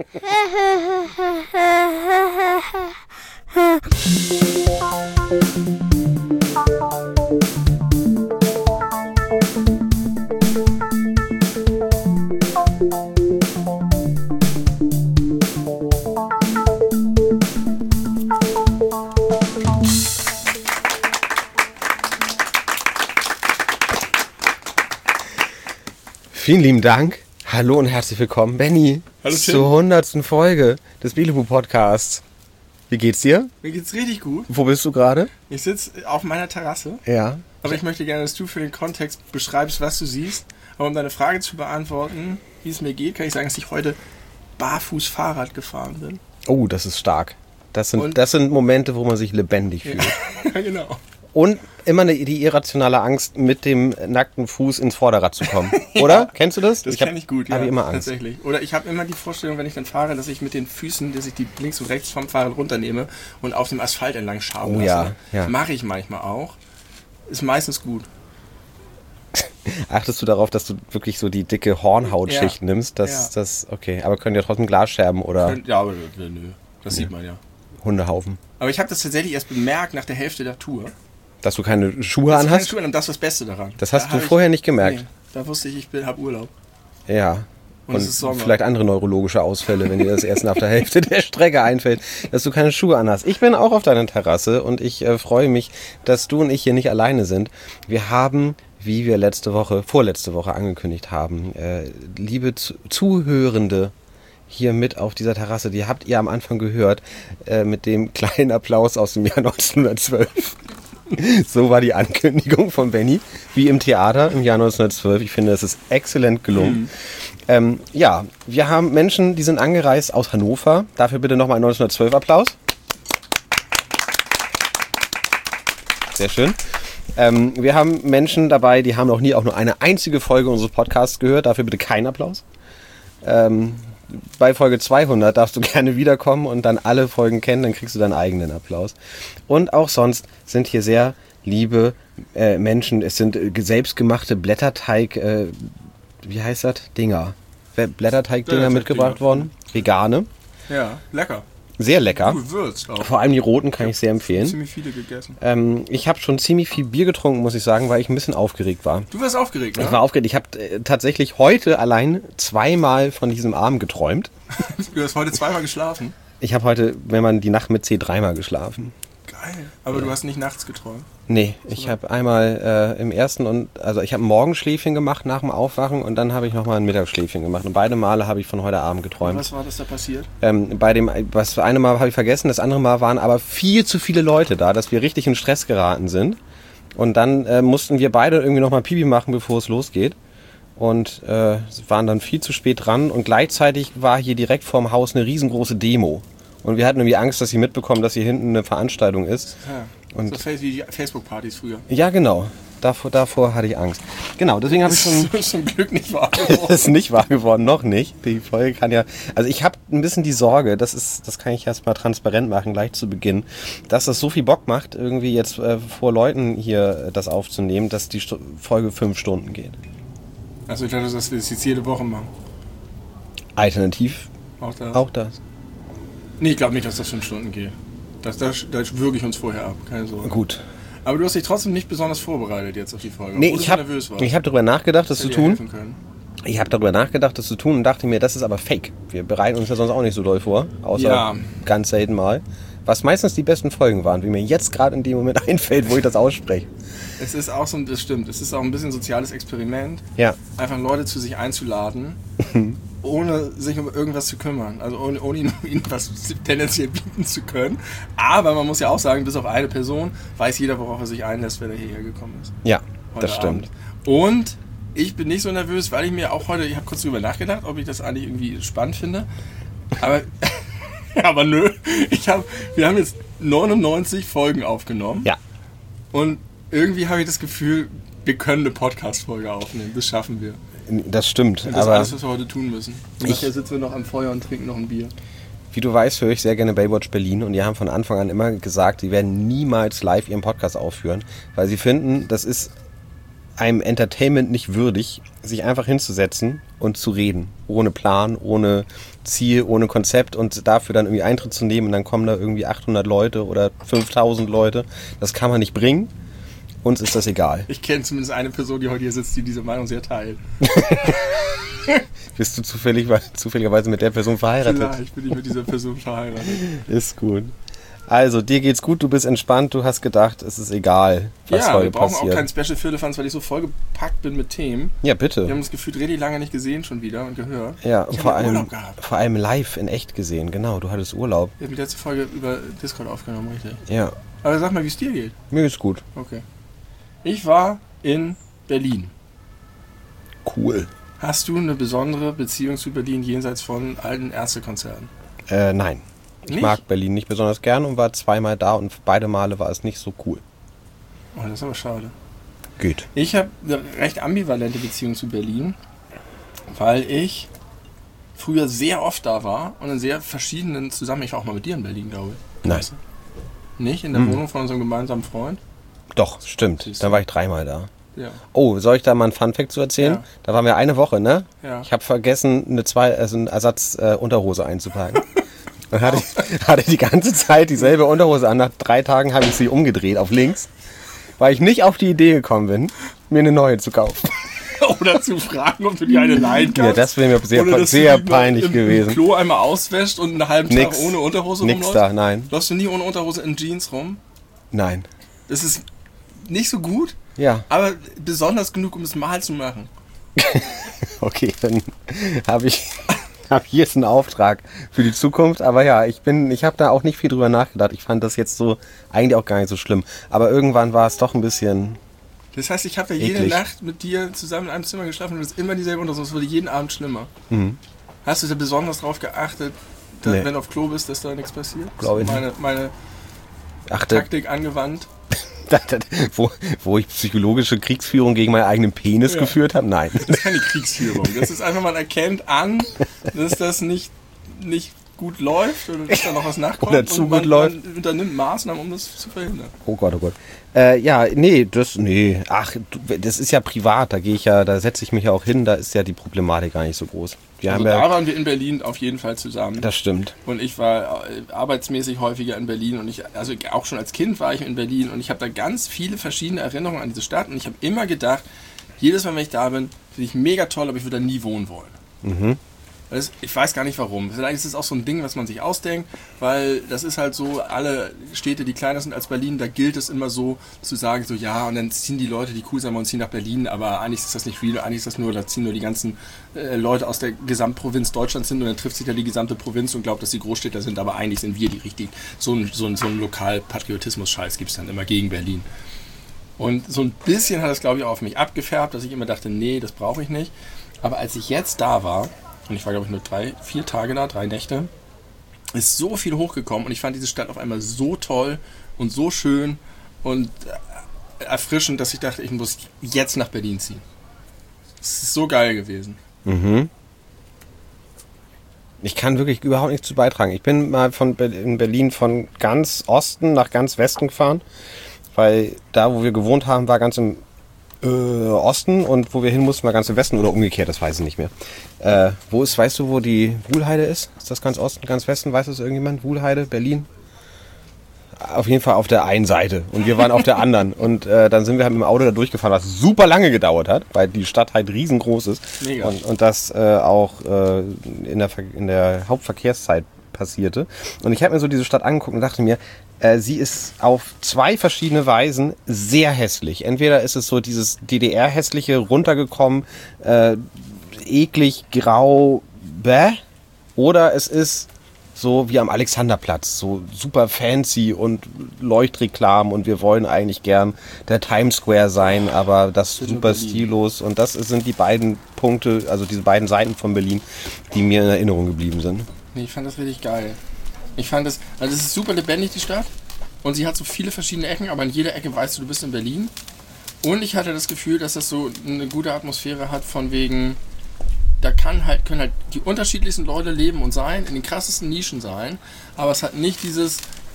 Vielen lieben Dank. Hallo und herzlich willkommen, Benni, zur 100. Folge des Belebu-Podcasts. Wie geht's dir? Mir geht's richtig gut. Wo bist du gerade? Ich sitze auf meiner Terrasse. Ja. Aber ich möchte gerne, dass du für den Kontext beschreibst, was du siehst. Aber um deine Frage zu beantworten, wie es mir geht, kann ich sagen, dass ich heute barfuß Fahrrad gefahren bin. Oh, das ist stark. Das sind Momente, wo man sich lebendig fühlt. Ja, genau. Und immer die irrationale Angst, mit dem nackten Fuß ins Vorderrad zu kommen. Oder? Ja, kennst du das? Das kenne ich gut, ja. Habe ich immer Angst. Tatsächlich. Oder ich habe immer die Vorstellung, wenn ich dann fahre, dass ich mit den Füßen, dass ich die links und rechts vom Fahrrad runternehme und auf dem Asphalt entlang schauen lasse. Ja, ja. Mache ich manchmal auch. Ist meistens gut. Achtest du darauf, dass du wirklich so die dicke Hornhautschicht nimmst? Okay, aber können ja trotzdem Glasscherben oder... Ja, aber nö. Das sieht man ja. Hundehaufen. Aber ich habe das tatsächlich erst bemerkt nach der Hälfte der Tour. Dass du keine Schuhe anhast? Keine Schuhe an, und das ist das Beste daran. Das hast du vorher nicht gemerkt? Nee, da wusste ich habe Urlaub. Ja. Und es ist Sommer. Vielleicht andere neurologische Ausfälle, wenn dir das erst nach der Hälfte der Strecke einfällt, dass du keine Schuhe anhast. Ich bin auch auf deiner Terrasse und ich freue mich, dass du und ich hier nicht alleine sind. Wir haben, wie wir vorletzte Woche angekündigt haben, liebe Zuhörende hier mit auf dieser Terrasse, die habt ihr am Anfang gehört, mit dem kleinen Applaus aus dem Jahr 1912. So war die Ankündigung von Benni, wie im Theater im Jahr 1912. Ich finde, das ist exzellent gelungen. Ja, wir haben Menschen, die sind angereist aus Hannover. Dafür bitte nochmal einen 1912 Applaus. Sehr schön. Wir haben Menschen dabei, die haben noch nie auch nur eine einzige Folge unseres Podcasts gehört. Dafür bitte keinen Applaus. Bei Folge 200 darfst du gerne wiederkommen und dann alle Folgen kennen, dann kriegst du deinen eigenen Applaus. Und auch sonst sind hier sehr liebe Menschen. Es sind selbstgemachte Blätterteig, wie heißt das? Blätterteig-Dinger mitgebracht worden. Vegane. Ja, lecker. Sehr lecker. Gewürzt auch. Vor allem die roten kann ich sehr empfehlen. Ich habe ziemlich viele gegessen. Ich habe schon ziemlich viel Bier getrunken, muss ich sagen, weil ich ein bisschen aufgeregt war. Du warst aufgeregt, ne? Ich war aufgeregt. Ich habe tatsächlich heute allein zweimal von diesem Abend geträumt. Du hast heute zweimal geschlafen? Ich habe heute, wenn man die Nacht mit dreimal geschlafen. Geil. Aber du hast nicht nachts geträumt? Nee, ich habe einmal ich habe ein Morgenschläfchen gemacht nach dem Aufwachen und dann habe ich nochmal ein Mittagsschläfchen gemacht. Und beide Male habe ich von heute Abend geträumt. Und was war das da passiert? Das eine Mal habe ich vergessen, das andere Mal waren aber viel zu viele Leute da, dass wir richtig in Stress geraten sind. Und dann mussten wir beide irgendwie nochmal Pipi machen, bevor es losgeht. Und waren dann viel zu spät dran und gleichzeitig war hier direkt vorm Haus eine riesengroße Demo. Und wir hatten irgendwie Angst, dass sie mitbekommen, dass hier hinten eine Veranstaltung ist. Ja, und so wie die Facebook-Partys früher. Ja, genau. Davor hatte ich Angst. Genau, deswegen habe ich schon... Das ist zum Glück nicht wahr geworden. Das ist nicht wahr geworden, noch nicht. Die Folge kann ja... Also ich habe ein bisschen die Sorge, das kann ich erst mal transparent machen, gleich zu Beginn, dass das so viel Bock macht, irgendwie jetzt vor Leuten hier das aufzunehmen, dass die Folge 5 Stunden geht. Also ich dachte, dass wir das jetzt jede Woche machen. Alternativ auch das. Nee, ich glaube nicht, dass das 5 Stunden geht. Da würge ich uns vorher ab, keine Sorge. Gut. Aber du hast dich trotzdem nicht besonders vorbereitet jetzt auf die Folge, nee, ich habe darüber nachgedacht, das zu tun. Ich habe darüber nachgedacht, das zu tun und dachte mir, das ist aber fake. Wir bereiten uns ja sonst auch nicht so doll vor, außer ganz selten mal. Was meistens die besten Folgen waren, wie mir jetzt gerade in dem Moment einfällt, wo ich das ausspreche. Es ist auch das stimmt, es ist auch ein bisschen soziales Experiment, einfach Leute zu sich einzuladen, ohne sich um irgendwas zu kümmern, also ohne ihnen was tendenziell bieten zu können. Aber man muss ja auch sagen, bis auf eine Person weiß jeder, worauf er sich einlässt, wenn er hierher gekommen ist. Ja, das stimmt. Und ich bin nicht so nervös, weil ich mir auch heute, ich habe kurz drüber nachgedacht, ob ich das eigentlich irgendwie spannend finde, aber nö, wir haben jetzt 99 Folgen aufgenommen. Ja. Und irgendwie habe ich das Gefühl, wir können eine Podcast-Folge aufnehmen, das schaffen wir. Das stimmt. Und das ist alles, was wir heute tun müssen. Und nachher sitzen wir noch am Feuer und trinken noch ein Bier. Wie du weißt, höre ich sehr gerne Baywatch Berlin und die haben von Anfang an immer gesagt, sie werden niemals live ihren Podcast aufführen, weil sie finden, das ist einem Entertainment nicht würdig, sich einfach hinzusetzen und zu reden. Ohne Plan, ohne Ziel, ohne Konzept und dafür dann irgendwie Eintritt zu nehmen und dann kommen da irgendwie 800 Leute oder 5000 Leute. Das kann man nicht bringen. Uns ist das egal. Ich kenne zumindest eine Person, die heute hier sitzt, die diese Meinung sehr teilt. Bist du zufälligerweise mit der Person verheiratet? Vielleicht bin ich mit dieser Person verheiratet. Ist gut. Also, dir geht's gut, du bist entspannt, du hast gedacht, es ist egal, was heute passiert. Ja, wir brauchen auch kein Special für Elephants, weil ich so vollgepackt bin mit Themen. Ja, bitte. Wir haben das Gefühl richtig lange nicht gesehen schon wieder und gehört. Ja, und vor allem live in echt gesehen, genau, du hattest Urlaub. Ich habe die letzte Folge über Discord aufgenommen, richtig? Ja. Aber sag mal, wie es dir geht. Mir geht's gut. Okay. Ich war in Berlin. Cool. Hast du eine besondere Beziehung zu Berlin jenseits von alten Ärztekonzerten? Nein. Ich mag Berlin nicht besonders gern und war zweimal da und beide Male war es nicht so cool. Oh, das ist aber schade. Geht. Ich habe eine recht ambivalente Beziehung zu Berlin, weil ich früher sehr oft da war und in sehr verschiedenen Zusammenhängen. Ich war auch mal mit dir in Berlin, glaube ich. Nein. Nicht? In der Wohnung von unserem gemeinsamen Freund? Doch, stimmt. Da war ich 3-mal da. Ja. Oh, soll ich da mal einen Funfact zu erzählen? Ja. Da waren wir eine Woche, ne? Ja. Ich habe vergessen, eine Ersatz-Unterhose einzupacken. Und hatte die ganze Zeit dieselbe Unterhose an. Nach 3 Tagen habe ich sie umgedreht auf links, weil ich nicht auf die Idee gekommen bin, mir eine neue zu kaufen. Oder zu fragen, ob du dir eine leihen kannst. Ja, das wäre mir sehr peinlich gewesen. Im Klo einmal auswäscht und einen halben Tag ohne Unterhose rumläufst? Nix da, nein. Läufst du nie ohne Unterhose in Jeans rum? Nein. Das ist nicht so gut, ja, aber besonders genug, um es mal zu machen. Okay, dann habe ich jetzt einen Auftrag für die Zukunft. Aber ja, ich habe da auch nicht viel drüber nachgedacht. Ich fand das jetzt so eigentlich auch gar nicht so schlimm. Aber irgendwann war es doch ein bisschen. Das heißt, ich habe ja jede Nacht mit dir zusammen in einem Zimmer geschlafen und es ist immer dieselbe Unterhose. Es wurde jeden Abend schlimmer. Mhm. Hast du da besonders drauf geachtet, dass, wenn du auf Klo bist, dass da nichts passiert? Glaube ich meine Taktik angewandt? Wo ich psychologische Kriegsführung gegen meinen eigenen Penis geführt habe? Nein. Das ist keine Kriegsführung. Das ist einfach, man erkennt an, dass das nicht gut läuft oder dass da noch was nachkommt. Oder zu gut läuft. Man unternimmt Maßnahmen, um das zu verhindern. Oh Gott, oh Gott. Ach, das ist ja privat, da setze ich mich ja auch hin, da ist ja die Problematik gar nicht so groß. Da waren wir in Berlin auf jeden Fall zusammen. Das stimmt. Und ich war arbeitsmäßig häufiger in Berlin und also auch schon als Kind war ich in Berlin und ich habe da ganz viele verschiedene Erinnerungen an diese Stadt und ich habe immer gedacht, jedes Mal, wenn ich da bin, finde ich mega toll, aber ich würde da nie wohnen wollen. Mhm. Ich weiß gar nicht warum. Vielleicht ist es auch so ein Ding, was man sich ausdenkt, weil das ist halt so, alle Städte, die kleiner sind als Berlin, da gilt es immer so zu sagen, so ja, und dann ziehen die Leute, die cool sind, und ziehen nach Berlin, aber eigentlich ist das nicht real, eigentlich ist das nur, da ziehen nur die ganzen Leute aus der Gesamtprovinz Deutschlands hin und dann trifft sich da die gesamte Provinz und glaubt, dass die Großstädter sind, aber eigentlich sind wir die richtig, so ein Lokalpatriotismus-Scheiß gibt es dann immer gegen Berlin. Und so ein bisschen hat das, glaube ich, auch auf mich abgefärbt, dass ich immer dachte, nee, das brauche ich nicht. Aber als ich jetzt da war, und ich war, glaube ich, nur 4 Tage da, 3 Nächte, ist so viel hochgekommen und ich fand diese Stadt auf einmal so toll und so schön und erfrischend, dass ich dachte, ich muss jetzt nach Berlin ziehen. Es ist so geil gewesen. Mhm. Ich kann wirklich überhaupt nichts zu beitragen. Ich bin mal in Berlin von ganz Osten nach ganz Westen gefahren, weil da, wo wir gewohnt haben, war ganz im Osten und wo wir hin mussten, war ganz im Westen oder umgekehrt, das weiß ich nicht mehr. Weißt du, wo die Wuhlheide ist? Ist das ganz Osten, ganz Westen? Weiß das irgendjemand? Wuhlheide, Berlin? Auf jeden Fall auf der einen Seite und wir waren auf der anderen und dann sind wir halt mit dem Auto da durchgefahren, was super lange gedauert hat, weil die Stadt halt riesengroß ist. Mega. Und das auch in der Hauptverkehrszeit passierte. Und ich habe mir so diese Stadt angeguckt und dachte mir, sie ist auf 2 verschiedene Weisen sehr hässlich. Entweder ist es so dieses DDR-hässliche runtergekommen, eklig, grau, oder es ist so wie am Alexanderplatz, so super fancy und Leuchtreklamen und wir wollen eigentlich gern der Times Square sein, aber das super stillos und das sind die beiden Punkte, also diese beiden Seiten von Berlin, die mir in Erinnerung geblieben sind. Nee, ich fand das richtig geil. Also es ist super lebendig, die Stadt. Und sie hat so viele verschiedene Ecken, aber in jeder Ecke weißt du bist in Berlin. Und ich hatte das Gefühl, dass das so eine gute Atmosphäre hat, von wegen, da können halt die unterschiedlichsten Leute leben und sein, in den krassesten Nischen sein, aber es hat nicht dieses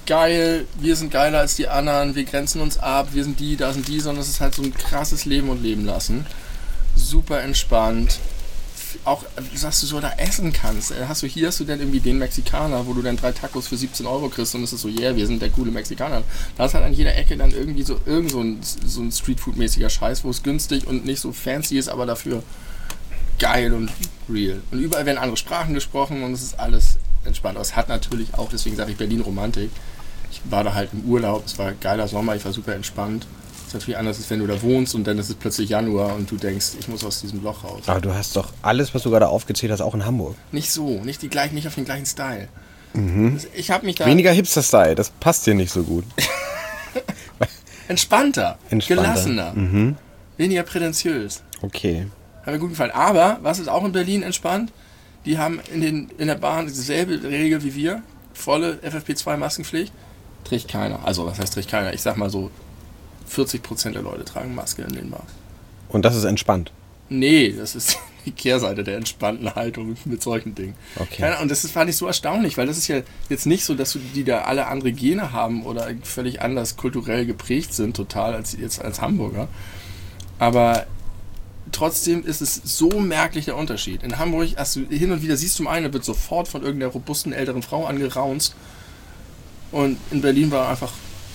geil, wir sind geiler als die anderen, wir grenzen uns ab, wir sind die, da sind die, sondern es ist halt so ein krasses Leben und Leben lassen. Super entspannt. Auch, dass du so da essen kannst. Hier hast du dann irgendwie den Mexikaner, wo du dann 3 Tacos für 17 Euro kriegst und es ist so, wir sind der coole Mexikaner. Da ist halt an jeder Ecke dann irgendwie so ein Streetfood-mäßiger Scheiß, wo es günstig und nicht so fancy ist, aber dafür geil und real. Und überall werden andere Sprachen gesprochen und es ist alles entspannt. Aber es hat natürlich auch, deswegen sage ich Berlin Romantik. Ich war da halt im Urlaub, es war geiler Sommer, ich war super entspannt. Das ist natürlich anders, als wenn du da wohnst und dann ist es plötzlich Januar und du denkst, ich muss aus diesem Loch raus. Aber du hast doch alles, was du gerade aufgezählt hast, auch in Hamburg. Nicht so, nicht auf den gleichen Style. Mhm. Ich habe mich da... Weniger Hipster-Style, das passt dir nicht so gut. Entspannter, gelassener, weniger prätentiös. Okay. Hat mir gut gefallen. Aber, was ist auch in Berlin entspannt? Die haben in der Bahn dieselbe Regel wie wir. Volle FFP2-Maskenpflicht. Trägt keiner. Also, was heißt trägt keiner? Ich sag mal so, 40% der Leute tragen Maske in den Bahnen. Und das ist entspannt? Nee, das ist die Kehrseite der entspannten Haltung mit solchen Dingen. Okay. Und das fand ich so erstaunlich, weil das ist ja jetzt nicht so, dass die da alle andere Gene haben oder völlig anders kulturell geprägt sind, total, als Hamburger. Aber trotzdem ist es so merklich der Unterschied. In Hamburg hast du hin und wieder, siehst du mal einen, wird sofort von irgendeiner robusten älteren Frau angeraunzt. Und in Berlin war einfach...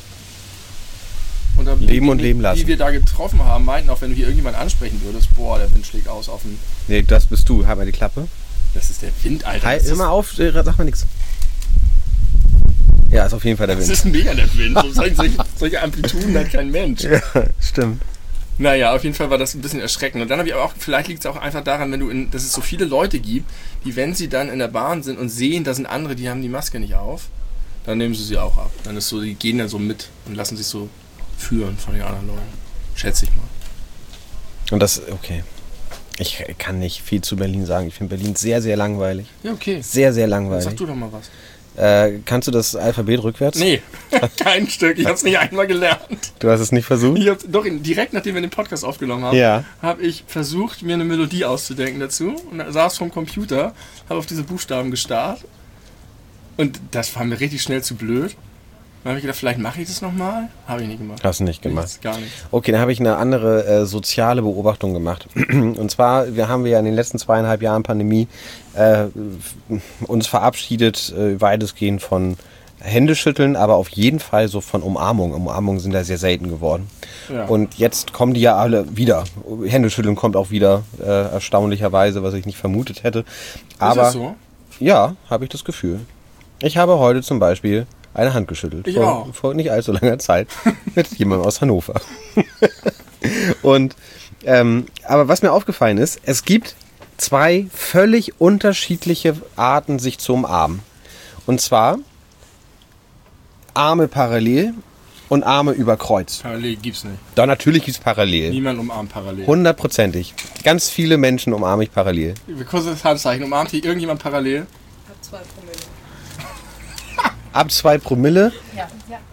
Und leben und leben lassen. Die wir da getroffen haben, meinten auch, wenn du hier irgendjemand ansprechen würdest, boah, der Wind schlägt aus auf den... Nee, das bist du. Halt mal die Klappe. Das ist der Wind, Alter. Halt immer auf, sag mal nichts. Ja, ist auf jeden Fall der Wind. Das ist mega der Wind. Solche Amplituden hat kein Mensch. Ja, stimmt. Naja, auf jeden Fall war das ein bisschen erschreckend. Und dann habe ich aber auch, vielleicht liegt es auch einfach daran, dass es so viele Leute gibt, die, wenn sie dann in der Bahn sind und sehen, da sind andere, die haben die Maske nicht auf, dann nehmen sie auch ab. Dann ist so, die gehen dann so mit und lassen sich so führen von den anderen Leuten. Schätze ich mal. Und das, okay. Ich kann nicht viel zu Berlin sagen. Ich finde Berlin sehr, sehr langweilig. Ja, okay. Sehr, sehr langweilig. Sag du doch mal was. Kannst du das Alphabet rückwärts? Nee, kein Stück. Ich habe es nicht einmal gelernt. Du hast es nicht versucht? Doch, direkt nachdem wir den Podcast aufgenommen haben, habe ich versucht, mir eine Melodie auszudenken dazu. Und saß vom Computer, habe auf diese Buchstaben gestarrt. Und das war mir richtig schnell zu blöd. Dann habe ich gedacht, vielleicht mache ich das nochmal. Habe ich nicht gemacht. Hast du nicht gemacht? Gar nicht. Okay, dann habe ich eine andere soziale Beobachtung gemacht. Und zwar, haben wir ja in den letzten 2,5 Jahren Pandemie uns verabschiedet weitestgehend von Händeschütteln, aber auf jeden Fall so von Umarmungen. Umarmungen sind da sehr selten geworden. Ja. Und jetzt kommen die ja alle wieder. Händeschütteln kommt auch wieder, erstaunlicherweise, was ich nicht vermutet hätte. Aber, ist das so? Ja, habe ich das Gefühl. Ich habe heute zum Beispiel eine Hand geschüttelt. Vor nicht allzu langer Zeit mit jemandem aus Hannover. Und aber was mir aufgefallen ist, es gibt 2 völlig unterschiedliche Arten, sich zu umarmen. Und zwar Arme parallel und Arme über Kreuz. Parallel gibt's nicht. Doch, natürlich gibt's parallel. Niemand umarmt parallel. 100%ig. Ganz viele Menschen umarme ich parallel. Kurzes Handzeichen. Umarmt hier irgendjemand parallel? Ab 2 Promille. Ab 2 Promille? Ja.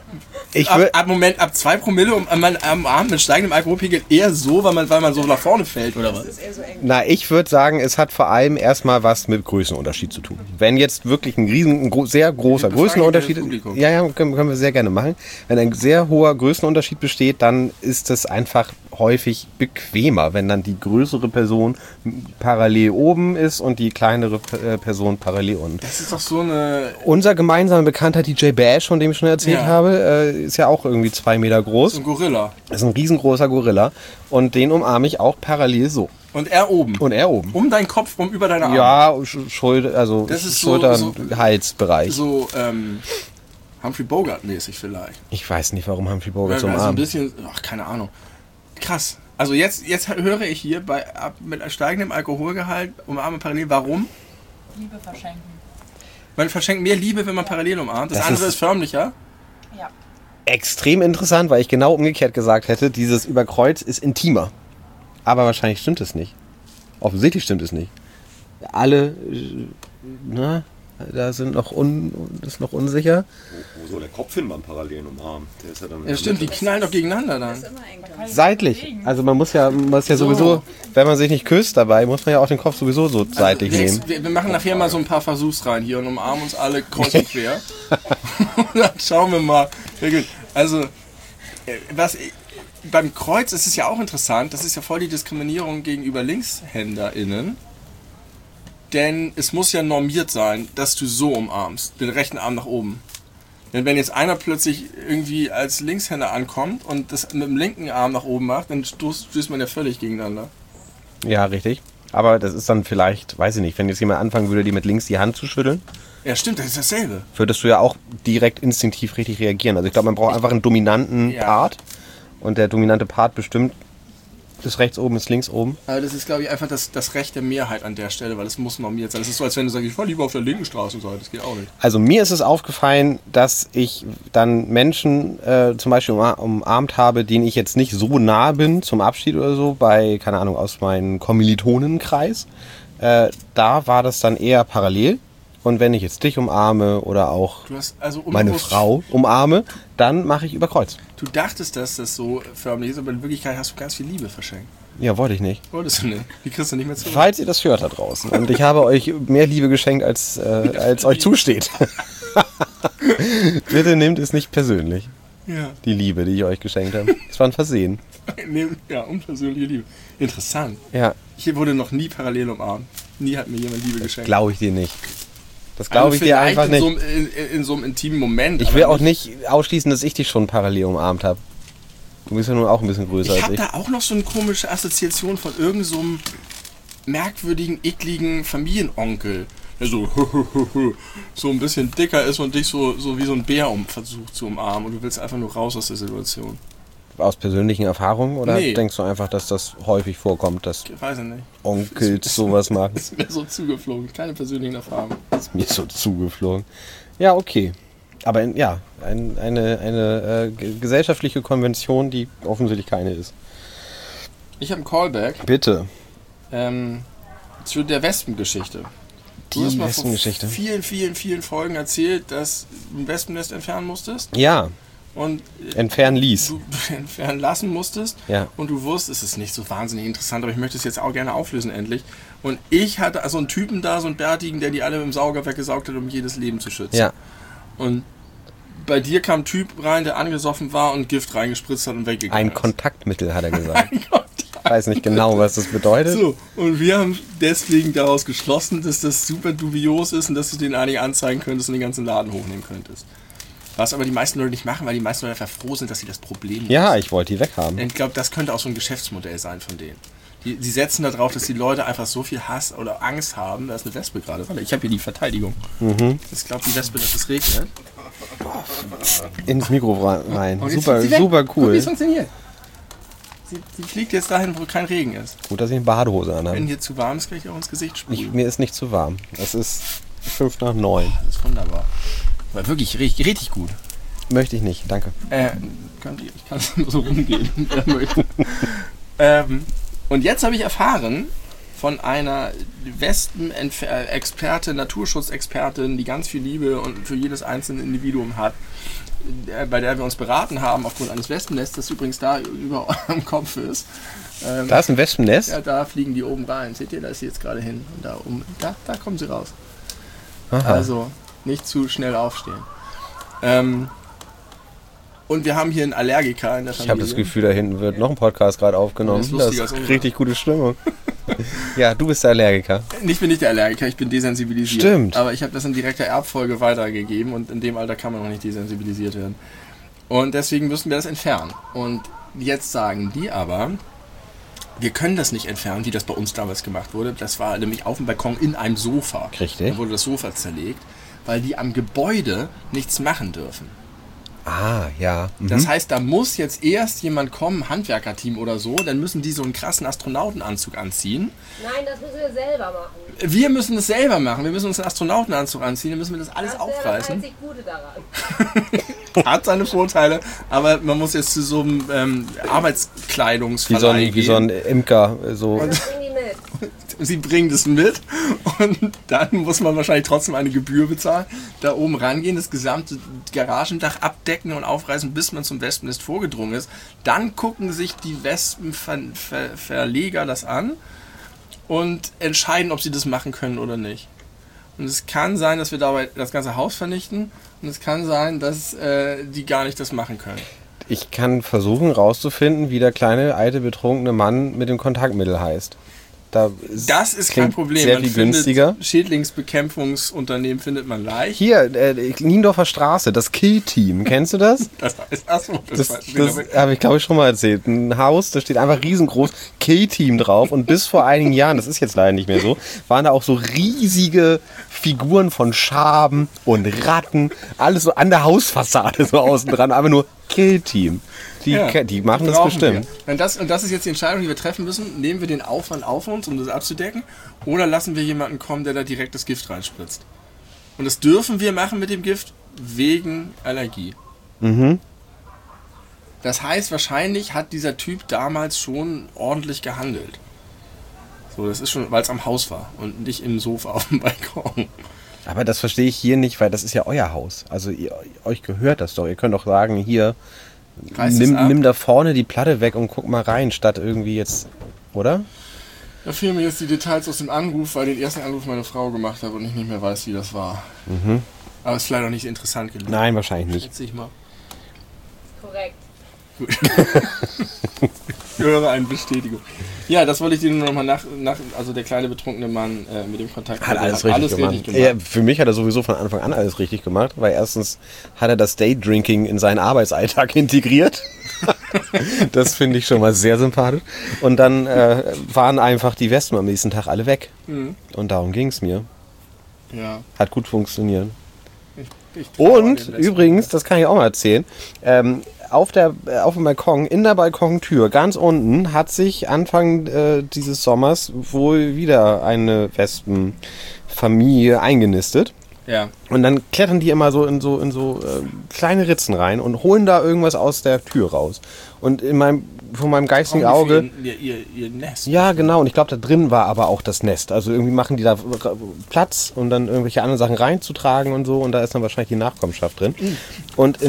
Ab 2 Promille am Arm mit steigendem Alkoholpegel eher so, weil man so nach vorne fällt, oder was? Das ist eher so eng. Na, ich würde sagen, es hat vor allem erstmal was mit Größenunterschied zu tun. Wenn jetzt wirklich ein sehr großer Größenunterschied ist, ja, können wir sehr gerne machen. Wenn ein sehr hoher Größenunterschied besteht, dann ist es einfach häufig bequemer, wenn dann die größere Person parallel oben ist und die kleinere Person parallel unten. Das ist doch so eine... Unser gemeinsamer Bekannter DJ Bash, von dem ich schon erzählt habe, ist ja auch irgendwie 2 Meter groß. Das ist ein Gorilla. Das ist ein riesengroßer Gorilla. Und den umarme ich auch parallel so. Und er oben? Und er oben. Um deinen Kopf rum, über deine Arme? Ja, Schulter, das ist Halsbereich. So, Humphrey Bogart-mäßig vielleicht. Ich weiß nicht, warum Humphrey Bogart so umarmt. umarmt. Ein bisschen, keine Ahnung. Krass. Also jetzt höre ich hier mit steigendem Alkoholgehalt umarme parallel. Warum? Liebe verschenken. Man verschenkt mehr Liebe, wenn man parallel umarmt. Das andere ist förmlicher. Ja. Extrem interessant, weil ich genau umgekehrt gesagt hätte, dieses Überkreuz ist intimer. Aber wahrscheinlich stimmt es nicht. Offensichtlich stimmt es nicht. Alle, da sind noch ist noch unsicher. Wo soll der Kopf hin beim Parallelen umarmen? Der ist ja dann stimmt, die knallen doch gegeneinander dann. Seitlich. Also man muss ja sowieso, wenn man sich nicht küsst dabei, muss man ja auch den Kopf sowieso so seitlich nehmen. Wir machen nachher mal so ein paar Versuchsreihen hier und umarmen uns alle kreuz und quer. Dann schauen wir mal. Also, beim Kreuz ist es ja auch interessant, das ist ja voll die Diskriminierung gegenüber LinkshänderInnen. Denn es muss ja normiert sein, dass du so umarmst, den rechten Arm nach oben. Denn wenn jetzt einer plötzlich irgendwie als Linkshänder ankommt und das mit dem linken Arm nach oben macht, dann stößt man ja völlig gegeneinander. Ja, richtig. Aber das ist dann vielleicht, weiß ich nicht, wenn jetzt jemand anfangen würde, dir mit links die Hand zu schütteln. Ja, stimmt, das ist dasselbe. Würdest du ja auch direkt instinktiv richtig reagieren. Also ich glaube, man braucht einfach einen dominanten Part. Und der dominante Part bestimmt, ist rechts oben, ist links oben. Aber das ist, glaube ich, einfach das Recht der Mehrheit an der Stelle, weil es muss normiert sein. Es ist so, als wenn du sagst, ich fahre lieber auf der linken Straßenseite. Das geht auch nicht. Also mir ist es aufgefallen, dass ich dann Menschen zum Beispiel umarmt habe, denen ich jetzt nicht so nah bin zum Abschied oder so, bei, keine Ahnung, aus meinem Kommilitonenkreis. Da war das dann eher parallel. Und wenn ich jetzt dich umarme oder auch meine Frau umarme, dann mache ich über Kreuz. Du dachtest, dass das so förmlich ist, aber in Wirklichkeit hast du ganz viel Liebe verschenkt. Ja, wollte ich nicht. Wolltest du nicht? Die kriegst du nicht mehr zurück. Falls ihr das hört da draußen. Und ich habe euch mehr Liebe geschenkt, als euch zusteht. Bitte nehmt es nicht persönlich. Ja. Die Liebe, die ich euch geschenkt habe. Es war ein Versehen. Ja, unpersönliche Liebe. Interessant. Ja. Ich wurde noch nie parallel umarmt. Nie hat mir jemand Liebe geschenkt. Glaube ich dir nicht. Das glaube ich dir einfach nicht. In so einem intimen Moment. Ich will auch nicht ausschließen, dass ich dich schon parallel umarmt habe. Du bist ja nun auch ein bisschen größer als ich. Ich habe da auch noch so eine komische Assoziation von irgend so einem merkwürdigen, ekligen Familienonkel, der so ein bisschen dicker ist und dich so wie so ein Bär versucht zu umarmen und du willst einfach nur raus aus der Situation. Aus persönlichen Erfahrungen oder Nee. denkst du einfach, dass das häufig vorkommt, dass Ich weiß nicht. Onkels sowas machen? Das ist mir so zugeflogen, keine persönlichen Erfahrungen. Das ist mir so zugeflogen. Ja, okay. Aber eine gesellschaftliche Konvention, die offensichtlich keine ist. Ich habe einen Callback Bitte. zu der Wespengeschichte. Die Du hast mal Wespengeschichte. vor vielen Folgen erzählt, dass du ein Wespennest entfernen musstest Ja, und entfernen ließ. du entfernen lassen musstest. Ja. Und du wusstest, es ist nicht so wahnsinnig interessant, aber ich möchte es jetzt auch gerne auflösen endlich. Und ich hatte also einen Typen da, so einen Bärtigen, der die alle im Sauger weggesaugt hat, um jedes Leben zu schützen. Ja. Und bei dir kam ein Typ rein, der angesoffen war und Gift reingespritzt hat und weggegangen Ein ist. Kontaktmittel, hat er gesagt. Ein Kontakt. Ich weiß nicht genau, was das bedeutet. So, und wir haben deswegen daraus geschlossen, dass das super dubios ist und dass du den eigentlich anzeigen könntest und den ganzen Laden hochnehmen könntest. Was aber die meisten Leute nicht machen, weil die meisten Leute einfach froh sind, dass sie das Problem nicht Ja, ich wollte die weghaben. Ich glaube, das könnte auch so ein Geschäftsmodell sein von denen. Sie setzen darauf, dass die Leute einfach so viel Hass oder Angst haben. Da ist eine Wespe gerade. Warte, ich habe hier die Verteidigung. Ich glaube, die Wespe, dass es regnet. Ins Mikro rein. Und jetzt Super, fliegt sie weg. super Guck, wie cool. es funktioniert. Sie fliegt jetzt dahin, wo kein Regen ist. Gut, dass ich eine Badehose Wenn anhabe. hier zu warm ist, kann ich auch ins Gesicht sprühen. Mir ist nicht zu warm. Es ist 8:55. Das ist wunderbar. War wirklich richtig gut. Möchte ich nicht, danke. Ich kann nur so rumgehen, wer möchte. Und jetzt habe ich erfahren von einer Wespen-Expertin, Naturschutzexpertin, die ganz viel Liebe und für jedes einzelne Individuum hat, bei der wir uns beraten haben aufgrund eines Wespennests, das übrigens da über eurem Kopf ist. Da ist ein Wespennest? Ja, da fliegen die oben rein. Seht ihr, da ist sie jetzt gerade hin. Und da oben, da kommen sie raus. Aha. Also nicht zu schnell aufstehen. Und wir haben hier einen Allergiker in der Ich Familie. habe das Gefühl, da hinten wird noch ein Podcast gerade aufgenommen. Das ist Das lustiger als ist unser. richtig gute Stimmung. Ja, du bist der Allergiker. Ich bin nicht der Allergiker, ich bin desensibilisiert. Stimmt. Aber ich habe das in direkter Erbfolge weitergegeben und in dem Alter kann man noch nicht desensibilisiert werden. Und deswegen müssen wir das entfernen. Und jetzt sagen die aber, wir können das nicht entfernen, wie das bei uns damals gemacht wurde. Das war nämlich auf dem Balkon in einem Sofa. Richtig. Da wurde das Sofa zerlegt, weil die am Gebäude nichts machen dürfen. Ah, ja. Das heißt, da muss jetzt erst jemand kommen, Handwerkerteam oder so, dann müssen die so einen krassen Astronautenanzug anziehen. Nein, das müssen wir selber machen. Wir müssen das selber machen, wir müssen uns einen Astronautenanzug anziehen, dann müssen wir das alles Das aufreißen. wäre das einzig Gute daran. Hat seine Vorteile, aber man muss jetzt zu so einem Arbeitskleidungsverleih Wie so ein Imker. So. Das bringen die mit. Sie bringen das mit und dann muss man wahrscheinlich trotzdem eine Gebühr bezahlen, da oben rangehen, das gesamte Garagendach abdecken und aufreißen, bis man zum Wespennest vorgedrungen ist. Dann gucken sich die Wespenverleger das an und entscheiden, ob sie das machen können oder nicht. Und es kann sein, dass wir dabei das ganze Haus vernichten. Und es kann sein, dass die gar nicht das machen können. Ich kann versuchen rauszufinden, wie der kleine, alte, betrunkene Mann mit dem Kontaktmittel heißt. Das ist kein Problem. Sehr viel günstiger. Schädlingsbekämpfungsunternehmen findet man leicht. Hier, Niendorfer Straße, das Kill-Team. Kennst du das? Das habe ich, glaube ich, schon mal erzählt. Ein Haus, da steht einfach riesengroß Kill-Team drauf. Und bis vor einigen Jahren, das ist jetzt leider nicht mehr so, waren da auch so riesige Figuren von Schaben und Ratten. Alles so an der Hausfassade so außen dran. Aber nur Kill-Team. Die machen das bestimmt. Und das ist jetzt die Entscheidung, die wir treffen müssen. Nehmen wir den Aufwand auf uns, um das abzudecken, oder lassen wir jemanden kommen, der da direkt das Gift reinspritzt? Und das dürfen wir machen mit dem Gift wegen Allergie. Mhm. Das heißt, wahrscheinlich hat dieser Typ damals schon ordentlich gehandelt. So, das ist schon, weil es am Haus war und nicht im Sofa auf dem Balkon. Aber das verstehe ich hier nicht, weil das ist ja euer Haus. Also euch gehört das doch. Ihr könnt doch sagen, hier, nimm da vorne die Platte weg und guck mal rein, statt irgendwie jetzt, oder? Da fehlen mir jetzt die Details aus dem Anruf, weil den ersten Anruf meine Frau gemacht hat und ich nicht mehr weiß, wie das war. Mhm. Aber es ist leider nicht interessant genug. Nein, wahrscheinlich nicht. Schätze ich mal. Korrekt. Gut. Ich höre eine Bestätigung. Ja, das wollte ich dir nur nochmal also der kleine betrunkene Mann mit dem Kontakt. Hat alles richtig gemacht. Ja, für mich hat er sowieso von Anfang an alles richtig gemacht, weil erstens hat er das Daydrinking in seinen Arbeitsalltag integriert. Das finde ich schon mal sehr sympathisch. Und dann waren einfach die Wespen am nächsten Tag alle weg. Mhm. Und darum ging es mir. Ja. Hat gut funktioniert. Und übrigens, das kann ich auch mal erzählen, auf dem Balkon, in der Balkontür, ganz unten, hat sich Anfang dieses Sommers wohl wieder eine Wespenfamilie eingenistet. Ja. Und dann klettern die immer so in so kleine Ritzen rein und holen da irgendwas aus der Tür raus. Und von meinem geistigen Auge... Ihr Nest. Ja, genau. Und ich glaube, da drin war aber auch das Nest. Also irgendwie machen die da Platz, um dann irgendwelche anderen Sachen reinzutragen und so. Und da ist dann wahrscheinlich die Nachkommenschaft drin. Und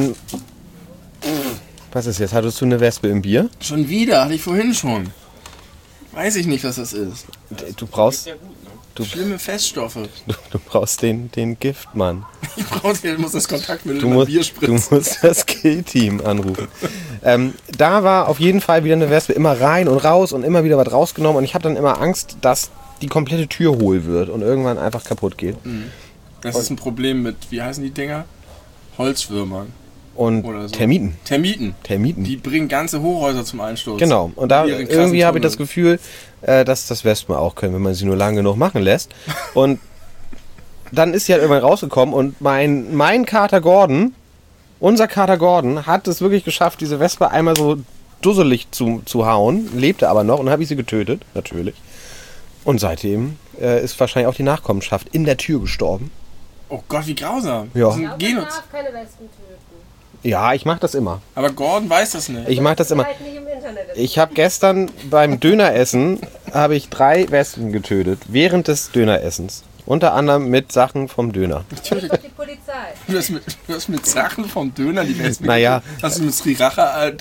was ist jetzt? Hattest du eine Wespe im Bier? Schon wieder? Hatte ich vorhin schon. Weiß ich nicht, was das ist. Du brauchst... Schlimme Feststoffe. Du brauchst den Giftmann. Ich muss das Kontaktmittel in mein Bier spritzen. Du musst das Kill-Team anrufen. Da war auf jeden Fall wieder eine Wespe immer rein und raus und immer wieder was rausgenommen. Und ich habe dann immer Angst, dass die komplette Tür hohl wird und irgendwann einfach kaputt geht. Das ist ein Problem mit, wie heißen die Dinger? Holzwürmern. Und oder so. Termiten. Termiten. Die bringen ganze Hochhäuser zum Einsturz. Genau. Und da irgendwie habe ich das Gefühl, dass das Wespen auch können, wenn man sie nur lange genug machen lässt. Und dann ist sie halt irgendwann rausgekommen und mein Kater Gordon, unser Kater Gordon, hat es wirklich geschafft, diese Wespe einmal so dusselig zu hauen, lebte aber noch und dann habe ich sie getötet, natürlich. Und seitdem ist wahrscheinlich auch die Nachkommenschaft in der Tür gestorben. Oh Gott, wie grausam. Ja. Man darf keine Wespen töten. Ja, ich mache das immer. Aber Gordon weiß das nicht. Ich mache das immer. Halt nicht im Internet. Ich habe gestern beim Döneressen 3 Wespen getötet, während des Döneressens. Unter anderem mit Sachen vom Döner. Das ist doch die Polizei. Du hast mit Sachen vom Döner die Wespen Naja. getötet? Hast du mit Sriracha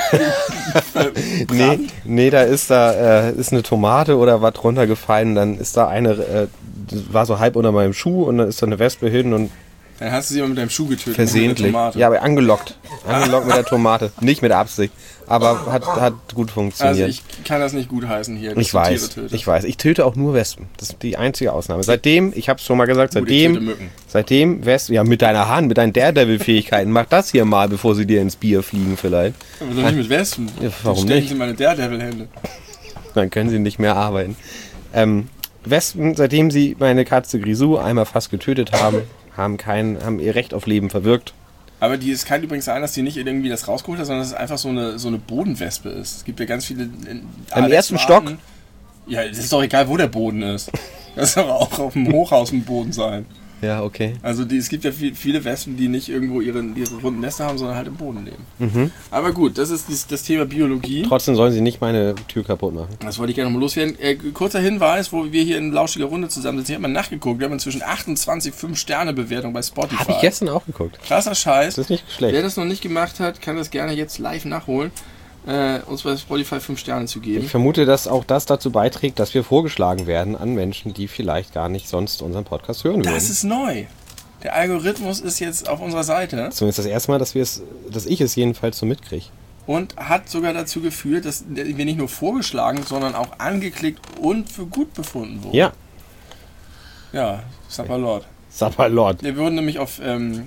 Nee, da ist eine Tomate oder was runtergefallen. Dann ist da war so halb unter meinem Schuh und dann ist da eine Wespe hin und dann hast du sie aber mit deinem Schuh getötet. Versehentlich. Mit der Tomate. Ja, aber angelockt. Angelockt mit der Tomate. Nicht mit Absicht. Aber hat gut funktioniert. Also ich kann das nicht gut heißen hier. Ich weiß. Ich töte auch nur Wespen. Das ist die einzige Ausnahme. Seitdem, ich habe es schon mal gesagt, seitdem Wespen, ja mit deiner Hand, mit deinen Daredevil-Fähigkeiten, mach das hier mal, bevor sie dir ins Bier fliegen vielleicht. Aber doch nicht mit Wespen. Ja, warum nicht? nicht? Sie meine Daredevil-Hände. Dann können sie nicht mehr arbeiten. Wespen, seitdem sie meine Katze Grisou einmal fast getötet haben, haben ihr Recht auf Leben verwirkt. Aber es kann übrigens sein, dass die nicht irgendwie das rausgeholt hat, sondern dass es einfach so eine Bodenwespe ist. Es gibt ja ganz viele... Im ersten Stock? Ja, es ist doch egal, wo der Boden ist. Das soll auch auf dem Hochhaus ein Boden sein. Ja, okay. Also es gibt ja viele Wespen, die nicht irgendwo ihre runden Nester haben, sondern halt im Boden leben. Mhm. Aber gut, das ist das Thema Biologie. Trotzdem sollen sie nicht meine Tür kaputt machen. Das wollte ich gerne mal loswerden. Kurzer Hinweis, wo wir hier in lauschiger Runde zusammensitzen. Ich habe mal nachgeguckt. Wir haben inzwischen 28 5-Sterne-Bewertungen bei Spotify. Habe ich gestern auch geguckt. Krasser Scheiß. Das ist nicht schlecht. Wer das noch nicht gemacht hat, kann das gerne jetzt live nachholen. uns bei Spotify 5 Sterne zu geben. Ich vermute, dass auch das dazu beiträgt, dass wir vorgeschlagen werden an Menschen, die vielleicht gar nicht sonst unseren Podcast hören würden. Das ist neu. Der Algorithmus ist jetzt auf unserer Seite. Zumindest das erste Mal, dass ich es jedenfalls so mitkriege. Und hat sogar dazu geführt, dass wir nicht nur vorgeschlagen, sondern auch angeklickt und für gut befunden wurden. Ja. Ja, Sapperlord. Sapperlord. Wir wurden nämlich auf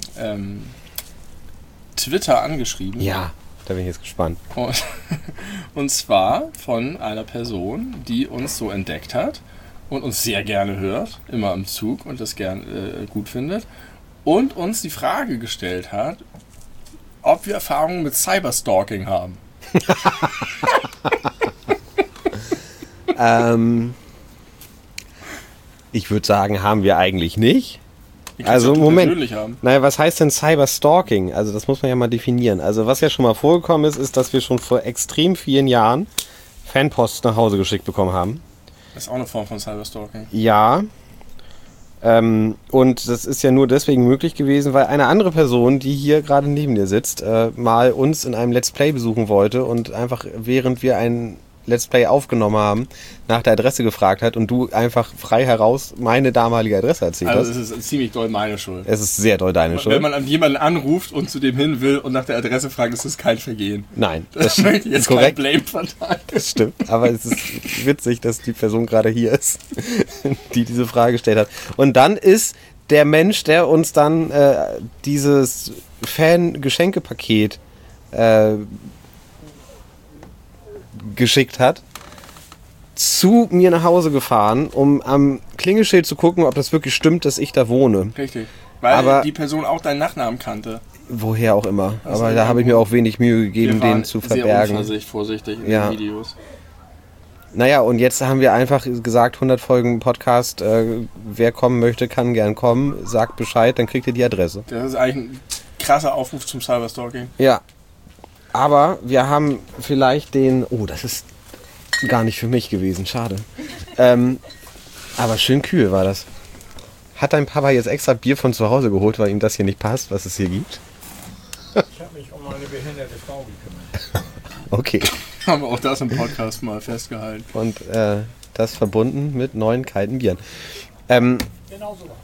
Twitter angeschrieben. Ja, da bin ich jetzt gespannt. Und zwar von einer Person, die uns so entdeckt hat und uns sehr gerne hört, immer im Zug und das gut findet. Und uns die Frage gestellt hat, ob wir Erfahrungen mit Cyberstalking haben. Ich würde sagen, haben wir eigentlich nicht. Also Moment. Naja, was heißt denn Cyberstalking? Also das muss man ja mal definieren. Also was ja schon mal vorgekommen ist, dass wir schon vor extrem vielen Jahren Fanpost nach Hause geschickt bekommen haben. Das ist auch eine Form von Cyberstalking. Ja. Und das ist ja nur deswegen möglich gewesen, weil eine andere Person, die hier gerade neben dir sitzt, mal uns in einem Let's Play besuchen wollte und einfach während wir ein Let's Play aufgenommen haben, nach der Adresse gefragt hat und du einfach frei heraus meine damalige Adresse erzählt hast. Also es ist ziemlich doll meine Schuld. Es ist sehr doll deine Schuld. Wenn man jemanden anruft und zu dem hin will und nach der Adresse fragt, ist das kein Vergehen. Nein, das möchte ich jetzt kein Blame verteilen. Das stimmt, aber es ist witzig, dass die Person gerade hier ist, die diese Frage gestellt hat. Und dann ist der Mensch, der uns dann dieses Fan-Geschenkepaket geschickt hat, zu mir nach Hause gefahren, um am Klingelschild zu gucken, ob das wirklich stimmt, dass ich da wohne. Richtig, weil die Person auch deinen Nachnamen kannte. Woher auch immer. Also aber da habe ich mir auch wenig Mühe gegeben, den zu verbergen. Sehr vorsichtig in den Videos. Naja, und jetzt haben wir einfach gesagt, 100 Folgen Podcast, wer kommen möchte, kann gern kommen, sagt Bescheid, dann kriegt ihr die Adresse. Das ist eigentlich ein krasser Aufruf zum Cyberstalking. Ja. Aber wir haben vielleicht das ist gar nicht für mich gewesen, schade. Aber schön kühl war das. Hat dein Papa jetzt extra Bier von zu Hause geholt, weil ihm das hier nicht passt, was es hier gibt? Ich habe mich um eine behinderte Frau gekümmert. Okay. Haben wir auch das im Podcast mal festgehalten. Und das verbunden mit 9 kalten Bieren. Genau sowas.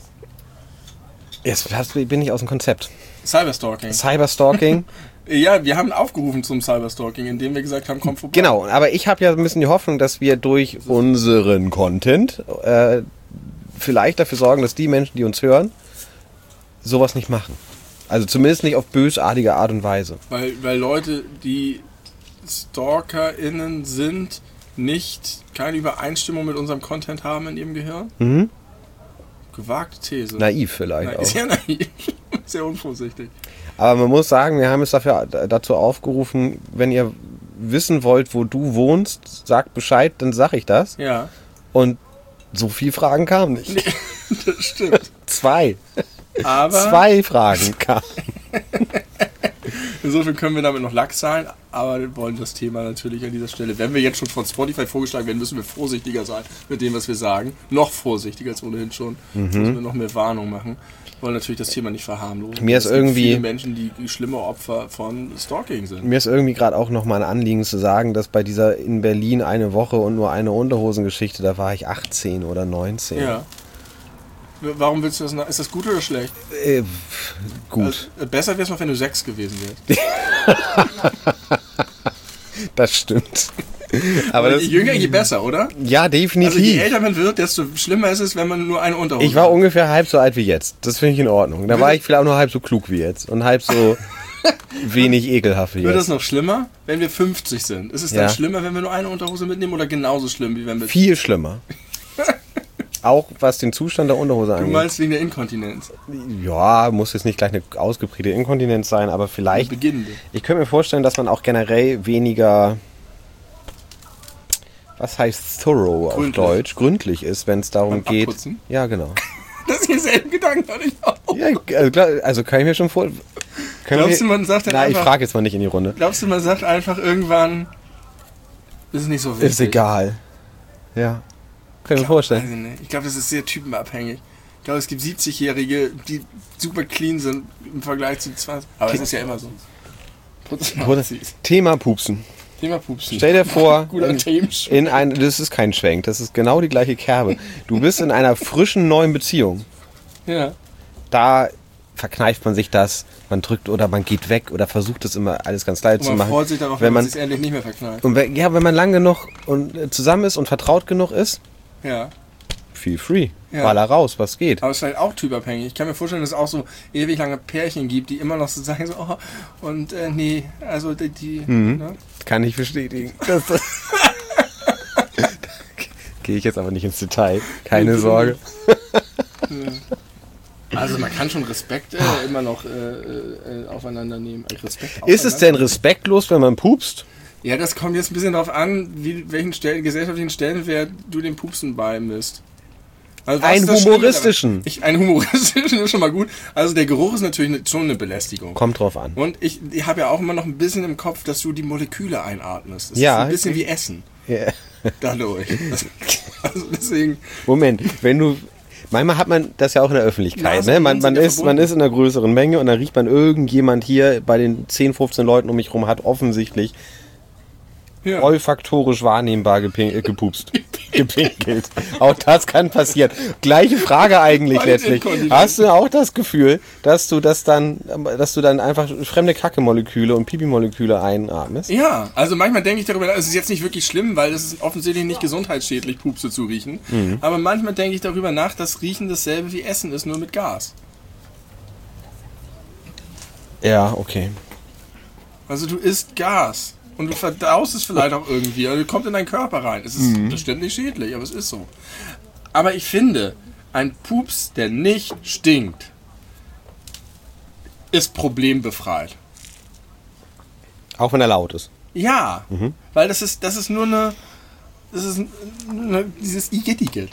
Jetzt bin ich aus dem Konzept. Cyberstalking. Ja, wir haben aufgerufen zum Cyberstalking, indem wir gesagt haben, komm vorbei. Genau, aber ich habe ja ein bisschen die Hoffnung, dass wir durch unseren Content vielleicht dafür sorgen, dass die Menschen, die uns hören, sowas nicht machen. Also zumindest nicht auf bösartige Art und Weise. Weil Leute, die StalkerInnen sind, keine Übereinstimmung mit unserem Content haben in ihrem Gehirn? Mhm. Gewagte These. Naiv vielleicht auch. Sehr naiv. Sehr unvorsichtig. Aber man muss sagen, wir haben es dazu aufgerufen, wenn ihr wissen wollt, wo du wohnst, sagt Bescheid, dann sag ich das. Ja. Und so viele Fragen kamen nicht. Nee, das stimmt. 2. Aber 2 Fragen kamen. Insofern können wir damit noch Lack zahlen, aber wir wollen das Thema natürlich an dieser Stelle, wenn wir jetzt schon von Spotify vorgeschlagen werden, müssen wir vorsichtiger sein mit dem, was wir sagen. Noch vorsichtiger als ohnehin schon. Müssen wir noch mehr Warnung machen. Wir wollen natürlich das Thema nicht verharmlosen. Mir ist irgendwie viele Menschen, die schlimme Opfer von Stalking sind. Mir ist irgendwie gerade auch noch mal ein Anliegen zu sagen, dass bei dieser in Berlin eine Woche und nur eine Unterhosengeschichte, da war ich 18 oder 19. Ja. Warum willst du das? Ist das gut oder schlecht? Gut. Also, besser wäre es noch, wenn du 6 gewesen wärst. Das stimmt. Aber je jünger, je besser, oder? Ja, definitiv. Also je älter man wird, desto schlimmer ist es, wenn man nur eine Unterhose hat. Ich war ungefähr halb so alt wie jetzt. Das finde ich in Ordnung. Da war ich vielleicht auch nur halb so klug wie jetzt. Und halb so wenig ekelhaft wie jetzt. Wird das noch schlimmer, wenn wir 50 sind? Ist es dann schlimmer, wenn wir nur eine Unterhose mitnehmen oder genauso schlimm, wie wenn wir... Viel schlimmer. Auch was den Zustand der Unterhose angeht. Du meinst wegen der Inkontinenz? Ja, muss jetzt nicht gleich eine ausgeprägte Inkontinenz sein, aber vielleicht... Beginnende. Ich könnte mir vorstellen, dass man auch generell weniger... Was heißt thorough auf Deutsch? Gründlich ist, wenn es darum geht... Abputzen? Ja, genau. Das ist denselben Gedanken hatte ich auch. Ja, also kann ich mir schon vor... Glaubst du, man sagt dann Nein, einfach... ich frage jetzt mal nicht in die Runde. Glaubst du, man sagt einfach irgendwann... Ist nicht so wichtig. Ist egal. Ja. Kann ich mir vorstellen. Ich glaube, das ist sehr typenabhängig. Ich glaube, es gibt 70-Jährige, die super clean sind im Vergleich zu 20. Aber es ist ja immer so. Thema Pupsen. Thema Pupsen. Stell dir vor, Guter Themenschwenk. das ist kein Schwenk, das ist genau die gleiche Kerbe. Du bist in einer frischen neuen Beziehung. Ja. Da verkneift man sich das, man drückt oder man geht weg oder versucht es immer alles ganz leid zu Und man machen. freut sich darauf, wenn man sich endlich nicht mehr verkneift. Und wenn man lang genug und zusammen ist und vertraut genug ist, Ja. feel free. Ja. Baller raus, was geht. Aber es ist halt auch typabhängig. Ich kann mir vorstellen, dass es auch so ewig lange Pärchen gibt, die immer noch so sagen, so, oh, und nee, also die ne? Kann ich bestätigen. Gehe ich jetzt aber nicht ins Detail. Keine Sorge. Also man kann schon Respekt immer noch aufeinander nehmen. Respekt Ist es denn respektlos, wenn man pupst? Ja, das kommt jetzt ein bisschen darauf an, welchen gesellschaftlichen Stellenwert du dem Pupsen beimisst. Also Einen humoristischen. Einen humoristischen ist schon mal gut. Also der Geruch ist natürlich schon eine Belästigung. Kommt drauf an. Und ich habe ja auch immer noch ein bisschen im Kopf, dass du die Moleküle einatmest. Das Ja. ist ein bisschen wie Essen. Yeah. Dadurch. Also deswegen. Moment, wenn du... Manchmal hat man das ja auch in der Öffentlichkeit. Ja, Ne? Man sind ja ist verbunden. in einer größeren Menge und dann riecht man irgendjemand hier bei den 10, 15 Leuten um mich rum, hat offensichtlich Ja. olfaktorisch wahrnehmbar gepupst. Gepinkelt. Auch das kann passieren. Gleiche Frage eigentlich Bald letztlich. inkontinent. Hast du auch das Gefühl, dass du dann einfach fremde Kacke-Moleküle und Pipi-Moleküle einatmest? Ja, also manchmal denke ich darüber nach, es ist jetzt nicht wirklich schlimm, weil es ist offensichtlich nicht gesundheitsschädlich, Pupse zu riechen. Aber manchmal denke ich darüber nach, dass Riechen dasselbe wie Essen ist, nur mit Gas. Ja, okay. Also du isst Gas und du verdaust es vielleicht auch irgendwie, also kommt in deinen Körper rein. Es ist bestimmt nicht schädlich, aber es ist so. Aber ich finde, ein Pups, der nicht stinkt, ist problembefreit. Auch wenn er laut ist. Ja, weil das ist nur dieses Igitt.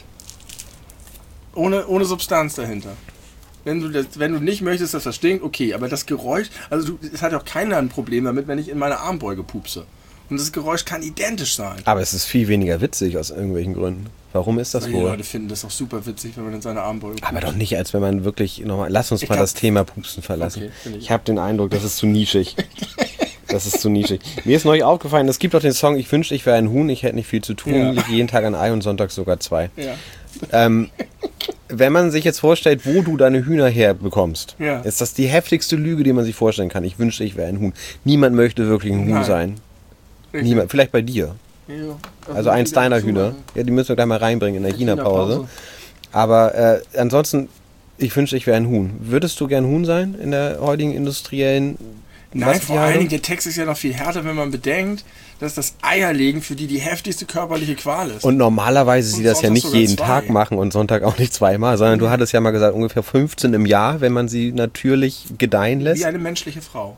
Ohne Substanz dahinter. Wenn du nicht möchtest, dass das stinkt, okay, aber das Geräusch, also es hat auch keiner ein Problem damit, wenn ich in meine Armbeuge pupse. Und das Geräusch kann identisch sein. Aber es ist viel weniger witzig aus irgendwelchen Gründen. Warum ist das Weil die wohl? Leute finden das auch super witzig, wenn man in seine Armbeuge pupst. Aber doch nicht, als wenn man wirklich nochmal... Lass uns mal glaub- das Thema Pupsen verlassen. Okay, finde ich ich habe den Eindruck, das ist zu nischig. Das ist zu nischig. Mir ist neulich aufgefallen, es gibt doch den Song, ich wünschte, ich wäre ein Huhn, ich hätte nicht viel zu tun, Ja. liege jeden Tag ein Ei und sonntags sogar 2. Ja. Wenn man sich jetzt vorstellt, wo du deine Hühner herbekommst, Ja. ist das die heftigste Lüge, die man sich vorstellen kann. Ich wünschte, ich wäre ein Huhn. Niemand möchte wirklich ein Huhn Nein. sein. Richtig. Niemand. Vielleicht bei dir. Ja. Also eins deiner Hühner. Ja, die müssen wir gleich mal reinbringen in der China-Pause. Aber ansonsten, ich wünschte, ich wäre ein Huhn. Würdest du gern Huhn sein in der heutigen industriellen... Nein, vor allen Massentierhaltung? Dingen, der Text ist ja noch viel härter, wenn man bedenkt, dass das Eierlegen für die heftigste körperliche Qual ist. Und normalerweise sie Und das ja Sonntag nicht sogar jeden 2. Tag machen und Sonntag auch nicht zweimal, sondern du hattest ja mal gesagt, ungefähr 15 im Jahr, wenn man sie natürlich gedeihen lässt. Wie eine menschliche Frau.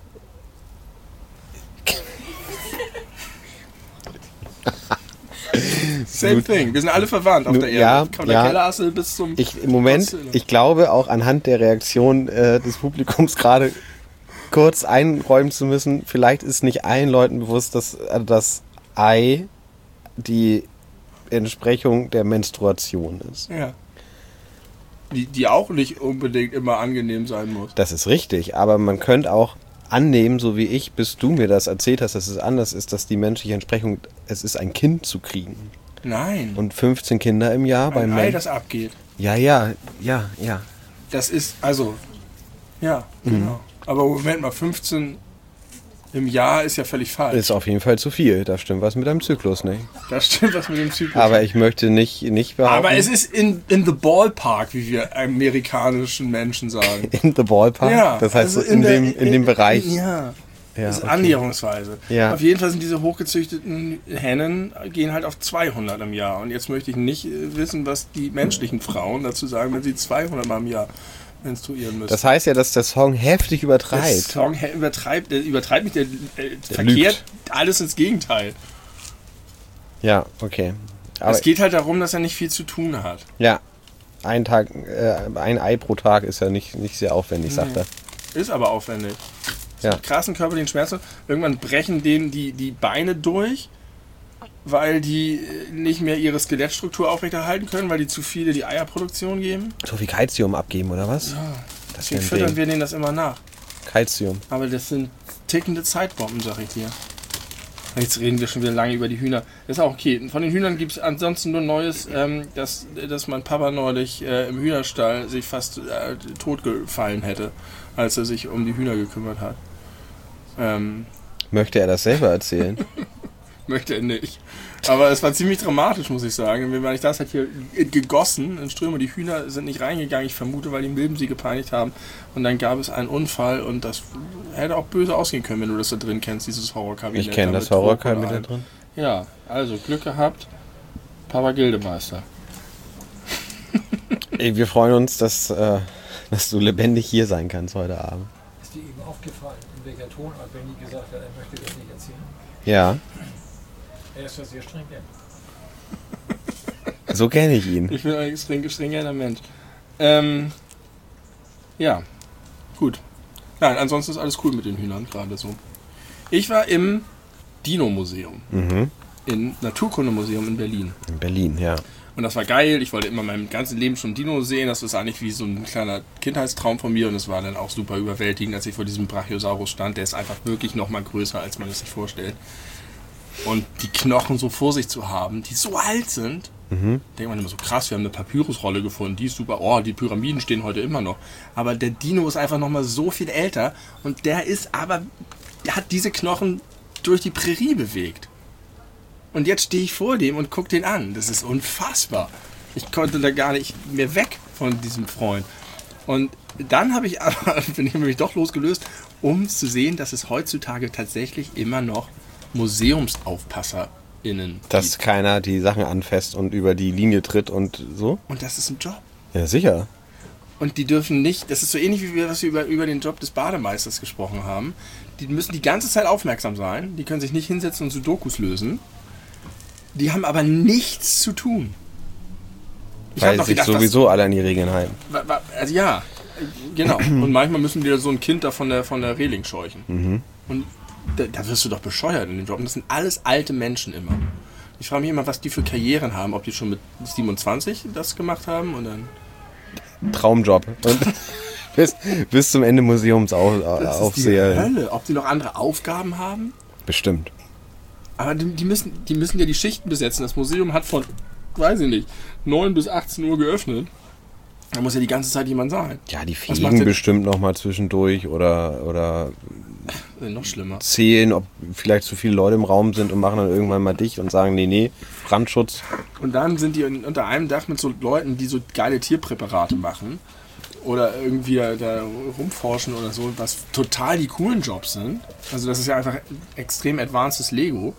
Same Gut. thing. Wir sind alle verwandt auf der Erde. Ja, Von der ja. Kellerassel bis zum... Im Moment, Godzilla. ich glaube auch anhand der Reaktion des Publikums gerade kurz einräumen zu müssen, vielleicht ist nicht allen Leuten bewusst, dass das Ei die Entsprechung der Menstruation ist. Ja. Die auch nicht unbedingt immer angenehm sein muss. Das ist richtig, aber man könnte auch annehmen, so wie ich, bis du mir das erzählt hast, dass es anders ist, dass die menschliche Entsprechung, es ist ein Kind zu kriegen. Nein. Und 15 Kinder im Jahr beim ein Ei, Menschen. das abgeht. Ja. Das ist, also... Ja, genau. Aber Moment mal, 15 im Jahr ist ja völlig falsch. Ist auf jeden Fall zu viel. Da stimmt was mit deinem Zyklus nicht. Da stimmt was mit dem Zyklus. Aber ich möchte nicht behaupten. Aber es ist in the ballpark, wie wir amerikanischen Menschen sagen. in the ballpark. Ja, Das heißt also so in dem Bereich. Ja, Ja, das ist okay. annäherungsweise. Ja. Auf jeden Fall sind diese hochgezüchteten Hennen gehen halt auf 200 im Jahr. Und jetzt möchte ich nicht wissen, was die menschlichen Frauen dazu sagen, wenn sie 200 Mal im Jahr menstruieren müssen. Das heißt ja, dass der Song heftig Der übertreibt. Song übertreibt nicht, der verkehrt alles ins Gegenteil. Ja, okay. Aber Es geht halt darum, dass er nicht viel zu tun hat. ja, ein Ei pro Tag ist ja nicht sehr aufwendig, sagt er. Ist aber aufwendig. Ja. Krassen körperlichen Schmerzen. Irgendwann brechen denen die Beine durch, weil die nicht mehr ihre Skelettstruktur aufrechterhalten können, weil die zu viele die Eierproduktion geben. So viel Calcium abgeben, oder was? Ja, Das deswegen wäre ein füttern Ding. wir denen das immer nach. Calcium. Aber das sind tickende Zeitbomben, sag ich dir. Jetzt reden wir schon wieder lange über die Hühner. Das ist auch okay. Von den Hühnern gibt es ansonsten nur Neues, dass mein Papa neulich im Hühnerstall sich fast totgefallen hätte, als er sich um die Hühner gekümmert hat. Möchte er das selber erzählen? Möchte er nicht. Aber es war ziemlich dramatisch, muss ich sagen. Weil ich das hat hier gegossen in Strömen. Die Hühner sind nicht reingegangen, ich vermute, weil die Milben sie gepeinigt haben. Und dann gab es einen Unfall und das hätte auch böse ausgehen können, wenn du das da drin kennst, dieses Horrorkabinett. Ich kenne das Horrorkabinett drin. Ja, also Glück gehabt. Papa Gildemeister. Ey, wir freuen uns, dass du lebendig hier sein kannst heute Abend. Ist dir eben aufgefallen, in welcher Tonart Benny gesagt hat, er möchte das nicht erzählen? Ja. Er ist ja sehr streng. So kenne ich ihn. Ich bin ein extrem gestrenger Mensch. Ja, gut. Nein, ansonsten ist alles cool mit den Hühnern gerade so. Ich war im Dino-Museum. Im Naturkundemuseum in Berlin. In Berlin, ja. Und das war geil. Ich wollte immer mein ganzes Leben schon Dino sehen. Das ist eigentlich wie so ein kleiner Kindheitstraum von mir. Und es war dann auch super überwältigend, als ich vor diesem Brachiosaurus stand. Der ist einfach wirklich noch mal größer, als man es sich vorstellt. Und die Knochen so vor sich zu haben, die so alt sind, denkt man immer so, krass, wir haben eine Papyrusrolle gefunden, die ist super, oh, die Pyramiden stehen heute immer noch. Aber der Dino ist einfach nochmal so viel älter und der hat diese Knochen durch die Prärie bewegt. Und jetzt stehe ich vor dem und gucke den an. Das ist unfassbar. Ich konnte da gar nicht mehr weg von diesem Freund. Und dann bin ich mich doch losgelöst, um zu sehen, dass es heutzutage tatsächlich immer noch MuseumsaufpasserInnen. Dass keiner die Sachen anfasst und über die Linie tritt und so? Und das ist ein Job. Ja, sicher. Und die dürfen nicht, das ist so ähnlich wie wir, was wir über den Job des Bademeisters gesprochen haben. Die müssen die ganze Zeit aufmerksam sein, die können sich nicht hinsetzen und Sudokus lösen. Die haben aber nichts zu tun. Weil sich gedacht, sowieso alle an die Regeln halten. Also ja, genau. Und manchmal müssen die so ein Kind da von der Reling scheuchen. Und da wirst du doch bescheuert in dem Job. Und das sind alles alte Menschen immer. Ich frage mich immer, was die für Karrieren haben. Ob die schon mit 27 das gemacht haben und dann... Traumjob. Und bis zum Ende Museumsaufseher. Das ist die Hölle. Ob die noch andere Aufgaben haben? Bestimmt. Aber die müssen ja die Schichten besetzen. Das Museum hat von, weiß ich nicht, 9 bis 18 Uhr geöffnet. Da muss ja die ganze Zeit jemand sein. Ja, die fliegen bestimmt noch mal zwischendurch oder noch schlimmer. Zählen, ob vielleicht zu viele Leute im Raum sind und machen dann irgendwann mal dicht und sagen, nee, Brandschutz. Und dann sind die unter einem Dach mit so Leuten, die so geile Tierpräparate machen oder irgendwie da rumforschen oder so, was total die coolen Jobs sind. Also das ist ja einfach extrem advancedes Lego.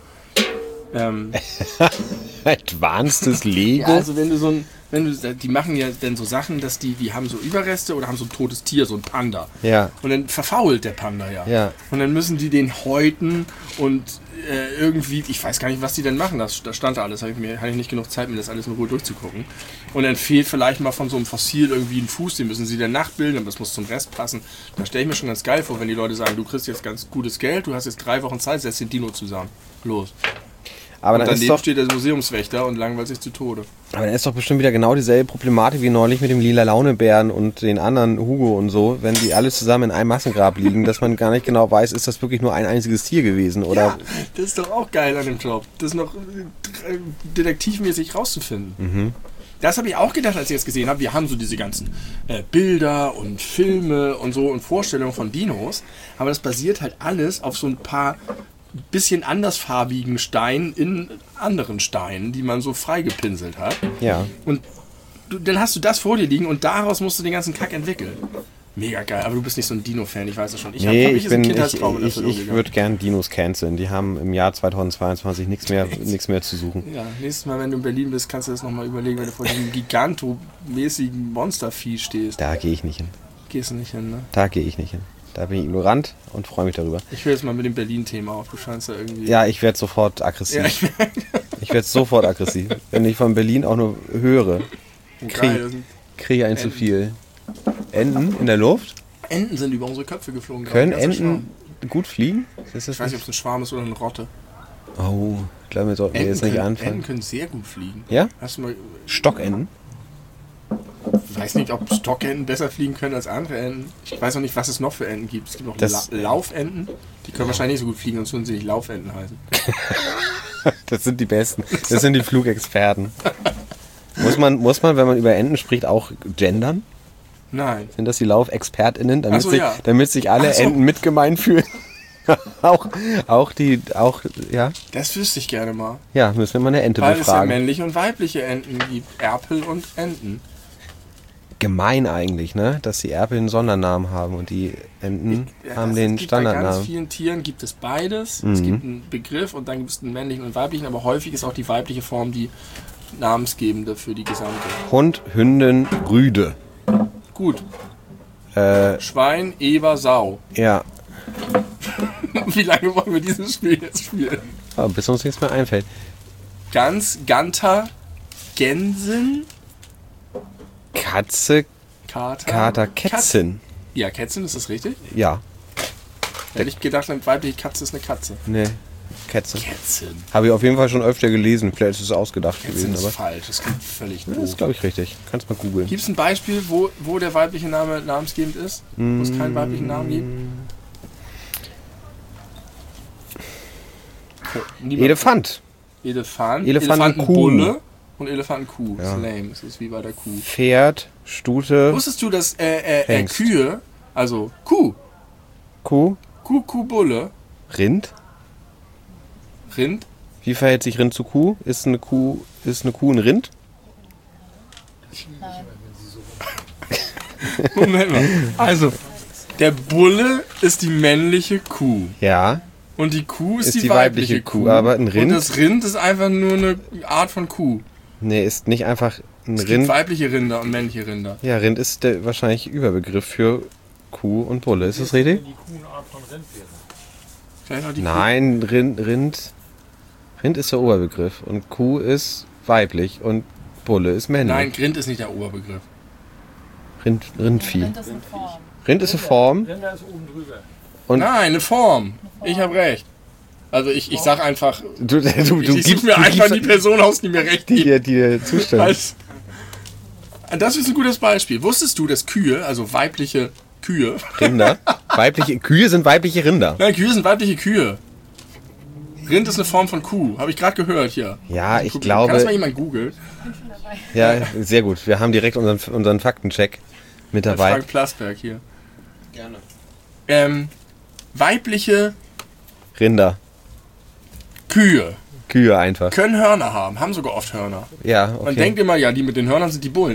Advancedes Lego? Ja, also die machen ja dann so Sachen, dass die haben so Überreste oder haben so ein totes Tier, so ein Panda. Ja. Und dann verfault der Panda ja. Ja. Und dann müssen die den häuten und irgendwie, ich weiß gar nicht, was die denn machen. Da stand da alles, hatte ich nicht genug Zeit, mir das alles in Ruhe durchzugucken. Und dann fehlt vielleicht mal von so einem Fossil irgendwie ein Fuß, den müssen sie dann nachbilden, aber das muss zum Rest passen. Da stelle ich mir schon ganz geil vor, wenn die Leute sagen, du kriegst jetzt ganz gutes Geld, du hast jetzt 3 Wochen Zeit, setz den Dino zusammen. Los. Aber und dann daneben steht der Museumswächter und langweilt sich zu Tode. Aber dann ist doch bestimmt wieder genau dieselbe Problematik wie neulich mit dem lila Launebären und den anderen Hugo und so, wenn die alle zusammen in einem Massengrab liegen, dass man gar nicht genau weiß, ist das wirklich nur ein einziges Tier gewesen, oder? Ja, das ist doch auch geil an dem Job, das noch detektivmäßig rauszufinden. Das habe ich auch gedacht, als ich es gesehen habe. Wir haben so diese ganzen Bilder und Filme und so und Vorstellungen von Dinos, aber das basiert halt alles auf so ein paar bisschen andersfarbigen Steinen in anderen Steinen, die man so freigepinselt hat. Ja. Und dann hast du das vor dir liegen und daraus musst du den ganzen Kack entwickeln. Mega geil, aber du bist nicht so ein Dino-Fan, ich weiß es schon. Ich würde gern Dinos canceln. Die haben im Jahr 2022 nichts mehr zu suchen. Ja, nächstes Mal, wenn du in Berlin bist, kannst du das nochmal überlegen, wenn du vor diesem gigantomäßigen Monstervieh stehst. Da gehe ich nicht hin. Gehst du nicht hin, ne? Da gehe ich nicht hin. Da bin ich ignorant und freue mich darüber. Ich höre jetzt mal mit dem Berlin-Thema auf. Du scheinst da irgendwie... Ja, ich werde sofort aggressiv. Ja, ich werde sofort aggressiv. Wenn ich von Berlin auch nur höre, kriege ich ein zu viel. Enten in der Luft? Enten sind über unsere Köpfe geflogen. Können Enten gut fliegen? Ich weiß nicht, ob es ein Schwarm ist oder eine Rotte. Oh, ich glaube, wir sollten jetzt nicht anfangen. Enten können sehr gut fliegen. Ja? Hast du mal... Stockenten? weiß nicht, ob Stockenten besser fliegen können als andere Enten. Ich weiß auch nicht, was es noch für Enten gibt. Es gibt noch Laufenten. Die können wahrscheinlich nicht so gut fliegen, sonst würden sie nicht Laufenten heißen. Das sind die Besten. Das sind die Flugexperten. Muss man, wenn man über Enten spricht, auch gendern? Nein. Sind das die LaufexpertInnen, damit, ja. damit sich alle Enten mitgemeint fühlen? auch, ja? Das wüsste ich gerne mal. Ja, müssen wir mal eine Ente Weil befragen. es ja männliche und weibliche Enten gibt. Erpel und Enten. Gemein eigentlich, ne? Dass die Erpel einen Sondernamen haben und die Enten haben den Bei Standardnamen. ganz vielen Tieren gibt es beides. Es gibt einen Begriff und dann gibt es einen männlichen und weiblichen, aber häufig ist auch die weibliche Form die namensgebende für die gesamte. Hund, Hündin, Rüde. Gut. Schwein, Eber, Sau. Ja, Wie lange wollen wir dieses Spiel jetzt spielen? aber bis uns nichts mehr einfällt. Gans, Ganter, Gänsen, Katze, Kater, Kätzin. Ja, Kätzin, ist das richtig? Ja, Hätte ich gedacht, eine weibliche Katze ist eine Katze. ne, Kätzin. Kätzin. Habe ich auf jeden Fall schon öfter gelesen. Vielleicht ist es ausgedacht Kätzin gewesen, ist aber falsch, das klingt völlig das doof. ist, glaube ich, richtig. Kannst mal googeln. Gibt es ein Beispiel, wo der weibliche Name namensgebend ist? Wo es keinen weiblichen Namen gibt? Niemand. Elefant. Elefantenkuh. Bulle und Elefantenkuh. Ja. Das ist lame, das ist wie bei der Kuh. Pferd, Stute, Wusstest du, dass Hengst. Kühe, also Kuh, Kuh, Bulle, Rind. Rind, Wie verhält sich Rind zu Kuh? Ist eine Kuh ein Rind? Moment mal. Also, der Bulle ist die männliche Kuh. Ja, Und die Kuh ist, ist die weibliche Kuh. aber ein Rind? Und das Rind ist einfach nur eine Art von Kuh. nee, ist nicht einfach ein Es gibt Rind. weibliche Rinder und männliche Rinder. Ja, Rind ist der wahrscheinlich Überbegriff für Kuh und Bulle. Ist das richtig? Wenn die Kuh eine Art von Rind wäre. Vielleicht auch die Nein, Rind ist der Oberbegriff und Kuh ist weiblich und Bulle ist Kuh. männlich. Nein, Rind ist nicht der Oberbegriff. Rindvieh. Rind ist eine Form. Rind ist eine Form Rinder ist oben drüber. und Nein, eine Form. Ich habe recht. Also ich sag einfach, du ich gibst suche mir einfach die Person aus, die mir recht gibt. die dir zustimmt. Als- Das ist ein gutes Beispiel. Wusstest du, dass Kühe, also weibliche Kühe, Rinder. Kühe sind weibliche Rinder. nein, Kühe sind weibliche Kühe. Rind ist eine Form von Kuh. Habe ich gerade gehört hier. Ja, ich Kann das mal glaube. jemand googeln? Ja, sehr gut. Wir haben direkt unseren Faktencheck mit dabei. Frank Plasberg hier. Gerne. Weibliche Rinder. Kühe Kühe einfach. können Hörner haben, haben sogar oft Hörner. Ja, Man okay. denkt immer, ja, die mit den Hörnern sind die Bullen.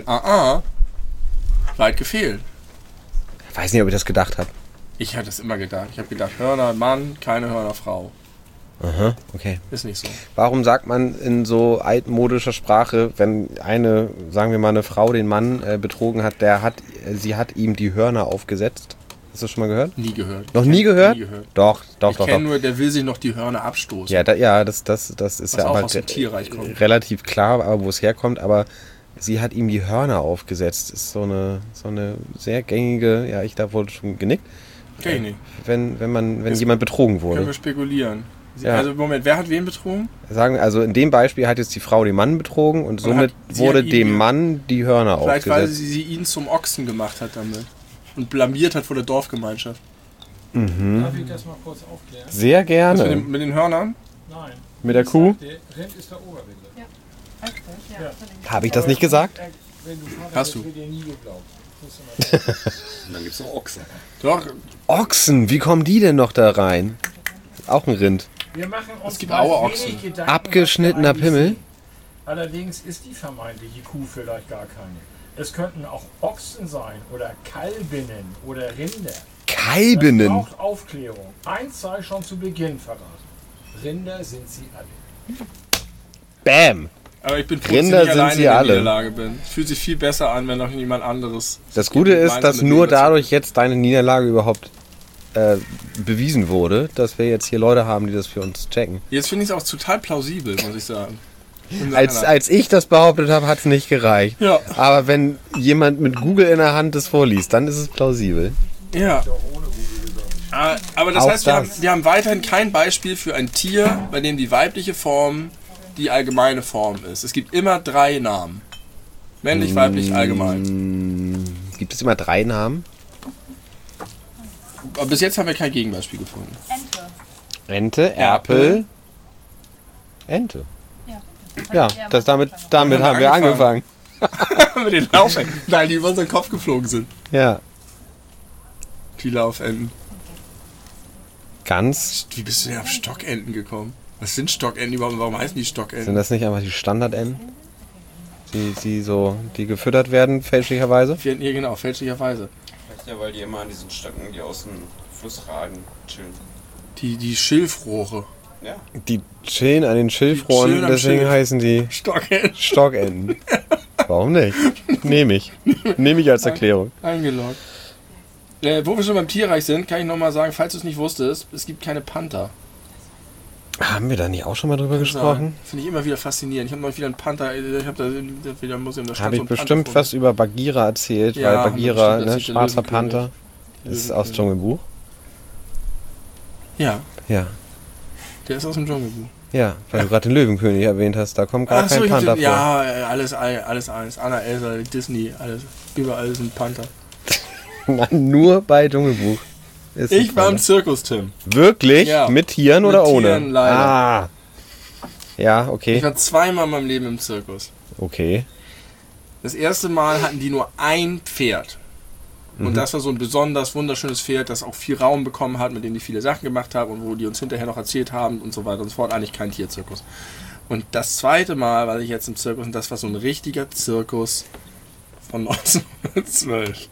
Weit gefehlt. Weiß nicht, ob ich das gedacht habe. Ich hatte es immer gedacht. Ich habe gedacht, Hörner Mann, keine Hörner Frau. Aha, okay. Ist nicht so. Warum sagt man in so altmodischer Sprache, wenn sagen wir mal, eine Frau den Mann betrogen hat, sie hat ihm die Hörner aufgesetzt? Hast du das schon mal gehört? Nie gehört. Noch nie gehört? Nie gehört. Doch. Ich kenne nur, der will sich noch die Hörner abstoßen. Ja, das ist Was ja auch aber aus dem Tierreich kommt. relativ klar, aber wo es herkommt. Aber sie hat ihm die Hörner aufgesetzt. Ist so eine sehr gängige, ja, ich da wurde schon genickt. Kenn ich nicht. Wenn jemand betrogen Können wurde. wir spekulieren. Ja. Also Moment, wer hat wen betrogen? Also in dem Beispiel hat jetzt die Frau den Mann betrogen und somit sie wurde hat ihm dem die- Mann die Hörner Vielleicht, weil aufgesetzt. sie ihn zum Ochsen gemacht hat damit. Und blamiert hat vor der Dorfgemeinschaft. Darf ich das mal kurz aufklären? Sehr Das gerne. mit den Hörnern? Nein. Mit der Kuh? Der Rind ist der Oberbegriff. Habe ich das nicht gesagt? Wenn du Vater Hast bist, du. wird dir nie geglaubt. Das musst du mal Und dann gibt es noch Ochsen. Doch, Ochsen, wie kommen die denn noch da rein? Auch ein Rind. Wir machen uns Es gibt mal Auerochsen. wenig Gedanken, Abgeschnittener was wir eigentlich Pimmel? sind. Allerdings ist die vermeintliche Kuh vielleicht gar keine. Es könnten auch Ochsen sein oder Kalbinnen oder Rinder. Das Kalbinnen. braucht Aufklärung. Eins sei schon zu Beginn verraten. Rinder sind sie alle. Bam. aber ich bin froh, Rinder dass ich sind alleine sie in der alle. Niederlage bin. Es fühlt sich viel besser an, wenn noch jemand anderes... Das Gute ist, dass gemeinsame nur Dinge dazu- dadurch jetzt deine Niederlage überhaupt bewiesen wurde, dass wir jetzt hier Leute haben, die das für uns checken. Jetzt finde ich es auch total plausibel, muss ich sagen. Als ich das behauptet habe, hat es nicht gereicht. Ja. Aber wenn jemand mit Google in der Hand das vorliest, dann ist es plausibel. Ja. Aber das Auch heißt, das. wir haben weiterhin kein Beispiel für ein Tier, bei dem die weibliche Form die allgemeine Form ist. Es gibt immer 3 Namen. Männlich, weiblich, allgemein. Gibt es immer 3 Namen? Aber bis jetzt haben wir kein Gegenbeispiel gefunden. Ente, Erpel, Ente. Ja, damit haben wir angefangen. Mit den Laufenten. Nein, die über unseren Kopf geflogen sind. Ja. Die Laufenten. Ganz. Wie bist du denn auf Stockenten gekommen? Was sind Stockenten überhaupt? Warum heißen die Stockenten? Sind das nicht einfach die Standardenten? Die gefüttert werden, fälschlicherweise? Ja, genau, fälschlicherweise. Ja, weil die immer an diesen Stöcken, die aus dem Fluss ragen, chillen. Die Schilfrohre. Ja. Die chillen an den Schilfrohren, deswegen Schilf. heißen die Stockenten. Warum nicht? Nehme ich als Erklärung. Eingeloggt. Wo wir schon beim Tierreich sind, kann ich nochmal sagen, falls du es nicht wusstest, es gibt keine Panther. Haben wir da nicht auch schon mal drüber gesprochen? Finde ich immer wieder faszinierend. Ich habe noch wieder einen Panther, wieder Museum, da habe ich bestimmt was über Bagheera erzählt, ja, weil Bagheera, ne, schwarzer Panther, ist aus Dschungelbuch. Ja. Ja. Der ist aus dem Dschungelbuch. Ja, weil du gerade den Löwenkönig erwähnt hast, da kommt gar kein Panther vor. Ja, alles. Anna, Elsa, Disney, alles. Überall sind Panther. Nein, nur bei Dschungelbuch. Ich war im Zirkus, Tim. Wirklich? Ja. Mit Tieren oder mit ohne? Tieren, leider. Ah. Ja, okay. Ich war 2-mal in meinem Leben im Zirkus. Okay. Das erste Mal hatten die nur ein Pferd. Und das war so ein besonders wunderschönes Pferd, das auch viel Raum bekommen hat, mit dem die viele Sachen gemacht haben und wo die uns hinterher noch erzählt haben und so weiter und so fort. Eigentlich kein Tierzirkus. Und das zweite Mal war ich jetzt im Zirkus und das war so ein richtiger Zirkus von 1912.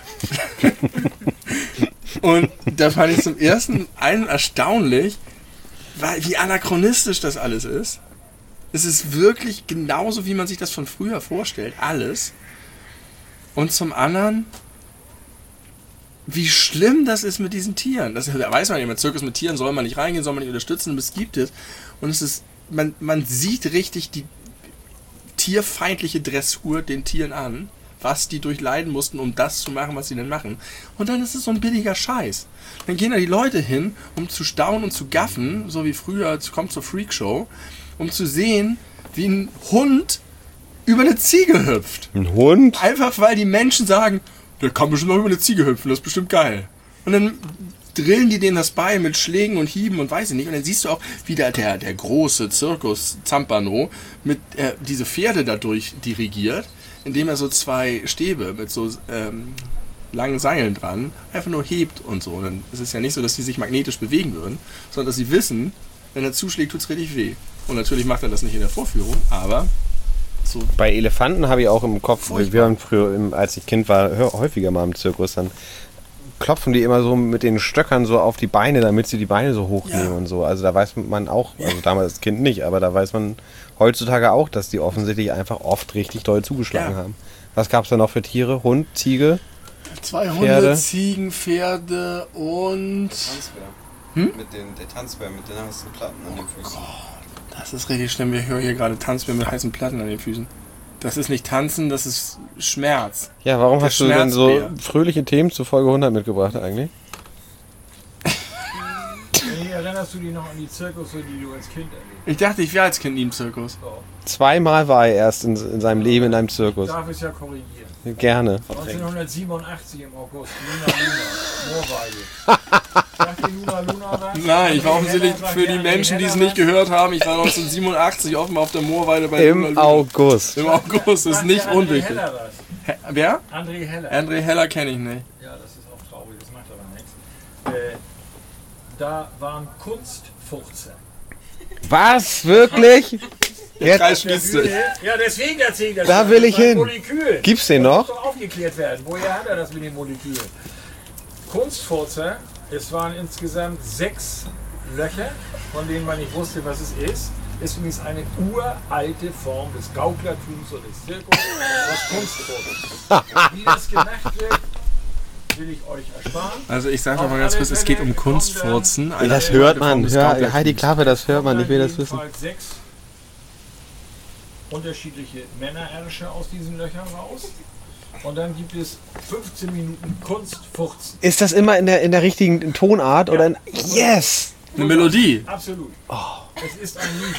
Und da fand ich zum ersten einen erstaunlich, wie anachronistisch das alles ist. Es ist wirklich genauso, wie man sich das von früher vorstellt. Alles. Und zum anderen, wie schlimm das ist mit diesen Tieren. Das weiß man ja, im Zirkus mit Tieren soll man nicht reingehen, soll man nicht unterstützen, und es gibt es. Und es ist, man sieht richtig die tierfeindliche Dressur den Tieren an, was die durchleiden mussten, um das zu machen, was sie denn machen. Und dann ist es so ein billiger Scheiß. Dann gehen da die Leute hin, um zu staunen und zu gaffen, so wie früher, kommt zur Freakshow, um zu sehen, wie ein Hund über eine Ziege hüpft. Ein Hund? Einfach, weil die Menschen sagen, der kann bestimmt noch über eine Ziege hüpfen, das ist bestimmt geil. Und dann drillen die denen das bei mit Schlägen und Hieben und weiß ich nicht. Und dann siehst du auch, wie der große Zirkus Zampano mit diese Pferde dadurch dirigiert, indem er so 2 Stäbe mit so langen Seilen dran einfach nur hebt und so. Und dann ist es ja nicht so, dass die sich magnetisch bewegen würden, sondern dass sie wissen, wenn er zuschlägt, tut es richtig weh. Und natürlich macht er das nicht in der Vorführung, aber so. Bei Elefanten habe ich auch im Kopf, wir haben früher, als ich Kind war, häufiger mal im Zirkus, dann klopfen die immer so mit den Stöckern so auf die Beine, damit sie die Beine so hochnehmen und so. Also da weiß man auch, also damals als Kind nicht, aber da weiß man heutzutage auch, dass die offensichtlich einfach oft richtig doll zugeschlagen haben. Was gab es da noch für Tiere? Hund, Ziege? 2 Hunde, Pferde. Ziegen, Pferde und... Tanzbär. Der Tanzbär mit den heißen Platten an den Füßen. Das ist richtig schlimm. Wir hören hier gerade Tanzbär mit heißen Platten an den Füßen. Das ist nicht Tanzen, das ist Schmerz. Ja, warum Der hast du denn so Schmerzbär. fröhliche Themen zu Folge 100 mitgebracht eigentlich? Erinnerst du dich noch an die Zirkusse, die du als Kind erlebt Ich dachte, ich wäre als Kind nie im Zirkus. hast? 2-mal war er erst in seinem Leben in einem Zirkus. Ich darf es ja korrigieren. Gerne. 1987 im August, Luna, Moorweide. Sagt ihr Luna was? Nein, ich war offensichtlich für die Menschen, die es nicht gehört haben, ich war 1987 offenbar auf der Moorweide bei Luna Im Luna. August. Im August, ist nicht André unwichtig. Heller was? Wer? André Heller. André Heller kenne ich nicht. Ja, das ist auch traurig, das macht aber nichts. Da waren Kunstfurzer. Was? Wirklich? Der Kreis Der schließt sich. Bühne. Ja, deswegen erzähle ich das. Da schon. will Das ich waren hin. Moleküle. Gibt's den Das noch? muss doch aufgeklärt werden. Woher hat er das mit den Molekülen? Kunstfurzer, es waren insgesamt 6 Löcher, von denen man nicht wusste, was es ist. Ist übrigens eine uralte Form des Gauklertums oder des Zirkus, das Kunstfurzen. Wie das gemacht wird, will ich euch ersparen. Also ich sage mal ganz kurz, es geht um Kunstfurzen. Das hört man. Hör, halt die Klappe, das hört man. Ich will das wissen. 6 unterschiedliche Männerärsche aus diesen Löchern raus. Und dann gibt es 15 Minuten Kunstfurzen. Ist das immer in der richtigen Tonart? Oder in, yes! Eine Melodie. Absolut. Es ist ein Lied.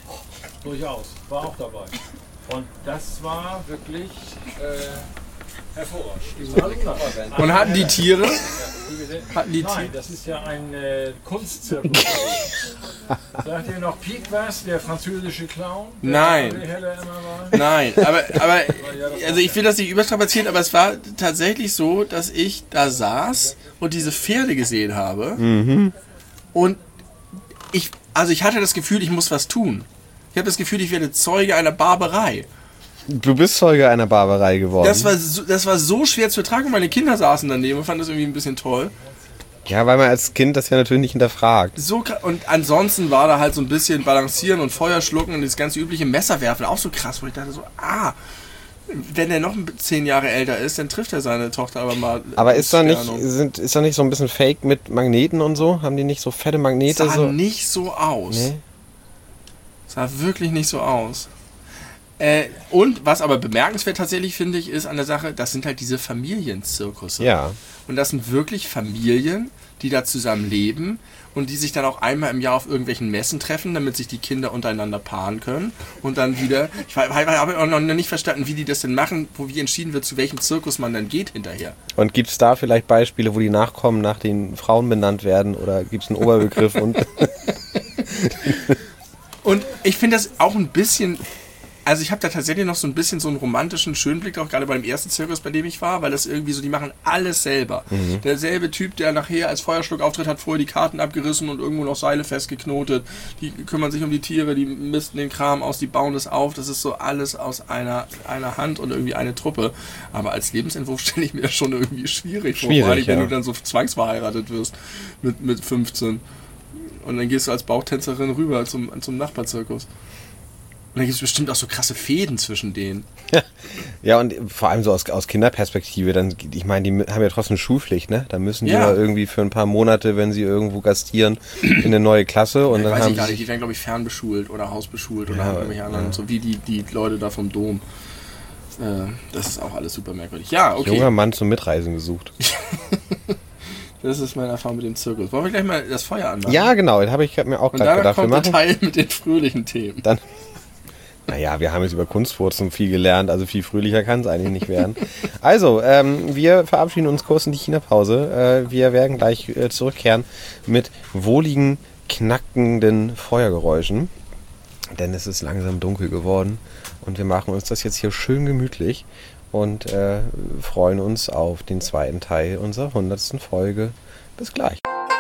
Durchaus. War auch dabei. Und das war wirklich Hervorragend. Und hatten die Tiere? Nein, das ist ja ein Kunstzirkus. Sagt ihr noch Piet was, der französische Clown? Nein. Nein, aber also ich will das nicht überstrapazieren, aber es war tatsächlich so, dass ich da saß und diese Pferde gesehen habe. Mhm. Und ich hatte das Gefühl, ich muss was tun. Ich habe das Gefühl, ich werde Zeuge einer Barbarei. Du bist Zeuge einer Barbarei geworden. Das war so schwer zu ertragen. Meine Kinder saßen daneben und fanden das irgendwie ein bisschen toll. Ja, weil man als Kind das ja natürlich nicht hinterfragt. Und ansonsten war da halt so ein bisschen Balancieren und Feuer schlucken und das ganze übliche Messerwerfen auch so krass, wo ich dachte so, wenn er noch 10 Jahre älter ist, dann trifft er seine Tochter aber mal. Aber ist da nicht so ein bisschen Fake mit Magneten und so? Haben die nicht so fette Magnete? Sah nicht so aus. Nee? Sah wirklich nicht so aus. Und was aber bemerkenswert tatsächlich, finde ich, ist an der Sache, das sind halt diese Familienzirkusse. Ja. Und das sind wirklich Familien, die da zusammen leben und die sich dann auch einmal im Jahr auf irgendwelchen Messen treffen, damit sich die Kinder untereinander paaren können. Und dann wieder, ich habe auch noch nicht verstanden, wie die das denn machen, wie entschieden wird, zu welchem Zirkus man dann geht hinterher. Und gibt es da vielleicht Beispiele, wo die Nachkommen nach den Frauen benannt werden? Oder gibt es einen Oberbegriff? Und ich finde das auch ein bisschen... Also ich habe da tatsächlich noch so ein bisschen so einen romantischen Schönblick drauf, gerade beim ersten Zirkus, bei dem ich war, weil das irgendwie so, die machen alles selber. Mhm. Derselbe Typ, der nachher als Feuerschluckauftritt hat vorher die Karten abgerissen und irgendwo noch Seile festgeknotet. Die kümmern sich um die Tiere, die misten den Kram aus, die bauen das auf. Das ist so alles aus einer Hand und irgendwie eine Truppe. Aber als Lebensentwurf stelle ich mir das schon irgendwie schwierig vor, wenn du dann so zwangsverheiratet wirst mit 15. Und dann gehst du als Bauchtänzerin rüber zum Nachbarzirkus. Und da gibt es bestimmt auch so krasse Fäden zwischen denen. Ja, und vor allem so aus Kinderperspektive, ich meine, die haben ja trotzdem Schulpflicht, ne? Da müssen die ja irgendwie für ein paar Monate, wenn sie irgendwo gastieren, in eine neue Klasse. Und dann weiß ich gar nicht, die werden, glaube ich, fernbeschult oder hausbeschult oder irgendwelche anderen, so wie die Leute da vom Dom. Das ist auch alles super merkwürdig. Ja, okay. Junger Mann zum Mitreisen gesucht. Das ist meine Erfahrung mit dem Zirkus. Wollen wir gleich mal das Feuer anmachen? Ja, genau, das habe ich mir auch gerade gedacht. Und dann kommt der Teil mit den fröhlichen Themen. Naja, wir haben jetzt über Kunstwurzeln viel gelernt, also viel fröhlicher kann es eigentlich nicht werden. Also, wir verabschieden uns kurz in die China-Pause. Wir werden gleich zurückkehren mit wohligen, knackenden Feuergeräuschen. Denn es ist langsam dunkel geworden und wir machen uns das jetzt hier schön gemütlich und freuen uns auf den zweiten Teil unserer 100. Folge. Bis gleich.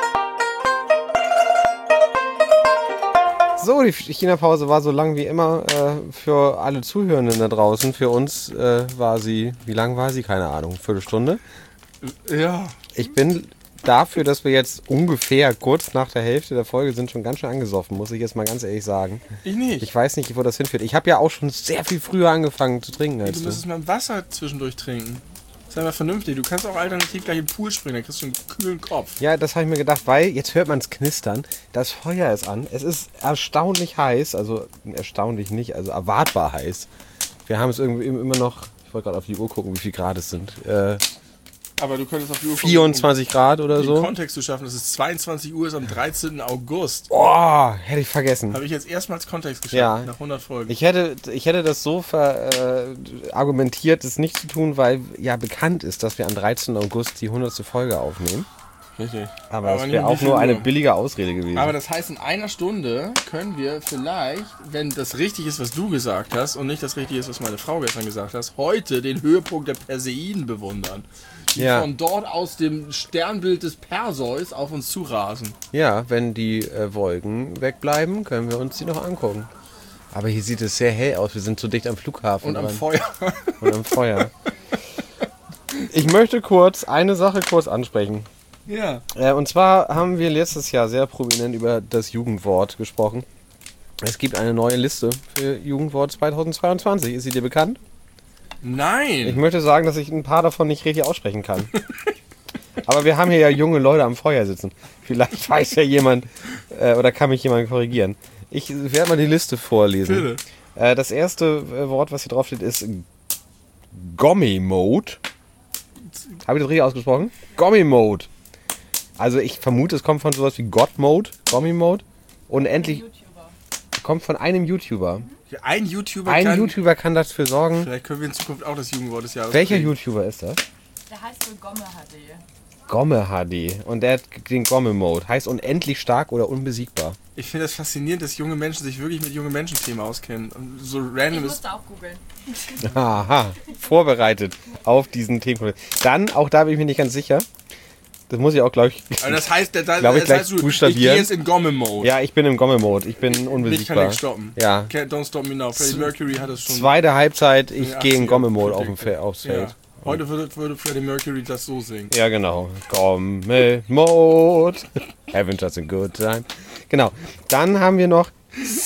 So, die China-Pause war so lang wie immer für alle Zuhörenden da draußen. Für uns war sie, wie lang war sie? Keine Ahnung, Viertelstunde? Ja. Ich bin dafür, dass wir jetzt ungefähr kurz nach der Hälfte der Folge sind, schon ganz schön angesoffen, muss ich jetzt mal ganz ehrlich sagen. Ich nicht. Ich weiß nicht, wo das hinführt. Ich habe ja auch schon sehr viel früher angefangen zu trinken als du. Du müsstest mal Wasser zwischendurch trinken. Sei mal vernünftig. Du kannst auch alternativ gleich im Pool springen, dann kriegst du einen kühlen Kopf. Ja, das habe ich mir gedacht, weil jetzt hört man es knistern. Das Feuer ist an. Es ist erstaunlich heiß, also erstaunlich nicht, also erwartbar heiß. Wir haben es irgendwie immer noch, ich wollte gerade auf die Uhr gucken, wie viel Grad es sind. Aber du könntest auf die Uhr 24 Grad oder so. Den Kontext zu schaffen, es ist 22 Uhr, ist am 13. August. Oh, hätte ich vergessen. Habe ich jetzt erstmals Kontext geschaffen, nach 100 Folgen. Ich hätte das so argumentiert, es nicht zu tun, weil ja bekannt ist, dass wir am 13. August die 100. Folge aufnehmen. Richtig. Aber das wäre auch nur eine billige Ausrede gewesen. Aber das heißt, in einer Stunde können wir vielleicht, wenn das richtig ist, was du gesagt hast und nicht das richtig ist, was meine Frau gestern gesagt hat, heute den Höhepunkt der Perseiden bewundern. Die von dort aus dem Sternbild des Perseus auf uns zurasen. Ja, wenn die Wolken wegbleiben, können wir uns die noch angucken. Aber hier sieht es sehr hell aus. Wir sind zu dicht am Flughafen. Und am Feuer. Und am Feuer. Ich möchte eine Sache kurz ansprechen. Ja. Und zwar haben wir letztes Jahr sehr prominent über das Jugendwort gesprochen. Es gibt eine neue Liste für Jugendwort 2022. Ist sie dir bekannt? Nein! Ich möchte sagen, dass ich ein paar davon nicht richtig aussprechen kann. Aber wir haben hier ja junge Leute am Feuer sitzen. Vielleicht weiß ja jemand oder kann mich jemand korrigieren. Ich werde mal die Liste vorlesen. Bitte. Das erste Wort, was hier drauf steht, ist Gommi-Mode. Habe ich das richtig ausgesprochen? Gommi-Mode. Also ich vermute, es kommt von sowas wie God-Mode, Gommi-Mode. Und endlich... kommt von einem YouTuber. Ein YouTuber YouTuber kann dafür sorgen. Vielleicht können wir in Zukunft auch das Jugendwort des Jahres Welcher kriegen. YouTuber ist das? Der heißt wohl Gomme HD. Gomme HD. Und der hat den Gomme-Mode. Heißt unendlich stark oder unbesiegbar. Ich finde das faszinierend, dass junge Menschen sich wirklich mit jungen Menschen-Themen auskennen. Und so random Ich ist. musste auch googeln. Aha, vorbereitet auf diesen Themen. Dann, auch da bin ich mir nicht ganz sicher. Das muss ich auch, glaube ich, Aber das heißt, gleich ich buchstabieren. gehe jetzt in Gomme-Mode. ja, ich bin im Gomme-Mode. Ich bin Mich kann unbesiegbar. nichts stoppen. Ja. Don't stop me now. Freddie Mercury hat es schon. Zweite Halbzeit, ich Ja, gehe in 80er Gomme-Mode predicted. aufs Ja. Feld. Heute würde Freddie Mercury das so singen. Ja, genau. Gomme-Mode. Having just a good time. Genau. Dann haben wir noch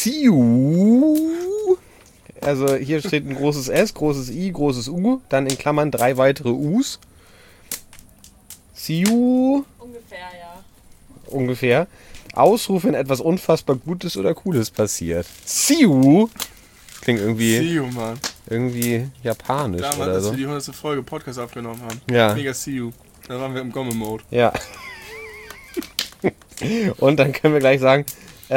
Siu. Also hier steht ein großes S, großes I, großes U. Dann in Klammern 3 weitere U's. Siu. Ungefähr, ja. Ungefähr. Ausruf, wenn etwas unfassbar Gutes oder Cooles passiert. Siu. Klingt See you, Mann. irgendwie japanisch Damals, oder als so. wir die 100. Folge Podcast aufgenommen haben. Ja. Mega see you. Da waren wir im Gomme-Mode. Ja. Und dann können wir gleich sagen,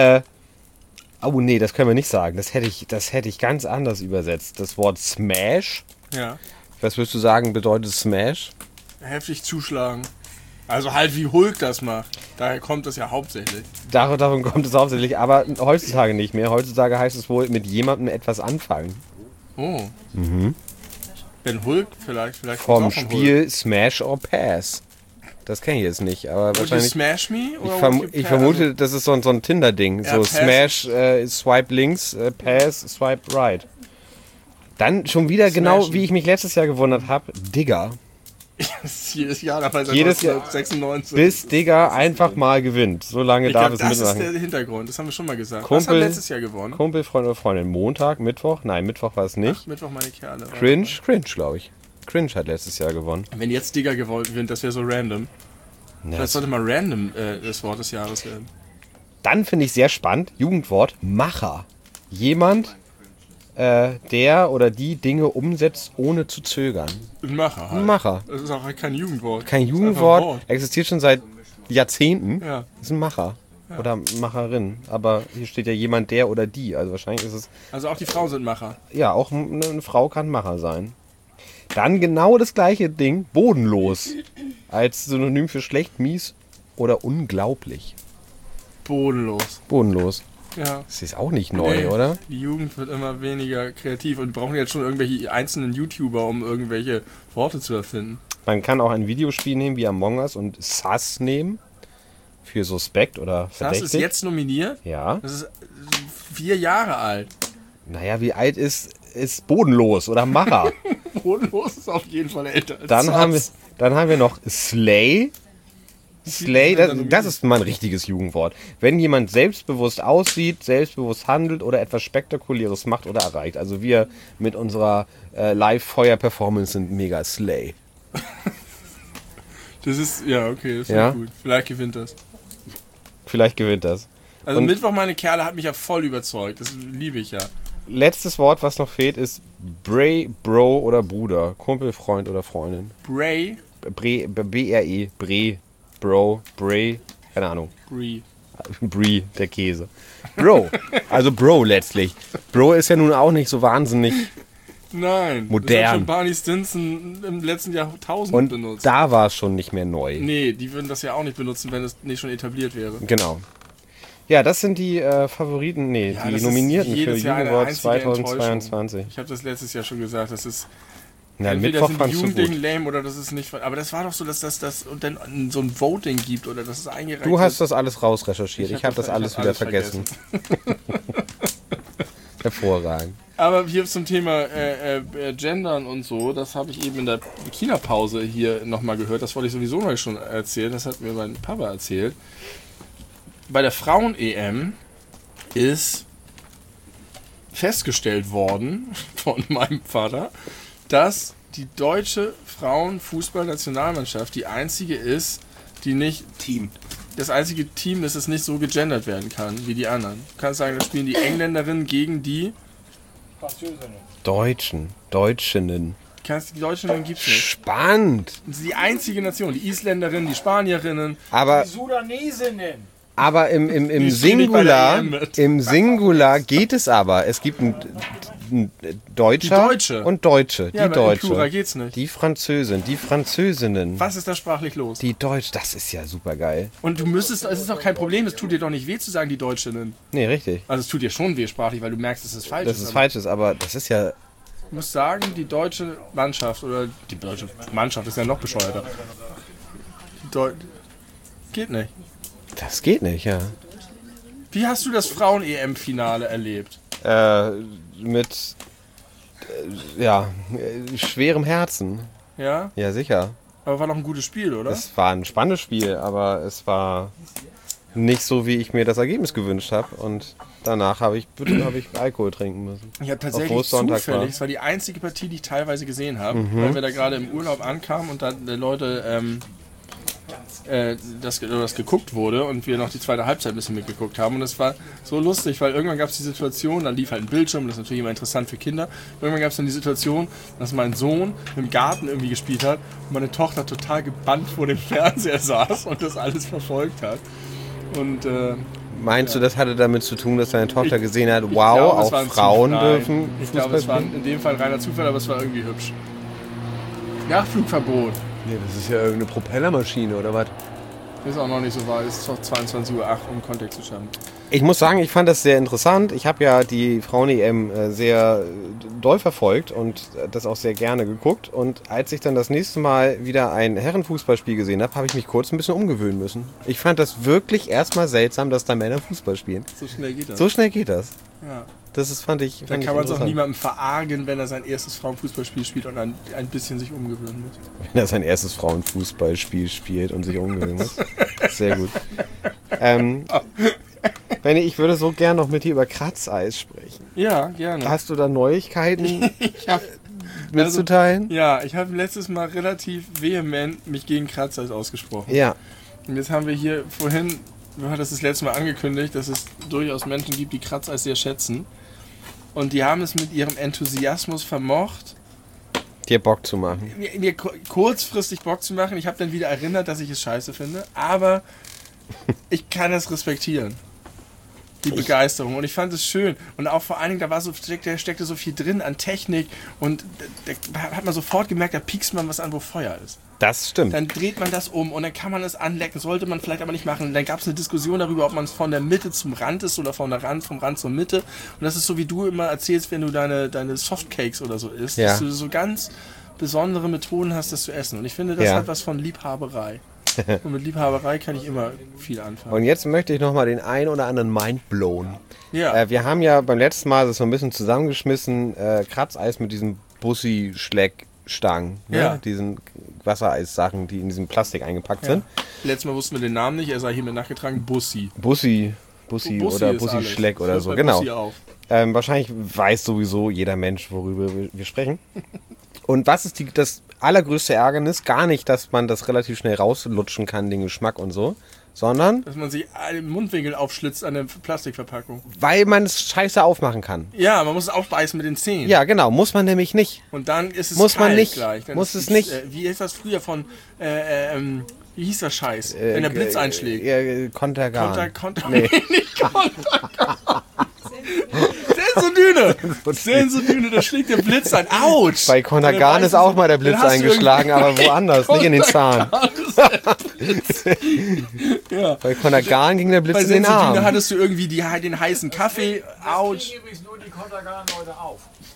oh nee, das können wir nicht sagen. Das hätte ich ganz anders übersetzt. Das Wort Smash. Ja. Was würdest du sagen, bedeutet Smash? Heftig zuschlagen. Also halt wie Hulk das macht. Daher kommt das ja hauptsächlich. Davon kommt es hauptsächlich, aber heutzutage nicht mehr. Heutzutage heißt es wohl mit jemandem etwas anfangen. Oh. Wenn Hulk vielleicht Vom kommt's auch von Spiel Smash or Pass. Das kenne ich jetzt nicht, aber Hulk. Would you wahrscheinlich. smash me? Ich, Oder verm would you ich pass? vermute, das ist so ein Tinder-Ding. Ja, So Pass. Smash, Swipe links, Pass, Swipe right. Dann schon wieder genau, Smashen. wie ich mich letztes Jahr gewundert habe, Digger. Das ist jedes Jahr dabei seit Jedes Jahr. 1996. Bis Digger einfach mal gewinnt. So lange ich darf glaube, es das ist mitmachen. der Hintergrund. Das haben wir schon mal gesagt. Was Kumpel- hat letztes Jahr gewonnen? Kumpel, Freund oder Freundin. Montag, Mittwoch? Nein, Mittwoch war es nicht. Ach, Mittwoch meine Kerle. Cringe, glaube ich. Cringe hat letztes Jahr gewonnen. Wenn jetzt Digger gewinnt, das wäre so random. Ja, Vielleicht sollte mal random das Wort des Jahres werden. dann finde ich sehr spannend, Jugendwort, Macher. Jemand, der oder die Dinge umsetzt, ohne zu zögern. Ein Macher halt. Ein Macher. Das ist auch kein Jugendwort. Kein Das ist einfach ein Jugendwort, Wort. existiert schon seit Jahrzehnten. Ja. Ist ein Macher. Oder Macherin. Aber hier steht ja jemand, der oder die. Also wahrscheinlich ist es, Also auch die Frauen sind Macher. ja, auch eine Frau kann Macher sein. Dann genau das gleiche Ding, bodenlos. Als Synonym für schlecht, mies oder unglaublich. Bodenlos. Bodenlos. Ja. Das ist auch nicht neu, Nee, oder? Die Jugend wird immer weniger kreativ und brauchen jetzt schon irgendwelche einzelnen YouTuber, um irgendwelche Worte zu erfinden. Man kann auch ein Videospiel nehmen wie Among Us und Sus nehmen. Für suspekt oder Das verdächtig. ist jetzt nominiert. Ja. Das ist 4 Jahre alt. Naja, wie alt ist bodenlos oder Macher? Bodenlos ist auf jeden Fall älter als Dann Sus. haben wir noch Slay. Slay, das ist mal ein richtiges Jugendwort. Wenn jemand selbstbewusst aussieht, selbstbewusst handelt oder etwas Spektakuläres macht oder erreicht. Also wir mit unserer Live-Feuer-Performance sind mega Slay. Das ist, ja, okay, das ist Ja. gut. Vielleicht gewinnt das. Vielleicht gewinnt das. Also Und- Mittwoch meine Kerle hat mich ja voll überzeugt. Das liebe ich ja. Letztes Wort, was noch fehlt, ist Bray, Bro oder Bruder. Kumpel, Freund oder Freundin. Bray. B-R-E, Bre, Bro, Bray, keine Ahnung. Brie. Brie, der Käse. Bro, also Bro letztlich. Bro ist ja nun auch nicht so wahnsinnig. Nein. Modern. Das hat schon Barney Stinson im letzten Jahrtausend Und benutzt. da war es schon nicht mehr neu. Nee, die würden das ja auch nicht benutzen, wenn es nicht schon etabliert wäre. Genau. Ja, das sind die Favoriten, Ja, die das ist Nominierten für jedes Jahr eine Jugendwort einzige 2022. Ich habe das letztes Jahr schon gesagt, das ist Ja, entweder Mittwoch sind die fandst du Jugendlichen gut. lame oder das ist nicht. Aber das war doch so, dass das und dann so ein Voting gibt oder dass es eingereicht Du hast wird. das alles rausrecherchiert. Ich habe das alles wieder vergessen. Hervorragend. Aber hier zum Thema Gendern und so, das habe ich eben in der China-Pause hier nochmal gehört. Das wollte ich sowieso noch schon erzählen. Das hat mir mein Papa erzählt. Bei der Frauen-EM ist festgestellt worden von meinem Vater, dass die deutsche Frauenfußballnationalmannschaft die einzige ist, die nicht das einzige Team ist, das nicht so gegendert werden kann wie die anderen. Du kannst sagen, da spielen die Engländerinnen gegen die Deutschinnen. die Deutschen gibt's nicht. Spannend. Das ist die einzige Nation. Die Isländerinnen, die Spanierinnen. Aber, Die Sudanesinnen. Aber im Die spielen nicht bei der EM mit. Singular geht es aber. Es gibt ein Deutscher Die Deutsche. und Deutsche. Ja, die aber im Deutsche. Plural geht's nicht. Die Französin, die Französinnen. Was ist da sprachlich los? Die Deutsch, das ist ja super geil. Und es ist doch kein Problem, es tut dir doch nicht weh zu sagen, die Deutschinnen. Nee, richtig. Also es tut dir schon weh sprachlich, weil du merkst, dass es falsch ist. Das ist falsch, aber das ist ja. Ich muss sagen, die deutsche Mannschaft, oder die deutsche Mannschaft ist ja noch bescheuerter. Geht nicht. Das geht nicht, ja. Wie hast du das Frauen-EM-Finale erlebt? Mit schwerem Herzen. Ja? Ja, sicher. Aber war doch ein gutes Spiel, oder? Es war ein spannendes Spiel, aber es war nicht so, wie ich mir das Ergebnis gewünscht habe. Und danach habe ich Alkohol trinken müssen. Ich habe Obwohl tatsächlich es Sonntag zufällig, war. es war die einzige Partie, die ich teilweise gesehen habe, weil wir da gerade im Urlaub ankamen und dann Leute das geguckt wurde und wir noch die zweite Halbzeit ein bisschen mitgeguckt haben. Und das war so lustig, weil irgendwann gab es die Situation, dann lief halt ein Bildschirm, das ist natürlich immer interessant für Kinder. Irgendwann gab es dann die Situation, dass mein Sohn im Garten irgendwie gespielt hat und meine Tochter total gebannt vor dem Fernseher saß und das alles verfolgt hat. Und Meinst du, das hatte damit zu tun, dass deine Tochter gesehen hat, ich wow, glaube, es auch war ein Frauen Zufall. dürfen Ich Fußball glaube, es war spielen? in dem Fall reiner Zufall, aber es war irgendwie hübsch. Yachtflugverbot. Nee, das ist ja irgendeine Propellermaschine oder was? Ist auch noch nicht so weit, es ist doch 22:08 Uhr, um Kontext zu schaffen. Ich muss sagen, ich fand das sehr interessant. Ich habe ja die Frauen-EM sehr doll verfolgt und das auch sehr gerne geguckt. Und als ich dann das nächste Mal wieder ein Herrenfußballspiel gesehen habe, habe ich mich kurz ein bisschen umgewöhnen müssen. Ich fand das wirklich erstmal seltsam, dass da Männer Fußball spielen. So schnell geht das. So schnell geht das. Ja. Fand ich Da kann man es auch interessant. niemandem verargen, wenn er sein erstes Frauenfußballspiel spielt und ein bisschen sich umgewöhnen muss. Wenn er sein erstes Frauenfußballspiel spielt und sich umgewöhnen muss. Sehr gut. Benni, ich würde so gern noch mit dir über Kratzeis sprechen. Ja, gerne. Hast du da Neuigkeiten Ich hab, mitzuteilen? ja, ich habe letztes Mal relativ vehement mich gegen Kratzeis ausgesprochen. Ja. Und jetzt haben wir hier vorhin, du hattest das letzte Mal angekündigt, dass es durchaus Menschen gibt, die Kratzeis sehr schätzen. Und die haben es mit ihrem Enthusiasmus vermocht, Dir Bock zu machen. mir kurzfristig Bock zu machen. Ich habe dann wieder erinnert, dass ich es scheiße finde. Aber ich kann es respektieren. Die Begeisterung. Und ich fand es schön. Und auch vor allen Dingen, da steckte so viel drin an Technik. Und da hat man sofort gemerkt, da piekst man was an, wo Feuer ist. Das stimmt. Dann dreht man das um und dann kann man es anlecken. Sollte man vielleicht aber nicht machen. Und dann gab es eine Diskussion darüber, ob man es von der Mitte zum Rand ist oder vom Rand zur Mitte. Und das ist so, wie du immer erzählst, wenn du deine Softcakes oder so isst. Ja. Dass du so ganz besondere Methoden hast, das zu essen. Und ich finde, das Ja. hat was von Liebhaberei. Und mit Liebhaberei kann ich immer viel anfangen. Und jetzt möchte ich nochmal den einen oder anderen Mind blown. Ja. Wir haben ja beim letzten Mal das so ein bisschen zusammengeschmissen, Kratzeis mit diesen Bussi-Schleckstangen. Ne? Ja. Diesen Wassereissachen, die in diesem Plastik eingepackt sind. Letztes Mal wussten wir den Namen nicht, er sei hiermit nachgetragen, Bussi. Bussi Bussi oder ist Bussi-Schleck alles. oder Hört so, bei genau. Bussi auf. Wahrscheinlich weiß sowieso jeder Mensch, worüber wir sprechen. Und was ist das allergrößte Ärgernis? Gar nicht, dass man das relativ schnell rauslutschen kann, den Geschmack und so, sondern Dass man sich den Mundwinkel aufschlitzt an der Plastikverpackung. weil man es scheiße aufmachen kann. Ja, man muss es aufbeißen mit den Zähnen. Ja, genau, muss man nämlich nicht. Und dann ist es Muss man kalt nicht. gleich. Dann Muss ist es nicht. Wie ist das früher von, wie hieß das Scheiß? Wenn der Blitz einschlägt. Kontergan. Konter, Nee. nicht Kontergan. Sensodyne! Sensodyne, da schlägt der Blitz ein. Autsch! Bei Kontergan ist auch mal der Blitz eingeschlagen, aber woanders, nicht in den Zahn. Ja. Bei Kontergan ging der Blitz Bei in den Sensodyne Arm. hattest du irgendwie den heißen Kaffee. Autsch! Übrigens nur die Kontergan-Leute auf.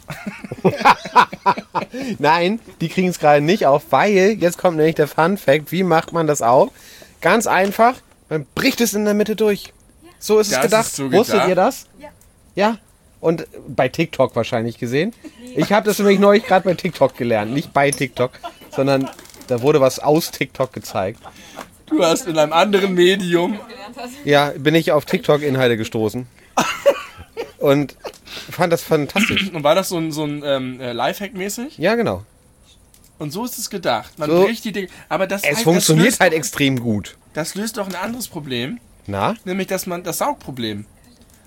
Nein, die kriegen es gerade nicht auf, weil, jetzt kommt nämlich der Fun Fact, wie macht man das auf? Ganz einfach, man bricht es in der Mitte durch. So ist es Das gedacht. ist so Wusstet gedacht? ihr das? Ja. Ja? Und bei TikTok wahrscheinlich gesehen. Ich habe das nämlich neulich gerade bei TikTok gelernt. Nicht bei TikTok, sondern da wurde was aus TikTok gezeigt. Du hast in einem anderen Medium. Ja, bin ich auf TikTok-Inhalte gestoßen. Und fand das fantastisch. Und war das so ein Lifehack-mäßig? Ja, genau. Und so ist es gedacht. Man So. bricht die Dinge. Aber das, Es das funktioniert löst, halt extrem gut. Das löst doch ein anderes Problem. Na? Nämlich das Saugproblem.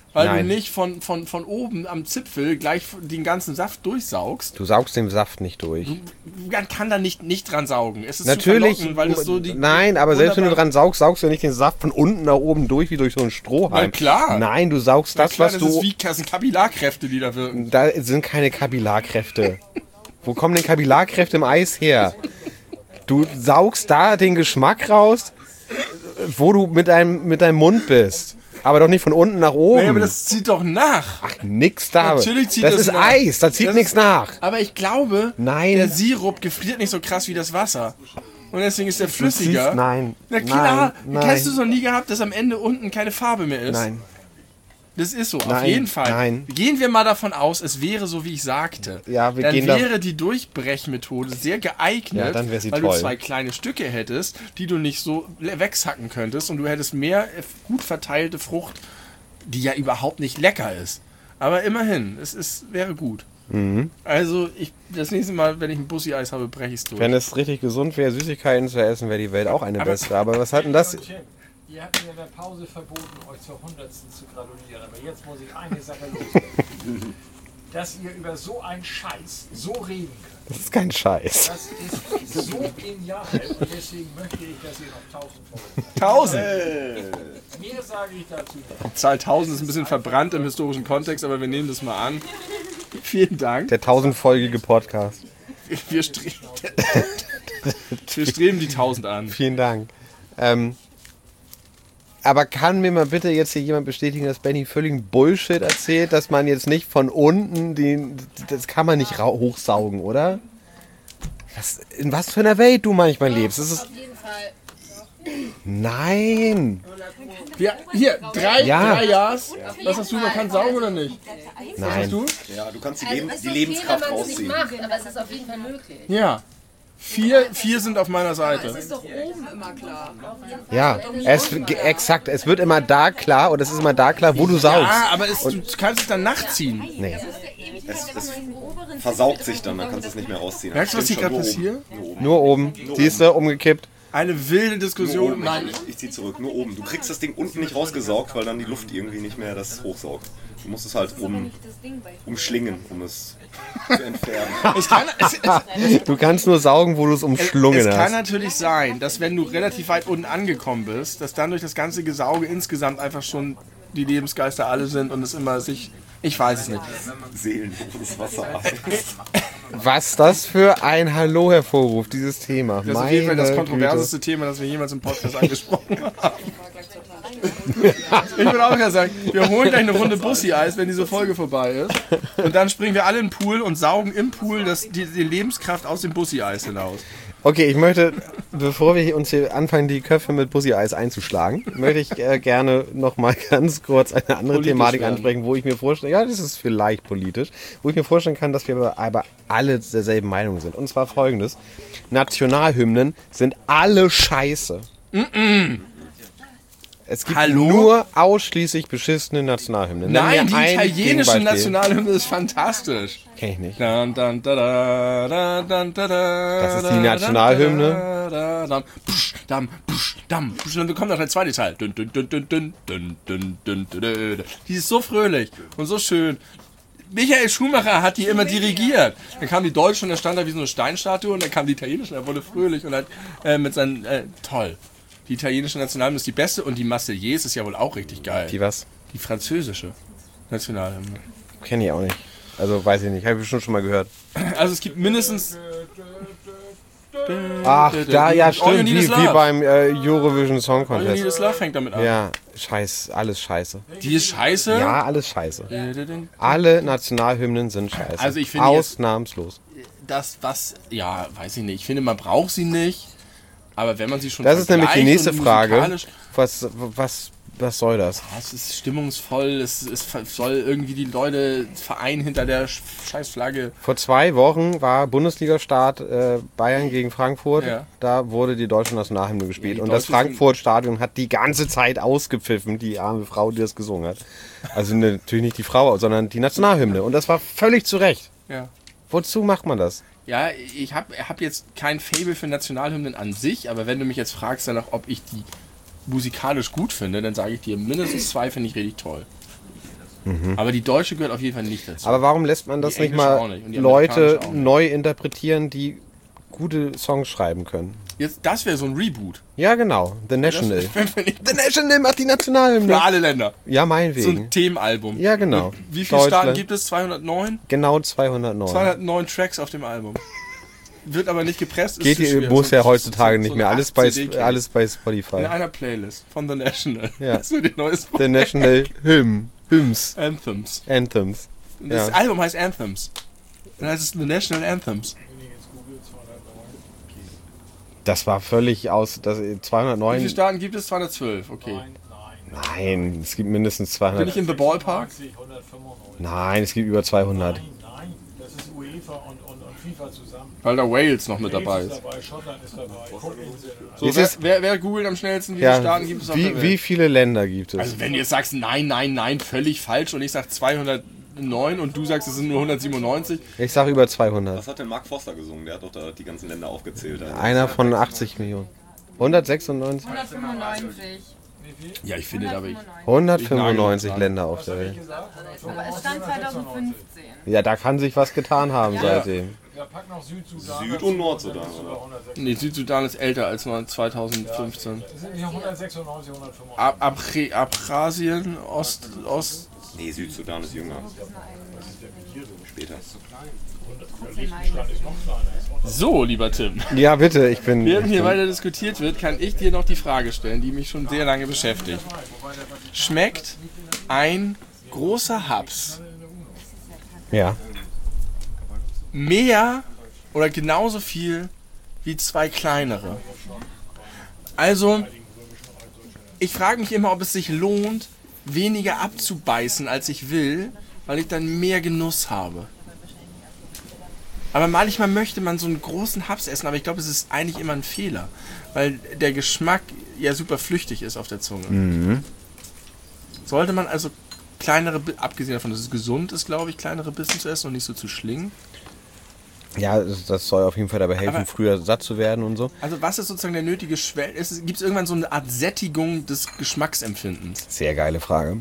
Weil Nein. du nicht von oben am Zipfel gleich den ganzen Saft durchsaugst. Du saugst den Saft nicht durch. Man kann da nicht dran saugen. Es ist Natürlich, zu verlockend, weil es so nein, aber selbst wenn du dran saugst, saugst du nicht den Saft von unten nach oben durch, wie durch so einen Strohhalm. Na klar. Nein, du saugst Na das, klar, was das sind Kapillarkräfte, die da wirken. Da sind keine Kapillarkräfte. Wo kommen denn Kapillarkräfte im Eis her? Du saugst da den Geschmack raus, wo du mit deinem Mund bist. Aber doch nicht von unten nach oben. Nee, aber das zieht doch nach. Ach, nix da. Natürlich zieht das das ist nach. Eis, da zieht nichts nach. Aber ich glaube, Nein. der Sirup gefriert nicht so krass wie das Wasser. Und deswegen ist der flüssiger. Nein. Na klar, Nein. hast du es noch nie gehabt, dass am Ende unten keine Farbe mehr ist? Nein. Das ist so, auf Nein, jeden Fall. nein. Gehen wir mal davon aus, es wäre so, wie ich sagte. Ja, wir dann gehen wäre die Durchbrechmethode sehr geeignet, Ja, dann wäre sie weil toll. du 2 kleine Stücke hättest, die du nicht so wegsacken könntest und du hättest mehr gut verteilte Frucht, die ja überhaupt nicht lecker ist. Aber immerhin, wäre gut. Mhm. Also, das nächste Mal, wenn ich ein Bussi-Eis habe, breche ich es durch. Wenn es richtig gesund wäre, Süßigkeiten zu essen, wäre die Welt auch eine bessere. Aber was hat denn das? Ihr habt mir in der Pause verboten, euch zur 100. zu gratulieren. Aber jetzt muss ich eine Sache loswerden. Dass ihr über so einen Scheiß so reden könnt. Das ist kein Scheiß. Das ist so genial. Und deswegen möchte ich, dass ihr noch 1000 Folgen. 1000! Mehr sage ich dazu nicht. Die Zahl 1000 ist ein bisschen verbrannt im historischen Kontext, aber wir nehmen das mal an. Vielen Dank. Der 1000-folgige Podcast. Wir streben die 1000 an. Vielen Dank. Aber kann mir mal bitte jetzt hier jemand bestätigen, dass Benny völligen Bullshit erzählt, dass man jetzt nicht von unten das kann man nicht hochsaugen, oder? In was für einer Welt du manchmal lebst? Das ist Auf jeden Fall. Nein. Hier, drei Ja. Ja's. Was hast du? Man kann saugen oder nicht? Was hast Nein. du? Ja, du kannst Also, es ist die okay, Lebenskraft wenn man es nicht rausziehen. macht, aber es ist auf jeden Fall möglich. Ja. Vier sind auf meiner Seite. Ist doch oben immer klar. Ja, exakt. Es wird immer da klar und es ist immer da klar, wo du saugst. Ja, aber du kannst es dann nachziehen. Nee. Es versaugt sich dann kannst du es nicht mehr rausziehen. Merkst du, was hier Stimmt gerade schon, nur passiert? oben. Nur oben. Siehst du, umgekippt. Eine wilde Nur Diskussion. oben. Nein, Ich zieh zurück, nur oben. Du kriegst das Ding unten nicht rausgesaugt, weil dann die Luft irgendwie nicht mehr das hochsaugt. Du musst es halt umschlingen, um es zu entfernen. Du kannst nur saugen, wo du es umschlungen es kann hast. natürlich sein, dass wenn du relativ weit unten angekommen bist, dass dann durch das ganze Gesauge insgesamt einfach schon die Lebensgeister alle sind und es immer sich... Ich weiß es nicht. Seelenloses Wasser. Was das für ein Hallo hervorruft, dieses Thema. Das ist auf jeden Fall das Meine kontroverseste Thema, das wir jemals im Podcast angesprochen haben. Ich würde auch gerne sagen, wir holen gleich eine Runde Bussi-Eis, wenn diese Folge vorbei ist. Und dann springen wir alle in den Pool und saugen im Pool die Lebenskraft aus dem Bussi-Eis hinaus. Okay, ich möchte, bevor wir uns hier anfangen, die Köpfe mit Bussi-Eis einzuschlagen, möchte ich gerne noch mal ganz kurz eine andere Politisch Thematik werden. ansprechen, wo ich mir vorstelle, ja, das ist vielleicht politisch, wo ich mir vorstellen kann, dass wir aber alle derselben Meinung sind. Und zwar folgendes: Nationalhymnen sind alle scheiße. Es gibt Hallo? nur ausschließlich beschissene Nationalhymnen. Nenn Nein, mir die ein italienische Gegenbeispiel. Nationalhymne ist fantastisch. Kenn ich nicht. Das Das ist die Nationalhymne. Und dann kommt noch der zweite Teil. Die ist so fröhlich und so schön. Michael Schumacher hat die immer dirigiert. Dann kam die Deutsche und da stand da wie so eine Steinstatue und dann kam die italienische und er wurde fröhlich und hat mit seinen... toll. Die italienische Nationalhymne ist die beste und die Marseillaise ist ja wohl auch richtig geil. Die was? Die französische Nationalhymne. Kenn ich auch nicht. Also weiß ich nicht. Habe ich bestimmt schon mal gehört. Also es gibt mindestens... Ach, da, ja, All You stimmt, Need Is wie Love. beim Eurovision Song All You Need Contest. Is Love fängt damit an. Ja, scheiß, alles scheiße. Die ist scheiße. Ja, alles scheiße. Alle Nationalhymnen sind scheiße. Also ich finde jetzt- ausnahmslos. Das, was... Ja, weiß ich nicht. Ich finde, man braucht sie nicht. Aber wenn man sie schon Das ist nämlich die vergleicht nächste und Frage. musikalisch- Was soll das? Ja, es ist stimmungsvoll. Es soll irgendwie die Leute vereinen hinter der Scheißflagge. Vor 2 Wochen war Bundesliga-Start Bayern gegen Frankfurt. Ja. Da wurde die deutsche Nationalhymne gespielt. Ja, die und das deutsche Frankfurt-Stadion hat die ganze Zeit ausgepfiffen, die arme Frau, die das gesungen hat. Also natürlich nicht die Frau, sondern die Nationalhymne. Und das war völlig zu Recht. Ja. Wozu macht man das? Ja, ich hab jetzt kein Faible für Nationalhymnen an sich, aber wenn du mich jetzt fragst danach, ob ich die musikalisch gut finde, dann sage ich dir, mindestens 2 finde ich richtig toll. Aber die deutsche gehört auf jeden Fall nicht dazu. Aber warum lässt man das Die nicht englische auch mal nicht und die Leute amerikanische auch nicht. neu interpretieren, die gute Songs schreiben können? Jetzt, das wäre so ein Reboot. Ja, genau. The National. The National macht die Nationalhymne. Für alle Länder. Ja, So meinetwegen. ein Themenalbum. Ja, genau. Und wie viele Staaten Deutschland. gibt es? 209? Genau 209. 209 Tracks auf dem Album. Wird aber nicht gepresst. Geht zu schwer. muss So- ja heutzutage so- nicht so mehr. eine Alles bei, 8-CD-Case. alles bei In Spotify. einer Playlist von The National. Ja. Das wird die neues The National Hymns. Anthems. Anthems. Und das Ja. Album heißt Anthems. Dann heißt es The National Anthems. Das war völlig aus. Das Wie viele 209. Staaten gibt es? 212. Okay. Nein, es gibt mindestens Bin 200. ich in The Ballpark? 195. Nein, es gibt über 200. Nein, das ist UEFA und FIFA zusammen. Weil da Wales noch mit dabei Wales ist. dabei, Schottland ist dabei, Cookinseln. So, Ist wer, es- wer googelt am schnellsten, wie viele Ja, Staaten gibt es auf der Welt? wie viele Länder gibt es? Also wenn du jetzt sagst, nein, völlig falsch und ich sag 209 und du sagst, es sind nur 197. Ich sag über 200. Was hat denn Mark Foster gesungen? Der hat doch da die ganzen Länder aufgezählt. Also. Einer von 80 Millionen. 196? 195. Ja, ich finde aber 195 Länder auf der Welt. Aber es stand 2015. Ja, da kann sich was getan haben seitdem. Ja, pack noch Südsudan. Süd- und Nordsudan, oder? Nee, Südsudan ist älter als 2015. Das sind nicht 196, 195. Abchasien, Ost. Nee, Südsudan ist jünger. Später. So, lieber Tim. Ja, bitte, ich bin. Während hier weiter diskutiert wird, kann ich dir noch die Frage stellen, die mich schon sehr lange beschäftigt. Schmeckt ein großer Haps Ja. mehr oder genauso viel wie zwei kleinere? Also, ich frage mich immer, ob es sich lohnt, weniger abzubeißen, als ich will, weil ich dann mehr Genuss habe. Aber manchmal möchte man so einen großen Haps essen, aber ich glaube, es ist eigentlich immer ein Fehler, weil der Geschmack ja super flüchtig ist auf der Zunge. Sollte man also kleinere, abgesehen davon, dass es gesund ist, glaube ich, kleinere Bissen zu essen und nicht so zu schlingen. Ja, das soll auf jeden Fall dabei helfen, Aber- früher satt zu werden und so. Also was ist sozusagen der nötige Schwell? Gibt es irgendwann so eine Art Sättigung des Geschmacksempfindens? Sehr geile Frage.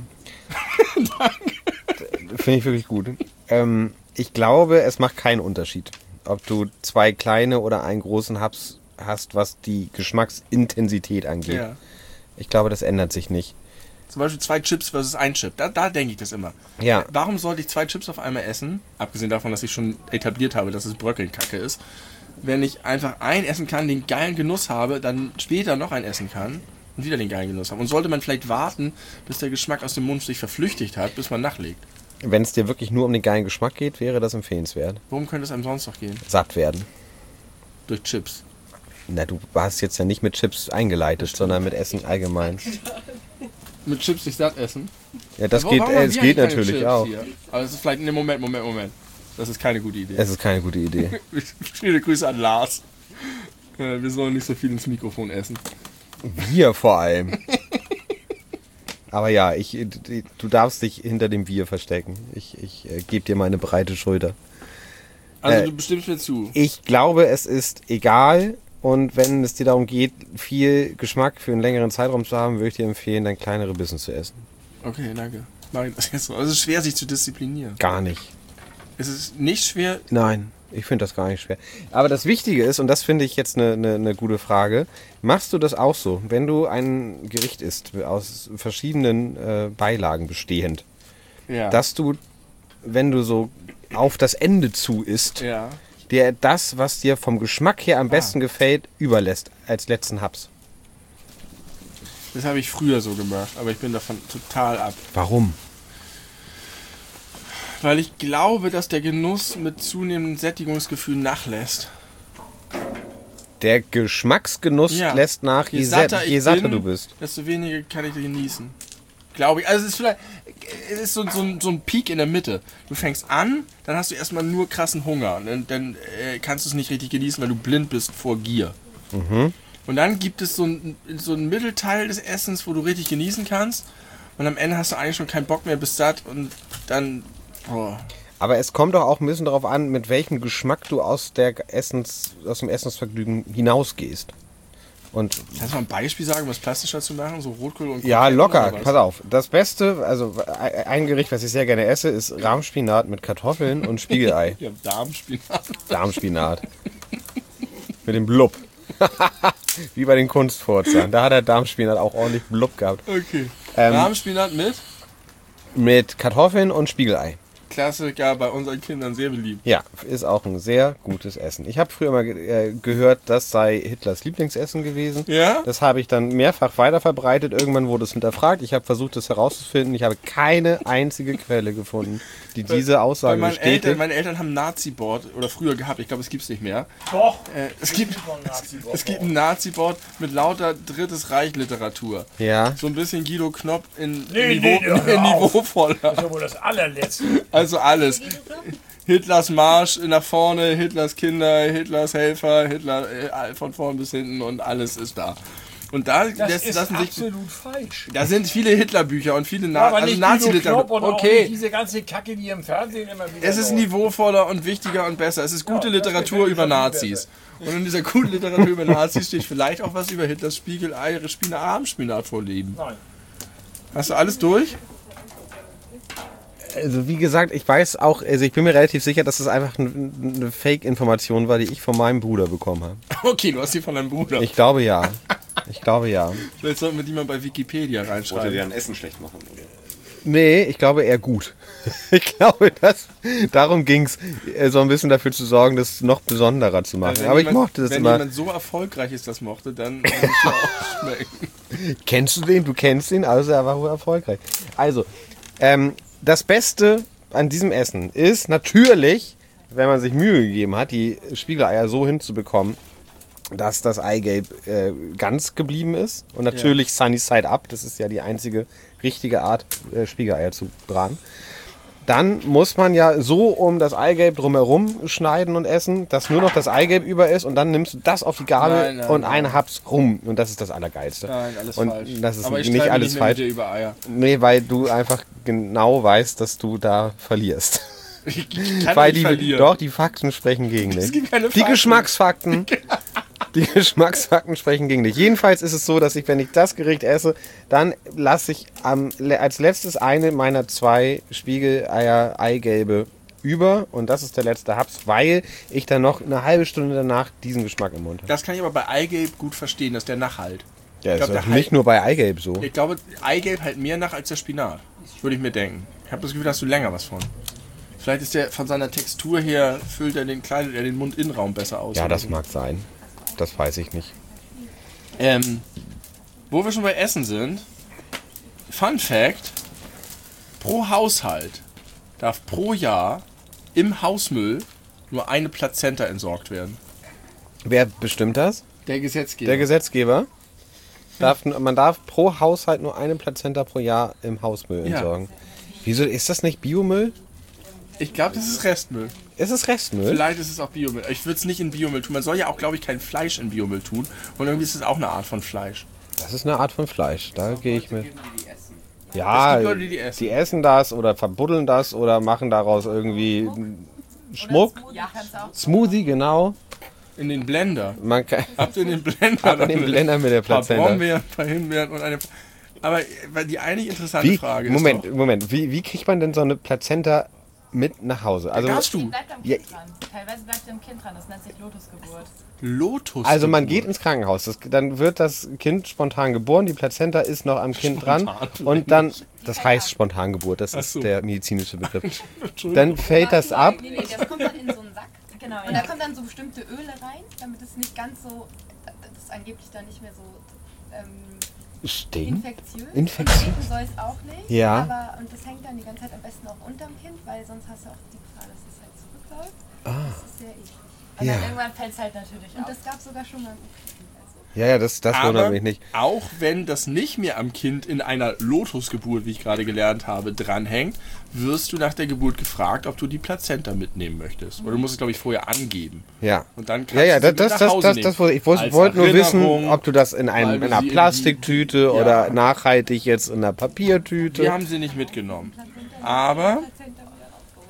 Finde ich wirklich gut. Ich glaube, es macht keinen Unterschied, ob du zwei kleine oder einen großen Haps hast, was die Geschmacksintensität angeht. Ja. Ich glaube, das ändert sich nicht. Zum Beispiel 2 Chips versus ein Chip. Da denke ich das immer. Ja. Warum sollte ich 2 Chips auf einmal essen? Abgesehen davon, dass ich schon etabliert habe, dass es Bröckelkacke ist. Wenn ich einfach ein essen kann, den geilen Genuss habe, dann später noch ein essen kann und wieder den geilen Genuss haben. Und sollte man vielleicht warten, bis der Geschmack aus dem Mund sich verflüchtigt hat, bis man nachlegt. Wenn es dir wirklich nur um den geilen Geschmack geht, wäre das empfehlenswert. Worum könnte es einem sonst noch gehen? Satt werden. Durch Chips. Na, du hast jetzt ja nicht mit Chips eingeleitet, sondern mit Essen allgemein. Mit Chips nicht satt essen? Ja, das Warum geht, haben wir es geht keine natürlich Chips auch. hier? Aber es ist vielleicht... Ne, Moment. Das ist keine gute Idee. Es ist keine gute Idee. Viele Grüße an Lars. Wir sollen nicht so viel ins Mikrofon essen. Wir vor allem. Aber ja, du darfst dich hinter dem Wir verstecken. Ich gebe dir meine breite Schulter. Also du bestimmst mir zu. Ich glaube, es ist egal. Und wenn es dir darum geht, viel Geschmack für einen längeren Zeitraum zu haben, würde ich dir empfehlen, dann kleinere Bissen zu essen. Okay, danke. Mach ich das jetzt so. Also es ist schwer, sich zu disziplinieren. Gar nicht. Es ist nicht schwer... Nein, ich finde das gar nicht schwer. Aber das Wichtige ist, und das finde ich jetzt eine gute Frage, machst du das auch so, wenn du ein Gericht isst, aus verschiedenen Beilagen bestehend, Ja. dass du, wenn du so auf das Ende zu isst, Ja. dir das, was dir vom Geschmack her am besten gefällt, überlässt als letzten Haps. Das habe ich früher so gemacht, aber ich bin davon total ab. Warum? Weil ich glaube, dass der Genuss mit zunehmendem Sättigungsgefühl nachlässt. Der Geschmacksgenuss Ja. lässt nach, je satter bin, du bist. desto weniger kann ich genießen. Glaube ich. Also es ist so ein Peak in der Mitte. Du fängst an, dann hast du erstmal nur krassen Hunger. Und dann kannst du es nicht richtig genießen, weil du blind bist vor Gier. Und dann gibt es so einen Mittelteil des Essens, wo du richtig genießen kannst. Und am Ende hast du eigentlich schon keinen Bock mehr, bist satt und dann... Oh. Aber es kommt doch auch ein bisschen darauf an, mit welchem Geschmack du aus dem Essensvergnügen hinausgehst. Und kannst du mal ein Beispiel sagen, um es plastischer zu machen? So Rotkohl und ja, Kroketten locker. oder was? Pass auf. Das Beste, also ein Gericht, was ich sehr gerne esse, ist Rahmspinat mit Kartoffeln und Spiegelei. Ja, Darmspinat. Darmspinat. Mit dem Blub. Wie bei den Kunstfurzern. Da hat der Darmspinat auch ordentlich Blub gehabt. Okay. Darmspinat mit? Mit Kartoffeln und Spiegelei. Klassiker, bei unseren Kindern sehr beliebt. Ja, ist auch ein sehr gutes Essen. Ich habe früher mal gehört, das sei Hitlers Lieblingsessen gewesen. Ja? Das habe ich dann mehrfach weiterverbreitet. Irgendwann wurde es hinterfragt. Ich habe versucht, das herauszufinden. Ich habe keine einzige Quelle gefunden, die diese Aussage bestätigt. Meine Eltern haben ein Nazi-Board, oder früher gehabt, ich glaube, es gibt es nicht mehr. Doch. Es gibt ein Nazi-Board mit lauter Drittes Reich-Literatur. Ja. So ein bisschen Guido Knopp in hör auf. niveauvoller. Das ist ja wohl das allerletzte. Also alles. Hitlers Marsch nach vorne, Hitlers Kinder, Hitlers Helfer, Hitler von vorn bis hinten und alles ist da. Und da Das ist lassen sich, absolut falsch. da sind viele Hitlerbücher und viele Aber nicht Nazi-Literatur. und auch Okay, nicht diese ganze Kacke, die im Fernsehen immer wieder es ist läuft. niveauvoller und wichtiger und besser. Es ist gute Literatur über Nazis. Und in dieser guten Literatur über Nazis steht vielleicht auch was über Hitlers Spiegelei, Rahmspinat vorleben. Nein. Hast du alles durch? Also wie gesagt, ich weiß auch, also ich bin mir relativ sicher, dass das einfach eine Fake-Information war, die ich von meinem Bruder bekommen habe. Okay, du hast die von deinem Bruder. Ich glaube ja. Ich glaube ja. Vielleicht sollten wir die mal bei Wikipedia Wollte reinschreiben. dir ein Essen schlecht machen, oder? Nee, ich glaube eher gut. Ich glaube, darum ging es, so ein bisschen dafür zu sorgen, das noch besonderer zu machen. Wenn Aber ich jemand- mochte das wenn immer. Wenn jemand so erfolgreich ist, das mochte, dann würde ich dir auch schmecken. Kennst du den? Du kennst ihn, also er war wohl erfolgreich. Also, das Beste an diesem Essen ist natürlich, wenn man sich Mühe gegeben hat, die Spiegeleier so hinzubekommen, dass das Eigelb ganz geblieben ist. Und natürlich Sunny Side Up, das ist ja die einzige richtige Art, Spiegeleier zu braten. Dann muss man ja so um das Eigelb drumherum schneiden und essen, dass nur noch das Eigelb über ist und dann nimmst du das auf die Gabel Nein, und einen Haps rum. Und das ist das Allergeilste. Nein, alles und falsch. das ist Aber ich nicht streite alles mich mehr mit falsch. dir über Eier. Nee, weil du einfach genau weißt, dass du da verlierst. Ich kann Weil nicht verlieren. doch, die Fakten sprechen gegen dich. Es gibt keine Die Fakten. Geschmacksfakten. Die Geschmacksfakten sprechen gegen dich. Jedenfalls ist es so, dass ich, wenn ich das Gericht esse, dann lasse ich als letztes eine meiner 2 Spiegeleier Eigelbe über und das ist der letzte Haps, weil ich dann noch eine halbe Stunde danach diesen Geschmack im Mund habe. Das kann ich aber bei Eigelb gut verstehen, dass der nachhalt. Ja, glaub, ist der doch nicht nur bei Eigelb so. Ich glaube, Eigelb halt mehr nach als der Spinat. Würde ich mir denken. Ich habe das Gefühl, da hast du länger was von. Vielleicht ist der von seiner Textur her, kleidet er den Mundinnenraum besser aus. Ja, oder das so. mag sein. Das weiß ich nicht. Wo wir schon bei Essen sind, Fun Fact: Pro Haushalt darf pro Jahr im Hausmüll nur eine Plazenta entsorgt werden. Wer bestimmt das? Der Gesetzgeber. Der Gesetzgeber. Man darf pro Haushalt nur eine Plazenta pro Jahr im Hausmüll Ja. entsorgen. Wieso ist das nicht Biomüll? Ich glaube, das ist Restmüll. Ist es Restmüll? Vielleicht ist es auch Biomüll. Ich würde es nicht in Biomüll tun. Man soll ja auch, glaube ich, kein Fleisch in Biomüll tun. Und irgendwie ist es auch eine Art von Fleisch. Das ist eine Art von Fleisch. Da gehe ich mit. Es Ja, gibt Leute, die essen. die essen das oder verbuddeln das oder machen daraus irgendwie Schmuck. Ja, kannst du auch. Smoothie, genau. In den Blender. Man kann Habt ihr den Blender? Hat man den Blender mit der Ein paar Plazenta. Brombeeren, ein paar Himbeeren und eine... Aber die eigentlich interessante Wie? Frage ist Moment. Wie kriegt man denn so eine Plazenta mit nach Hause? Also, darfst Die du. bleibt am Ja. Kind dran. Teilweise bleibt sie am Kind dran. Das nennt sich Lotusgeburt. Lotus. also man geht ins Krankenhaus. Dann wird das Kind spontan geboren. Die Plazenta ist noch am Kind dran. Und dann, das heißt Spontangeburt. Das Ach ist so. der medizinische Begriff. Entschuldigung. Dann fällt das ab. Nee, das kommt dann in so einen Sack. Genau, und da kommt dann so bestimmte Öle rein, damit es nicht ganz so, das ist angeblich dann nicht mehr so Stinkt. infektiös. Infektiös? Stinken soll es auch nicht. Ja. Und das hängt dann die ganze Zeit am besten auch unterm Kind, weil sonst hast du auch die Gefahr, dass es halt zurückläuft. Das ist sehr eklig. Und Ja. dann irgendwann fällt es halt natürlich auf. Und das gab sogar schon mal im Ukraine. Ja, das wundert Aber mich nicht. auch wenn das nicht mehr am Kind in einer Lotusgeburt, wie ich gerade gelernt habe, dranhängt, wirst du nach der Geburt gefragt, ob du die Plazenta mitnehmen möchtest. Oder du musst es, glaube ich, vorher angeben. Ja. Und dann kannst Ja, du sie mit nach Hause nehmen. ich wollte Als nur wissen, Erinnerung, ob du das in weil wir einer sie Plastiktüte Ja. oder nachhaltig jetzt in einer Papiertüte. Wir haben sie nicht mitgenommen. Aber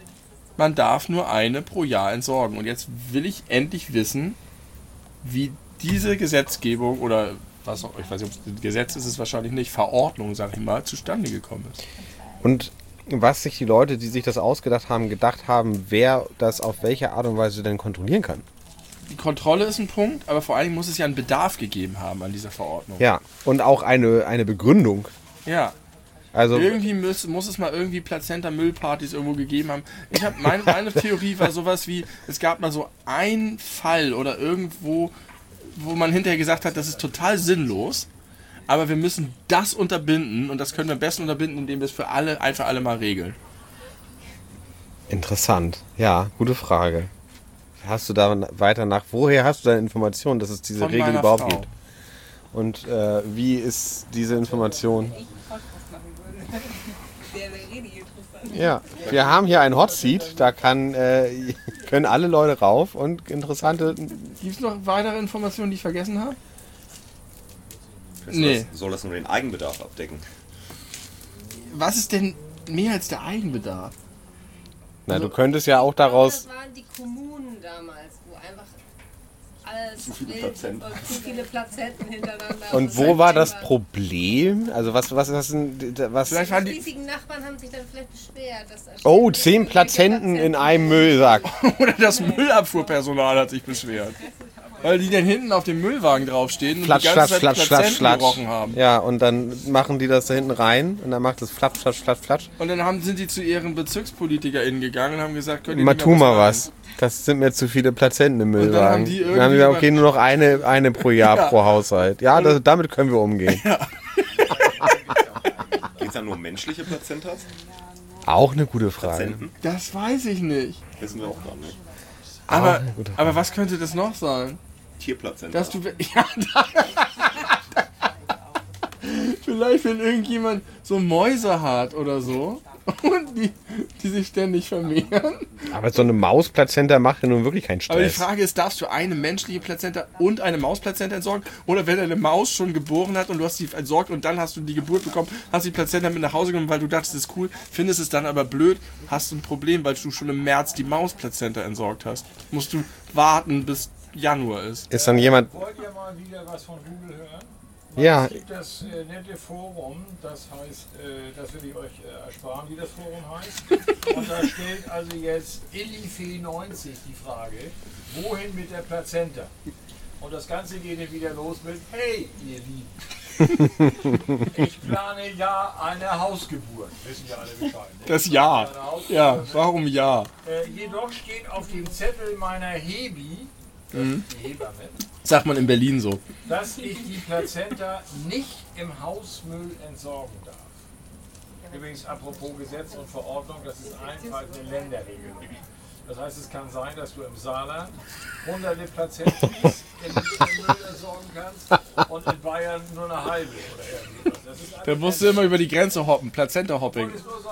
man darf nur eine pro Jahr entsorgen. Und jetzt will ich endlich wissen, wie diese Gesetzgebung oder was auch, ich weiß nicht, ob es Gesetz ist es wahrscheinlich nicht, Verordnung, sag ich mal, zustande gekommen ist. Und was sich die Leute, die sich das ausgedacht haben, gedacht haben, wer das auf welche Art und Weise denn kontrollieren kann. Die Kontrolle ist ein Punkt, aber vor allem muss es ja einen Bedarf gegeben haben an dieser Verordnung. Ja, und auch eine Begründung. Ja. Also irgendwie muss es mal irgendwie Plazenta-Müllpartys irgendwo gegeben haben. Ich habe meine Theorie war sowas wie, es gab mal so einen Fall oder irgendwo, wo man hinterher gesagt hat, das ist total sinnlos, aber wir müssen das unterbinden und das können wir am besten unterbinden, indem wir es für alle mal regeln. Interessant. Ja, gute Frage. Hast du da weiter woher hast du deine Informationen, dass es diese Von Regel überhaupt Frau. gibt? Und wie ist diese Information? Ja, wir haben hier ein Hot Seat, da können alle Leute rauf und interessante... Gibt es noch weitere Informationen, die ich vergessen habe? Soll das nur den Eigenbedarf abdecken? Was ist denn mehr als der Eigenbedarf? Na, du könntest ja auch daraus... Das waren die Kommunen damals, wo einfach alles zu viele Plazenten hintereinander. Und wo war das Problem? Also was Vielleicht waren die riesigen Nachbarn haben sich dann vielleicht beschwert. Dass 10 Plazenten in einem Müllsack. Oder das Müllabfuhrpersonal hat sich beschwert. Weil die dann hinten auf dem Müllwagen draufstehen und die ganze Zeit Plazenten gerochen haben. Ja, und dann machen die das da hinten rein und dann macht es flatsch, flatsch, flatsch, flatsch. Und dann sind die zu ihren BezirkspolitikerInnen gegangen und haben gesagt, könnt ihr mal nicht tu mal machen? was. Das sind mir zu viele Plazenten im Müllwagen. dann haben die dann haben wir gesagt, okay, nur noch eine pro Jahr pro Haushalt. Ja, damit können wir umgehen. Ja. Geht es dann nur um menschliche Plazentas? Auch eine gute Frage. Plazenten? Das weiß ich nicht. Wissen wir auch gar nicht. Aber was könnte das noch sein? Tierplazenta. Dass du... Ja, vielleicht, wenn irgendjemand so Mäuse hat oder so und die sich ständig vermehren. Aber so eine Mausplazenta macht ja nun wirklich keinen Stress. Aber die Frage ist, darfst du eine menschliche Plazenta und eine Mausplazenta entsorgen? Oder wenn eine Maus schon geboren hat und du hast sie entsorgt und dann hast du die Geburt bekommen, hast die Plazenta mit nach Hause genommen, weil du dachtest, das ist cool, findest es dann aber blöd, hast du ein Problem, weil du schon im März die Mausplazenta entsorgt hast. Musst du warten, bis Januar ist. Ist dann jemand... Wollt ihr mal wieder was von Google hören? Ja. Es gibt das nette Forum, das heißt, das will ich euch ersparen, wie das Forum heißt. Und da stellt also jetzt Illifee90 die Frage, wohin mit der Plazenta? Und das Ganze geht dann wieder los mit, hey, ihr Lieben, ich plane ja eine Hausgeburt. Wissen wir alle Bescheid. Ne? Das Ja. Ja, warum ja? Jedoch steht auf dem Zettel meiner Hebi, das ist die Hebamme, Sagt man in Berlin so. dass ich die Plazenta nicht im Hausmüll entsorgen darf. Übrigens, apropos Gesetz und Verordnung, das ist einfach eine Länderregelung. Das heißt, es kann sein, dass du im Saarland hunderte Plazenten im Müll entsorgen kannst und in Bayern nur eine halbe oder irgendwas. Das ist Da musst du immer über die Grenze hoppen, Plazenta-Hopping. wollte ich nur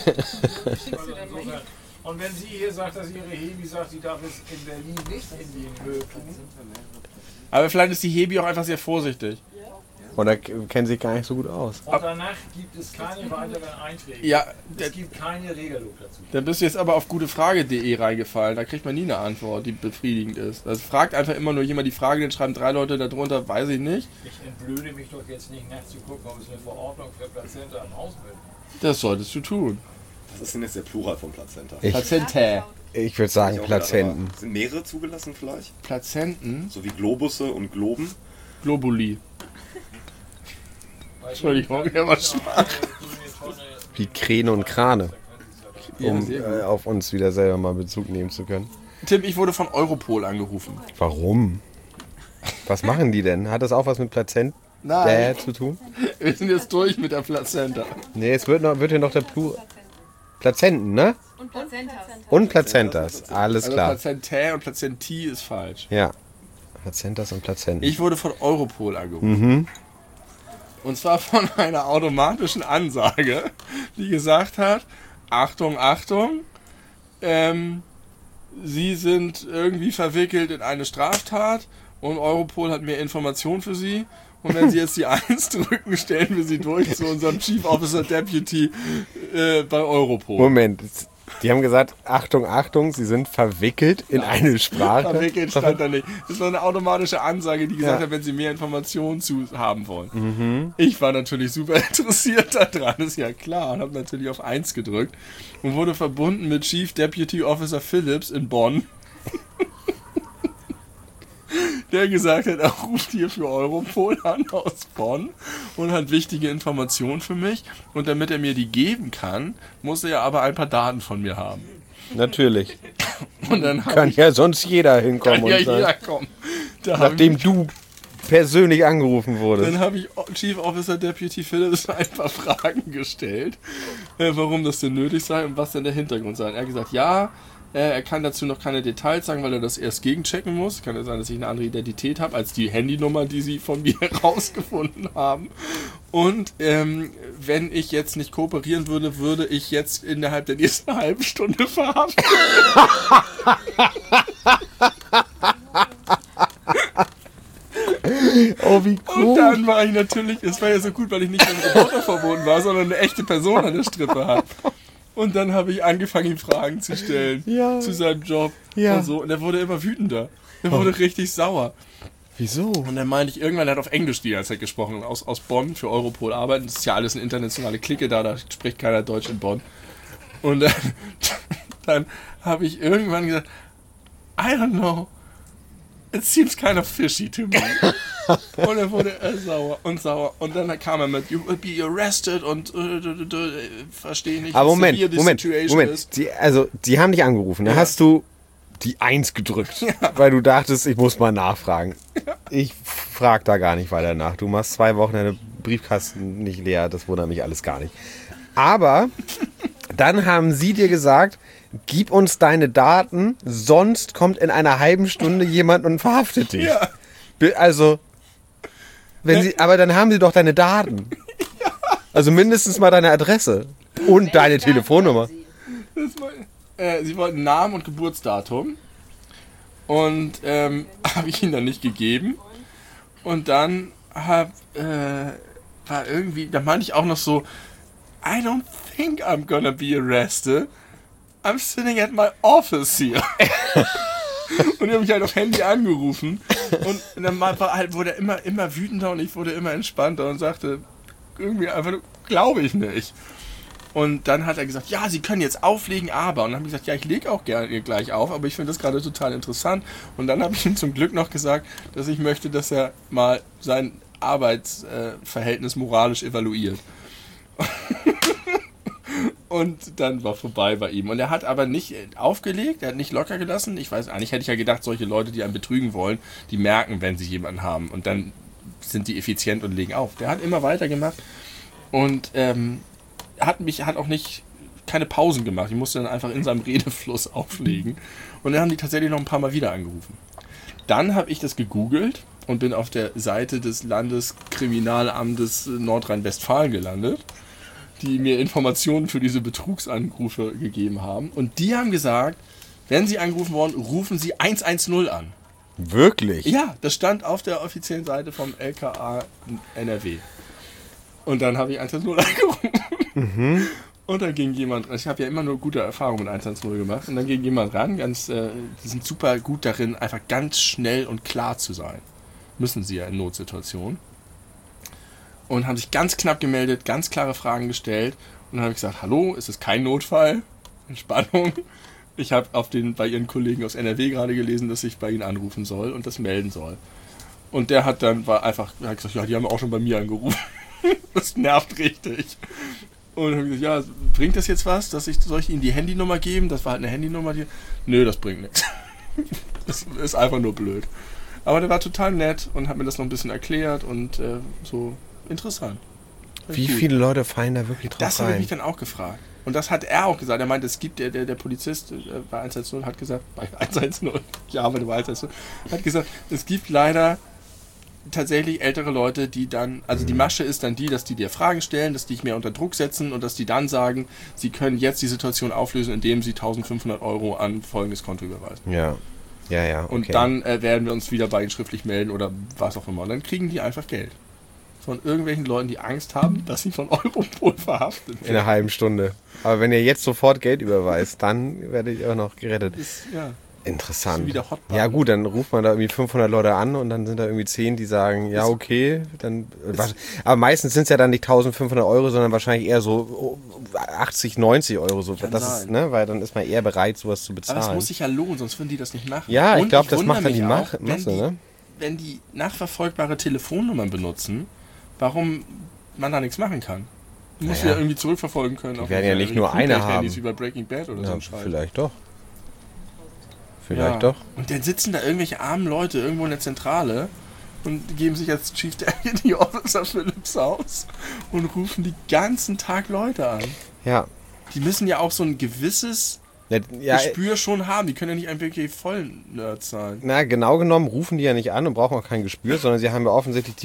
sagen. Und wenn sie hier sagt, dass ihre Hebi sagt, sie darf es in Berlin nicht in den Müll tun. Aber vielleicht ist die Hebi auch einfach sehr vorsichtig. Oder kennen sich gar nicht so gut aus. Und danach gibt es keine weiteren Einträge. Ja, Es gibt keine Regelung dazu. da bist du jetzt aber auf gutefrage.de reingefallen. Da kriegt man nie eine Antwort, die befriedigend ist. Das fragt einfach immer nur jemand die Frage, dann schreiben 3 Leute darunter, weiß ich nicht. Ich entblöde mich doch jetzt nicht nachzugucken, ob es eine Verordnung für Plazenta im Hausmüll gibt. Das solltest du tun. Was ist denn jetzt der Plural von Plazenta? Plazenta. Ich würde sagen Plazenten. Sind mehrere zugelassen vielleicht? Plazenten? So wie Globusse und Globen? Globuli. Entschuldigung, ja, was schwach. Wie Kräne und Krane. Ja, Um sehr gut. auf uns wieder selber mal Bezug nehmen zu können. Tim, ich wurde von Europol angerufen. Warum? Was machen die denn? Hat das auch was mit Plazenta zu tun? Wir sind jetzt durch mit der Plazenta. Nee, es wird hier noch der Plazenten, ne? Und Plazentas. Und Plazentas. Alles Also klar. Plazenta und Plazenti ist falsch. Ja. Plazentas und Plazenten. Ich wurde von Europol angerufen. Und zwar von einer automatischen Ansage, die gesagt hat, Achtung, Achtung, Sie sind irgendwie verwickelt in eine Straftat und Europol hat mehr Informationen für Sie. Und wenn Sie jetzt die 1 drücken, stellen wir Sie durch zu unserem Chief Officer Deputy bei Europol. Moment. Die haben gesagt, Achtung, Achtung, sie sind verwickelt in eine Sprache. Verwickelt stand da nicht. Das war eine automatische Ansage, die gesagt hat, wenn sie mehr Informationen zu haben wollen. Mhm. Ich war natürlich super interessiert daran, ist ja klar. Und habe natürlich auf 1 gedrückt und wurde verbunden mit Chief Deputy Officer Phillips in Bonn. Der gesagt hat, er ruft hier für Europol an aus Bonn und hat wichtige Informationen für mich. Und damit er mir die geben kann, muss er aber ein paar Daten von mir haben. Natürlich. Und dann kann ja sonst jeder hinkommen. Kann ja jeder kommen. Nachdem du persönlich angerufen wurdest. Dann habe ich Chief Officer Deputy Phillips ein paar Fragen gestellt, warum das denn nötig sei und was denn der Hintergrund sei. Er hat gesagt, ja, er kann dazu noch keine Details sagen, weil er das erst gegenchecken muss. Kann ja sein, dass ich eine andere Identität habe als die Handynummer, die sie von mir herausgefunden haben. Und wenn ich jetzt nicht kooperieren würde, würde ich jetzt innerhalb der nächsten halben Stunde verhaftet. Oh, wie cool. Und dann war ich natürlich, es war ja so gut, weil ich nicht ein Reporter verboten war, sondern eine echte Person an der Strippe habe. Und dann habe ich angefangen, ihm Fragen zu stellen zu seinem Job und so. Und er wurde immer wütender. Er wurde richtig sauer. Wieso? Und dann meinte ich, irgendwann, er hat auf Englisch die ganze Zeit gesprochen, aus Bonn für Europol arbeiten. Das ist ja alles eine internationale Clique da spricht keiner Deutsch in Bonn. Und dann habe ich irgendwann gesagt, I don't know, it seems kind of fishy to me. Und er wurde sauer. Und dann kam er mit, you will be arrested und verstehe nicht, aber Moment. Ist. Die haben dich angerufen, da hast du die 1 gedrückt, weil du dachtest, ich muss mal nachfragen. Ja. Ich frage da gar nicht weiter nach. Du machst 2 Wochen deine Briefkasten nicht leer, das wundert mich alles gar nicht. Aber dann haben sie dir gesagt, gib uns deine Daten, sonst kommt in einer halben Stunde jemand und verhaftet dich. Ja. Also, aber dann haben sie doch deine Daten. Ja. Also mindestens mal deine Adresse und deine Telefonnummer. Sie wollten Namen und Geburtsdatum und habe ich ihnen dann nicht gegeben. Und dann war irgendwie, da meinte ich auch noch so, I don't think I'm gonna be arrested. I'm sitting at my office here. Und die haben mich halt auf Handy angerufen. Und dann wurde er immer wütender und ich wurde immer entspannter und sagte irgendwie einfach, glaube ich nicht. Und dann hat er gesagt, ja, Sie können jetzt auflegen, aber. Und dann habe ich gesagt, ja, ich lege auch gerne gleich auf, aber ich finde das gerade total interessant. Und dann habe ich ihm zum Glück noch gesagt, dass ich möchte, dass er mal sein Arbeitsverhältnis moralisch evaluiert. Und dann war vorbei bei ihm. Und er hat aber nicht aufgelegt, er hat nicht locker gelassen. Ich weiß, eigentlich hätte ich ja gedacht, solche Leute, die einen betrügen wollen, die merken, wenn sie jemanden haben. Und dann sind die effizient und legen auf. Der hat immer weitergemacht und hat auch keine Pausen gemacht. Ich musste dann einfach in seinem Redefluss auflegen. Und dann haben die tatsächlich noch ein paar Mal wieder angerufen. Dann habe ich das gegoogelt und bin auf der Seite des Landeskriminalamtes Nordrhein-Westfalen gelandet, die mir Informationen für diese Betrugsanrufe gegeben haben. Und die haben gesagt, wenn Sie angerufen worden, rufen Sie 110 an. Wirklich? Ja, das stand auf der offiziellen Seite vom LKA NRW. Und dann habe ich 110 angerufen. Mhm. Und dann ging jemand, ich habe ja immer nur gute Erfahrungen mit 110 gemacht, und dann ging jemand ran, die sind super gut darin, einfach ganz schnell und klar zu sein. Müssen sie ja in Notsituationen. Und haben sich ganz knapp gemeldet, ganz klare Fragen gestellt. Und dann habe ich gesagt, hallo, ist es kein Notfall? Entspannung. Ich habe bei Ihren Kollegen aus NRW gerade gelesen, dass ich bei Ihnen anrufen soll und das melden soll. Und der hat gesagt, ja, die haben auch schon bei mir angerufen. Das nervt richtig. Und dann habe ich gesagt, ja, bringt das jetzt was? Soll ich Ihnen die Handynummer geben? Das war halt eine Handynummer. Nö, das bringt nichts. Das ist einfach nur blöd. Aber der war total nett und hat mir das noch ein bisschen erklärt und so interessant. Wie viele Leute fallen da wirklich drauf rein? Das habe ich mich dann auch gefragt. Und das hat er auch gesagt. Er meinte, es gibt, der Polizist bei 110 hat gesagt, bei 110, ja, aber bei 110, hat gesagt, es gibt leider tatsächlich ältere Leute, die dann, also die Masche ist dann die, dass die dir Fragen stellen, dass die dich mehr unter Druck setzen und dass die dann sagen, sie können jetzt die Situation auflösen, indem sie 1.500 € an folgendes Konto überweisen. Ja. Okay. Und dann werden wir uns wieder bei ihnen schriftlich melden oder was auch immer. Und dann kriegen die einfach Geld. von irgendwelchen Leuten, die Angst haben, dass sie von Europol verhaftet werden. In einer halben Stunde. Aber wenn ihr jetzt sofort Geld überweist, dann werdet ihr auch noch gerettet. Ja. Interessant. Wieder Hotbar. Ja gut, dann ruft man da irgendwie 500 Leute an und dann sind da irgendwie 10, die sagen, ja okay. Aber meistens sind es ja dann nicht 1500 Euro, sondern wahrscheinlich eher so 80, 90 Euro. So. Das ist, ne, weil dann ist man eher bereit, sowas zu bezahlen. Aber das muss sich ja lohnen, sonst würden die das nicht machen. Ja, ich glaube, das macht dann die Masse. Ne? Wenn die nachverfolgbare Telefonnummern benutzen, warum man da nichts machen kann. Du musst ja irgendwie zurückverfolgen können. Die werden ja nicht nur eine haben. Wie bei Breaking Bad oder so ein Scheiß. Vielleicht doch. Vielleicht doch. Und dann sitzen da irgendwelche armen Leute irgendwo in der Zentrale und geben sich als Chief Deputy Officer Phillips aus und rufen die ganzen Tag Leute an. Ja. Die müssen ja auch so ein gewisses Gespür schon haben. Die können ja nicht ein wirklich Vollnerd sein. Na, genau genommen rufen die ja nicht an und brauchen auch kein Gespür, sondern sie haben ja offensichtlich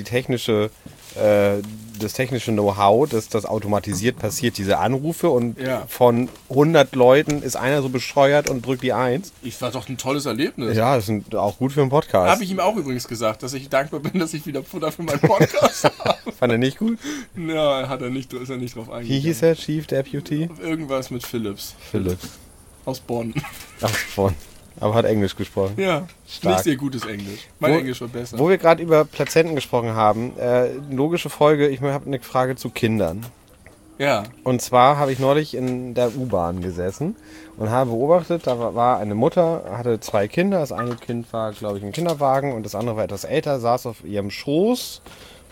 das technische Know-how, dass das automatisiert passiert, diese Anrufe und von 100 Leuten ist einer so bescheuert und drückt die 1. Das war doch ein tolles Erlebnis. Ja, das ist auch gut für einen Podcast. Habe ich ihm auch übrigens gesagt, dass ich dankbar bin, dass ich wieder Futter für meinen Podcast habe. Fand er nicht gut? Ja, ist er nicht drauf eingegangen. Wie hieß er, Chief Deputy? Irgendwas mit Phillips. Aus Bonn. Aus Bonn. Aber hat Englisch gesprochen. Ja, stark. Nicht sehr gutes Englisch. Mein Englisch war besser. Wo wir gerade über Plazenten gesprochen haben, logische Folge, ich habe eine Frage zu Kindern. Ja. Und zwar habe ich neulich in der U-Bahn gesessen und habe beobachtet, da war eine Mutter, hatte 2 Kinder. Das eine Kind war, glaube ich, im Kinderwagen und das andere war etwas älter, saß auf ihrem Schoß,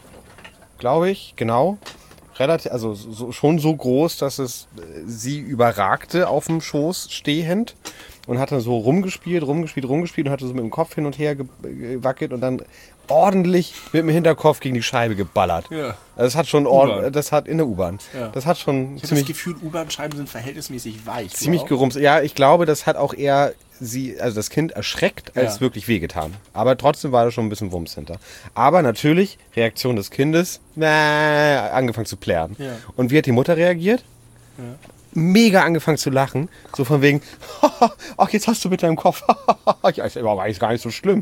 glaube ich, genau. Relativ, also schon so groß, dass es sie überragte auf dem Schoß stehend und hat dann so rumgespielt und hatte so mit dem Kopf hin und her gewackelt und dann ordentlich mit dem Hinterkopf gegen die Scheibe geballert. Ja. Das hat schon das hat in der U-Bahn. Ja. Das hat schon ich habe das Gefühl, U-Bahn-Scheiben sind verhältnismäßig weich. Ziemlich gerumst. Ja, ich glaube, das hat auch eher das Kind erschreckt, als wirklich wehgetan. Aber trotzdem war da schon ein bisschen Wumms hinter. Aber natürlich, Reaktion des Kindes, angefangen zu plärren. Ja. Und wie hat die Mutter reagiert? Ja. Mega angefangen zu lachen. So von wegen, ach, jetzt hast du mit deinem Kopf. Ja, ist aber eigentlich gar nicht so schlimm.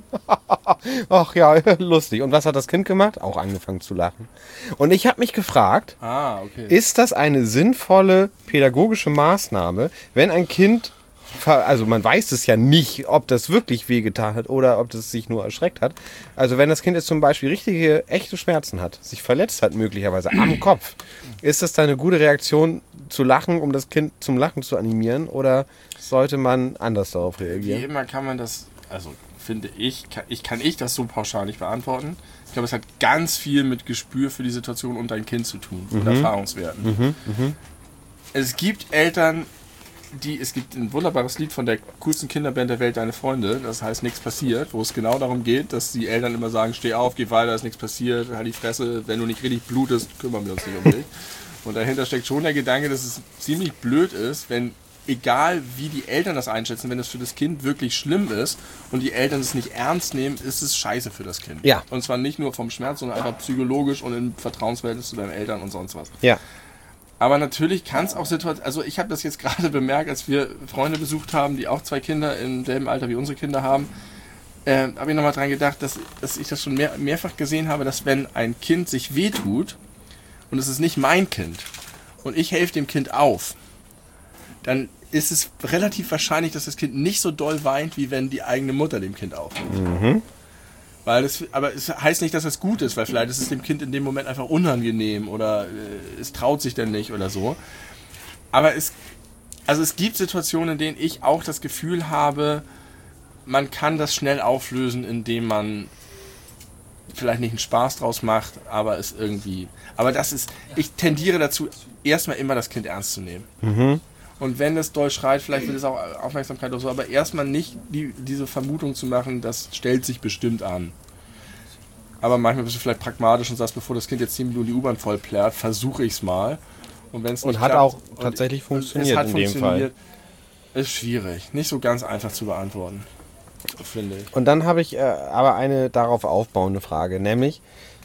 Ach ja, lustig. Und was hat das Kind gemacht? Auch angefangen zu lachen. Und ich habe mich gefragt, ist das eine sinnvolle pädagogische Maßnahme, wenn ein Kind, also man weiß es ja nicht, ob das wirklich wehgetan hat oder ob das sich nur erschreckt hat. Also wenn das Kind jetzt zum Beispiel richtige, echte Schmerzen hat, sich verletzt hat möglicherweise am Kopf, ist das dann eine gute Reaktion zu lachen, um das Kind zum Lachen zu animieren, oder sollte man anders darauf reagieren? Wie immer kann man das, also finde ich, kann das so pauschal nicht beantworten. Ich glaube, es hat ganz viel mit Gespür für die Situation und dein Kind zu tun und Erfahrungswerten. Es gibt Eltern, es gibt ein wunderbares Lied von der coolsten Kinderband der Welt, Deine Freunde, das heißt Nichts passiert, wo es genau darum geht, dass die Eltern immer sagen, steh auf, geh weiter, ist nichts passiert, halt die Fresse, wenn du nicht richtig blutest, kümmern wir uns nicht um dich. Und dahinter steckt schon der Gedanke, dass es ziemlich blöd ist, wenn, egal wie die Eltern das einschätzen, wenn es für das Kind wirklich schlimm ist und die Eltern es nicht ernst nehmen, ist es scheiße für das Kind. Ja. Und zwar nicht nur vom Schmerz, sondern einfach psychologisch und im Vertrauensverhältnis zu deinen Eltern und sonst was. Ja. Aber natürlich kann es auch Situationen, also ich habe das jetzt gerade bemerkt, als wir Freunde besucht haben, die auch 2 Kinder im selben Alter wie unsere Kinder haben, habe ich nochmal dran gedacht, dass ich das schon mehrfach gesehen habe, dass wenn ein Kind sich wehtut und es ist nicht mein Kind und ich helfe dem Kind auf, dann ist es relativ wahrscheinlich, dass das Kind nicht so doll weint, wie wenn die eigene Mutter dem Kind aufhilft. Aber es heißt nicht, dass das gut ist, weil vielleicht ist es dem Kind in dem Moment einfach unangenehm oder es traut sich dann nicht oder so. Aber es gibt Situationen, in denen ich auch das Gefühl habe, man kann das schnell auflösen, indem man vielleicht nicht einen Spaß draus macht, aber es irgendwie... Aber ich tendiere dazu, erstmal immer das Kind ernst zu nehmen. Und wenn es doll schreit, vielleicht will es auch Aufmerksamkeit oder so, aber erstmal nicht diese Vermutung zu machen, das stellt sich bestimmt an. Aber manchmal bist du vielleicht pragmatisch und sagst, bevor das Kind jetzt 10 Minuten die U-Bahn voll plärt, versuche ich es mal. Und wenn es nicht hat klappt, auch tatsächlich funktioniert in dem Fall. Ist schwierig, nicht so ganz einfach zu beantworten, finde ich. Und dann habe ich aber eine darauf aufbauende Frage, nämlich,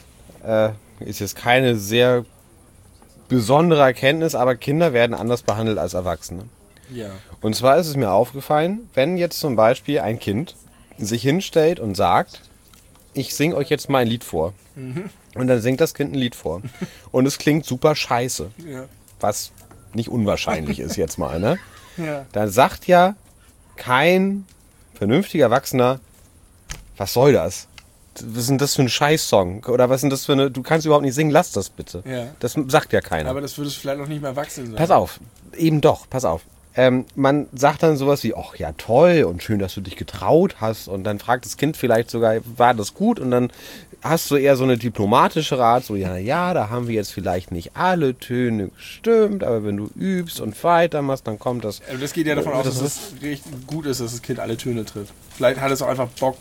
ist jetzt keine sehr besondere Erkenntnis, aber Kinder werden anders behandelt als Erwachsene. Ja. Und zwar ist es mir aufgefallen, wenn jetzt zum Beispiel ein Kind sich hinstellt und sagt, ich singe euch jetzt mal ein Lied vor. Und dann singt das Kind ein Lied vor. Und es klingt super scheiße. Ja. Was nicht unwahrscheinlich ist jetzt mal, ne? Ja. Da sagt ja kein vernünftiger Erwachsener, was soll das? Was ist denn das für ein Scheißsong? Oder was ist denn das für eine... Du kannst überhaupt nicht singen, lass das bitte. Ja. Das sagt ja keiner. Aber das würde es vielleicht noch nicht mehr erwachsen sein. Pass auf, eben doch, pass auf. Man sagt dann sowas wie, ach ja, toll und schön, dass du dich getraut hast. Und dann fragt das Kind vielleicht sogar, war das gut? Und dann hast du eher so eine diplomatische Rat, so, ja, da haben wir jetzt vielleicht nicht alle Töne gestimmt, aber wenn du übst und weitermachst, dann kommt das... Aber das geht ja davon aus, dass es richtig gut ist, dass das Kind alle Töne trifft. Vielleicht hat es auch einfach Bock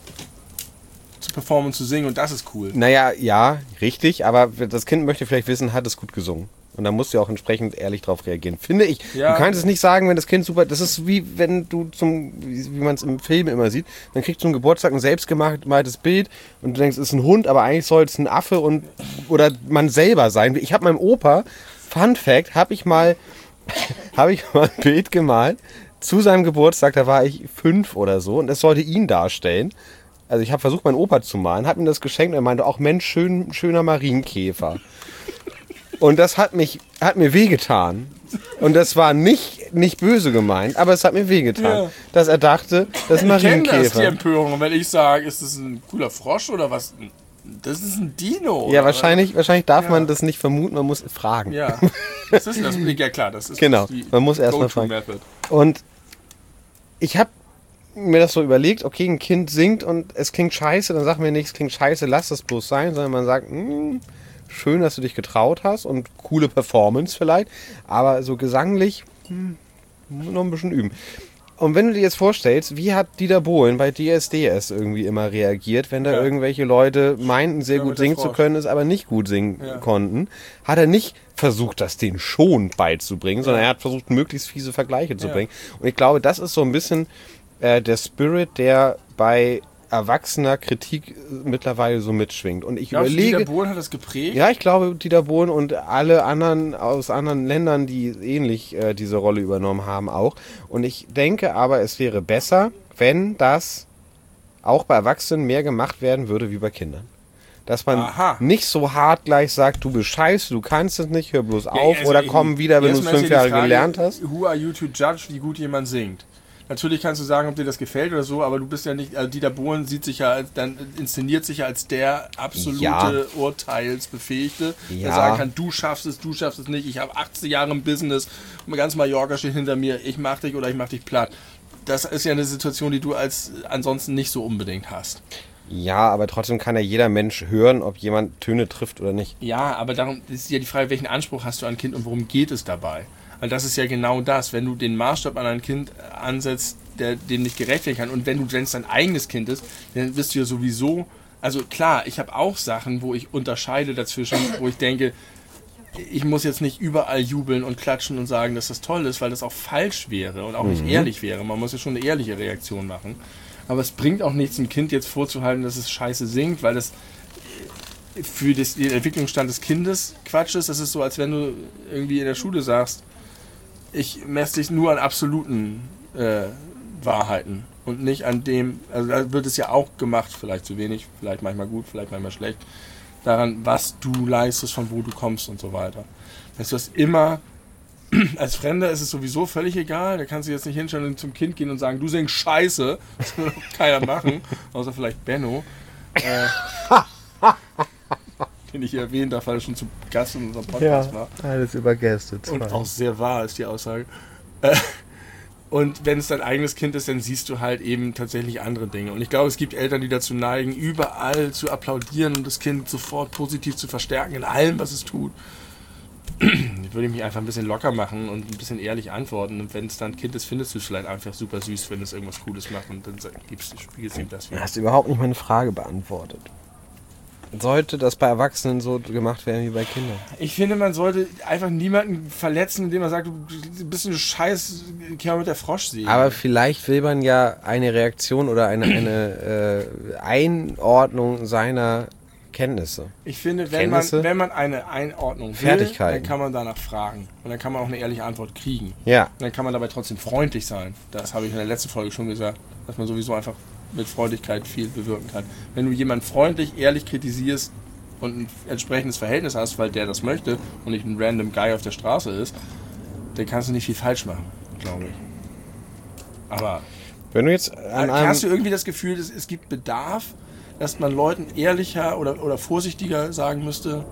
zu performen, zu singen und das ist cool. Naja, ja, richtig, aber das Kind möchte vielleicht wissen, hat es gut gesungen. Und da musst du auch entsprechend ehrlich drauf reagieren. Finde ich. Ja. Du kannst es nicht sagen, wenn das Kind super... Das ist wie wenn du wie man es im Film immer sieht, dann kriegst du zum Geburtstag ein selbstgemaltes Bild und du denkst, es ist ein Hund, aber eigentlich soll es ein Affe oder man selber sein. Ich habe meinem Opa, Fun Fact, habe ich mal ein Bild gemalt zu seinem Geburtstag, da war ich 5 oder so und es sollte ihn darstellen. Also ich habe versucht, meinen Opa zu malen, habe ihm das geschenkt und er meinte, auch Mensch, schöner Marienkäfer. Und das hat mir wehgetan. Und das war nicht böse gemeint, aber es hat mir wehgetan, dass er dachte, das ist ein Marienkäfer. Ich kenne das, die Empörung. Und wenn ich sage, ist das ein cooler Frosch oder was? Das ist ein Dino. Ja, wahrscheinlich darf man das nicht vermuten, man muss fragen. Ja, das ist ja klar. Das ist genau, die man muss erstmal fragen. Und ich habe mir das so überlegt, okay, ein Kind singt und es klingt scheiße, dann sagt mir nicht, es klingt scheiße, lass das bloß sein, sondern man sagt, schön, dass du dich getraut hast und coole Performance vielleicht, aber so gesanglich noch ein bisschen üben. Und wenn du dir jetzt vorstellst, wie hat Dieter Bohlen bei DSDS irgendwie immer reagiert, wenn da irgendwelche Leute meinten, sehr gut singen zu können, es aber nicht gut singen konnten, hat er nicht versucht, das denen schon beizubringen, sondern er hat versucht, möglichst fiese Vergleiche zu bringen. Und ich glaube, das ist so ein bisschen der Spirit, der bei erwachsener Kritik mittlerweile so mitschwingt. Und ich überlege... Dieter Bohlen hat das geprägt? Ja, ich glaube, Dieter Bohlen und alle anderen aus anderen Ländern, die ähnlich diese Rolle übernommen haben, auch. Und ich denke aber, es wäre besser, wenn das auch bei Erwachsenen mehr gemacht werden würde wie bei Kindern. Dass man nicht so hart gleich sagt, du bist scheiße, du kannst es nicht, hör bloß auf also oder komm wieder, wenn du es 5 Jahre gelernt hast. Who are you to judge, wie gut jemand singt? Natürlich kannst du sagen, ob dir das gefällt oder so, aber du bist ja nicht, also Dieter Bohlen inszeniert sich ja als der absolute Urteilsbefähigte, der sagen kann, du schaffst es nicht, ich habe 18 Jahre im Business, ganz Mallorca steht hinter mir, ich mach dich oder ich mach dich platt. Das ist ja eine Situation, die du ansonsten nicht so unbedingt hast. Ja, aber trotzdem kann ja jeder Mensch hören, ob jemand Töne trifft oder nicht. Ja, aber darum ist ja die Frage, welchen Anspruch hast du an ein Kind und worum geht es dabei? Weil das ist ja genau das, wenn du den Maßstab an ein Kind ansetzt, der dem nicht gerecht werden kann und wenn es dein eigenes Kind ist, dann wirst du ja sowieso, also klar, ich habe auch Sachen, wo ich unterscheide dazwischen, wo ich denke, ich muss jetzt nicht überall jubeln und klatschen und sagen, dass das toll ist, weil das auch falsch wäre und auch nicht ehrlich wäre. Man muss ja schon eine ehrliche Reaktion machen. Aber es bringt auch nichts, dem Kind jetzt vorzuhalten, dass es scheiße singt, weil das für den Entwicklungsstand des Kindes Quatsch ist. Das ist so, als wenn du irgendwie in der Schule sagst, ich messe dich nur an absoluten Wahrheiten und nicht an dem, also da wird es ja auch gemacht, vielleicht zu wenig, vielleicht manchmal gut, vielleicht manchmal schlecht, daran, was du leistest, von wo du kommst und so weiter. Das ist immer, als Fremder ist es sowieso völlig egal, da kannst du jetzt nicht hinstellen und zum Kind gehen und sagen, du singst scheiße, das will doch keiner machen, außer vielleicht Benno. Den ich hier erwähnen darf, weil er schon zu Gast in unserem Podcast war. Alles über Gäste. Und auch sehr wahr ist die Aussage. Und wenn es dein eigenes Kind ist, dann siehst du halt eben tatsächlich andere Dinge. Und ich glaube, es gibt Eltern, die dazu neigen, überall zu applaudieren und das Kind sofort positiv zu verstärken in allem, was es tut. Ich würde mich einfach ein bisschen locker machen und ein bisschen ehrlich antworten. Und wenn es dann ein Kind ist, findest du es vielleicht einfach super süß, wenn es irgendwas Cooles macht und dann spielst du ihm das wieder. Du hast überhaupt nicht meine Frage beantwortet. Sollte das bei Erwachsenen so gemacht werden wie bei Kindern? Ich finde, man sollte einfach niemanden verletzen, indem man sagt, du bist ein scheiß Kerl mit der Froschsäge. Aber vielleicht will man ja eine Reaktion oder eine Einordnung seiner Kenntnisse. Ich finde, wenn man eine Einordnung will, dann kann man danach fragen. Und dann kann man auch eine ehrliche Antwort kriegen. Ja. Und dann kann man dabei trotzdem freundlich sein. Das habe ich in der letzten Folge schon gesagt, dass man sowieso einfach mit Freundlichkeit viel bewirken kann. Wenn du jemanden freundlich, ehrlich kritisierst, und ein entsprechendes Verhältnis hast, weil der das möchte und nicht ein random Guy auf der Straße ist, dann kannst du nicht viel falsch machen, glaube ich. Aber wenn du jetzt hast du irgendwie das Gefühl, dass es gibt Bedarf, dass man Leuten ehrlicher oder vorsichtiger sagen müsste?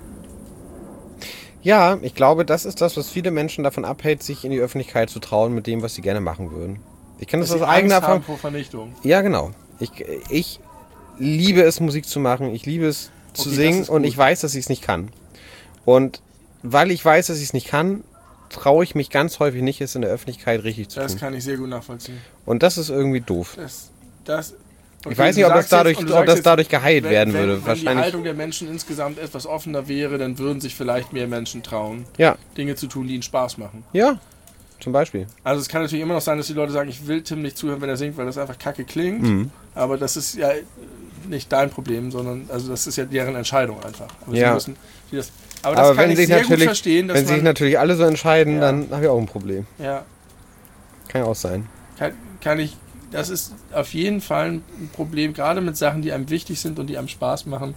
Ja, ich glaube, das ist das, was viele Menschen davon abhält, sich in die Öffentlichkeit zu trauen mit dem, was sie gerne machen würden. Ich kann das aus eigener Erfahrung. Vor Vernichtung. Ja, genau. Ich liebe es, Musik zu machen. Ich liebe es zu singen und ich weiß, dass ich es nicht kann. Und weil ich weiß, dass ich es nicht kann, traue ich mich ganz häufig nicht, es in der Öffentlichkeit richtig zu tun. Das kann ich sehr gut nachvollziehen. Und das ist irgendwie doof. Okay, ich weiß nicht, ob das dadurch geheilt werden würde. Wenn wahrscheinlich. Die Haltung der Menschen insgesamt etwas offener wäre, dann würden sich vielleicht mehr Menschen trauen, Dinge zu tun, die ihnen Spaß machen. Ja, zum Beispiel. Also es kann natürlich immer noch sein, dass die Leute sagen, ich will Tim nicht zuhören, wenn er singt, weil das einfach kacke klingt. Mhm. Aber das ist ja nicht dein Problem, sondern also das ist ja deren Entscheidung einfach. Aber ja. Aber das kann ich sehr gut verstehen. Wenn sich natürlich alle so entscheiden, dann habe ich auch ein Problem. Ja. Kann ja auch sein. Das ist auf jeden Fall ein Problem, gerade mit Sachen, die einem wichtig sind und die einem Spaß machen.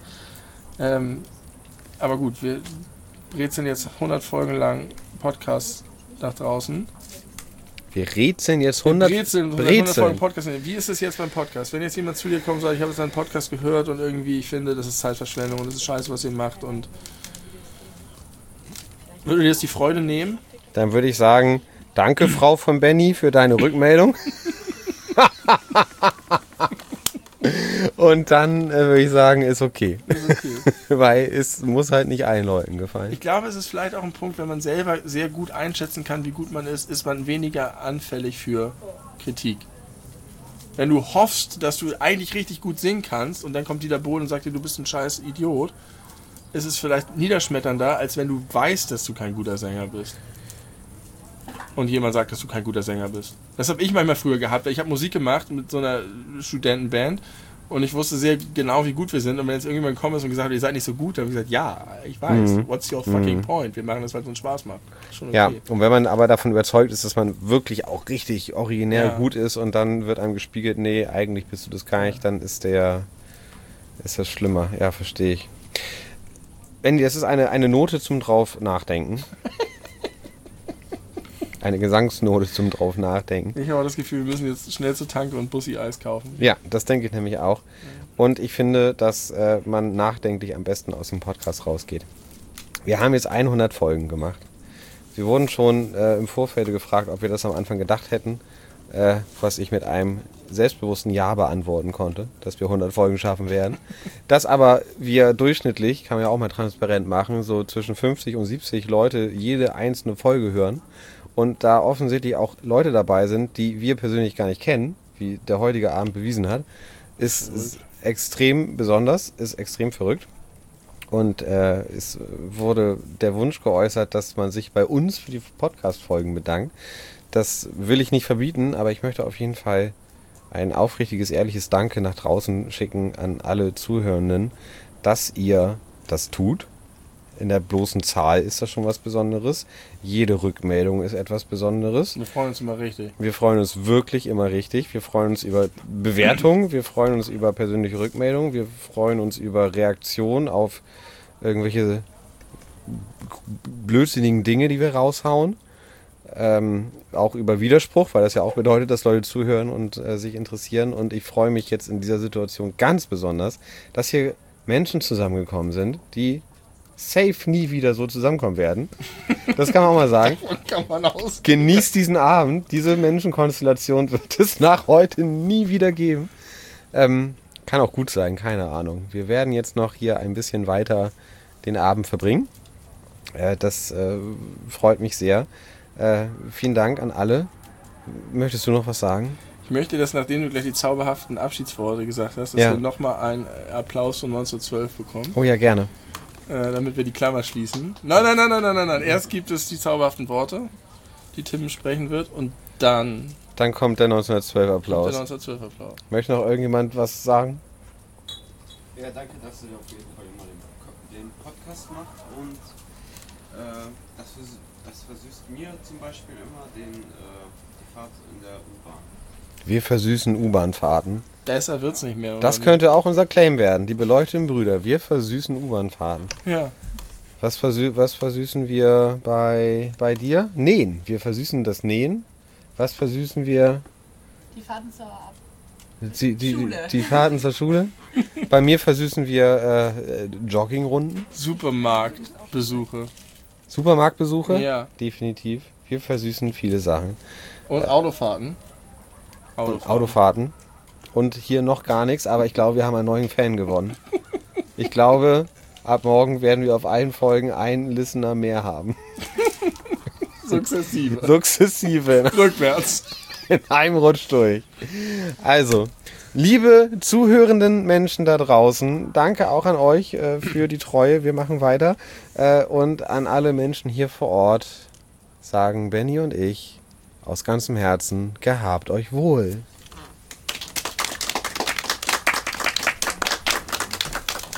Aber gut, wir rätseln jetzt 100 Folgen lang Podcasts nach draußen. Wir rätseln jetzt 100 Folgen Podcast. Wie ist es jetzt beim Podcast? Wenn jetzt jemand zu dir kommt und sagt, ich habe jetzt einen Podcast gehört und irgendwie ich finde, das ist Zeitverschwendung und das ist scheiße, was ihr macht, und würde dir jetzt die Freude nehmen? Dann würde ich sagen, danke Frau von Benny für deine Rückmeldung. Und dann würde ich sagen, ist okay. Weil es muss halt nicht allen Leuten gefallen. Ich glaube, es ist vielleicht auch ein Punkt, wenn man selber sehr gut einschätzen kann, wie gut man ist man weniger anfällig für Kritik. Wenn du hoffst, dass du eigentlich richtig gut singen kannst und dann kommt Dieter Bohlen und sagt dir, du bist ein scheiß Idiot, ist es vielleicht niederschmetternder, als wenn du weißt, dass du kein guter Sänger bist. Und jemand sagt, dass du kein guter Sänger bist. Das habe ich manchmal früher gehabt. Ich habe Musik gemacht mit so einer Studentenband und ich wusste sehr genau, wie gut wir sind. Und wenn jetzt irgendjemand gekommen ist und gesagt hat, ihr seid nicht so gut, dann habe ich gesagt, ja, ich weiß. What's your fucking point? Wir machen das, weil es uns Spaß macht. Schon okay. Ja, und wenn man aber davon überzeugt ist, dass man wirklich auch richtig originär gut ist und dann wird einem gespiegelt, nee, eigentlich bist du das gar nicht, dann ist das schlimmer. Ja, verstehe ich. Wendy, das ist eine Note zum drauf nachdenken. Eine Gesangsnote zum drauf nachdenken. Ich habe das Gefühl, wir müssen jetzt schnell zur Tanke und Bussi-Eis kaufen. Ja, das denke ich nämlich auch. Und ich finde, dass man nachdenklich am besten aus dem Podcast rausgeht. Wir haben jetzt 100 Folgen gemacht. Wir wurden schon im Vorfeld gefragt, ob wir das am Anfang gedacht hätten, was ich mit einem selbstbewussten Ja beantworten konnte, dass wir 100 Folgen schaffen werden. Dass aber wir durchschnittlich, kann man ja auch mal transparent machen, so zwischen 50 und 70 Leute jede einzelne Folge hören. Und da offensichtlich auch Leute dabei sind, die wir persönlich gar nicht kennen, wie der heutige Abend bewiesen hat, ist extrem besonders, ist extrem verrückt. Und es wurde der Wunsch geäußert, dass man sich bei uns für die Podcast-Folgen bedankt. Das will ich nicht verbieten, aber ich möchte auf jeden Fall ein aufrichtiges, ehrliches Danke nach draußen schicken an alle Zuhörenden, dass ihr das tut. In der bloßen Zahl ist das schon was Besonderes. Jede Rückmeldung ist etwas Besonderes. Wir freuen uns immer richtig. Wir freuen uns wirklich immer richtig. Wir freuen uns über Bewertungen, wir freuen uns über persönliche Rückmeldungen, wir freuen uns über Reaktionen auf irgendwelche blödsinnigen Dinge, die wir raushauen. Auch über Widerspruch, weil das ja auch bedeutet, dass Leute zuhören und sich interessieren. Und ich freue mich jetzt in dieser Situation ganz besonders, dass hier Menschen zusammengekommen sind, die safe nie wieder so zusammenkommen werden. Das kann man auch mal sagen. Genießt diesen Abend. Diese Menschenkonstellation wird es nach heute nie wieder geben. Kann auch gut sein, keine Ahnung. Wir werden jetzt noch hier ein bisschen weiter den Abend verbringen. Das freut mich sehr. Vielen Dank an alle. Möchtest du noch was sagen? Ich möchte, dass nachdem du gleich die zauberhaften Abschiedsworte gesagt hast, dass wir nochmal einen Applaus von 1912 bekommen. Oh ja, gerne. Damit wir die Klammer schließen. Nein. Erst gibt es die zauberhaften Worte, die Tim sprechen wird, und dann kommt der 1912 Applaus. Möchte noch irgendjemand was sagen? Ja, danke, dass ihr auf jeden Fall mal den Podcast macht, und das versüßt mir zum Beispiel immer die Fahrt in der U-Bahn. Wir versüßen U-Bahn-Fahrten. Besser wird's nicht mehr. Das könnte auch unser Claim werden. Die beleuchteten Brüder. Wir versüßen U-Bahn-Fahrten. Ja. Was versüßen wir bei dir? Nähen. Wir versüßen das Nähen. Was versüßen wir? Die Fahrten zur Schule. Die Fahrten zur Schule. Bei mir versüßen wir Joggingrunden. Supermarktbesuche. Supermarktbesuche? Ja. Definitiv. Wir versüßen viele Sachen. Und Autofahrten. Autofahrten. Und hier noch gar nichts, aber ich glaube, wir haben einen neuen Fan gewonnen. Ich glaube, ab morgen werden wir auf allen Folgen einen Listener mehr haben. Sukzessive. Rückwärts. In einem Rutsch durch. Also, liebe zuhörenden Menschen da draußen, danke auch an euch für die Treue. Wir machen weiter. Und an alle Menschen hier vor Ort sagen Benny und ich aus ganzem Herzen, gehabt euch wohl.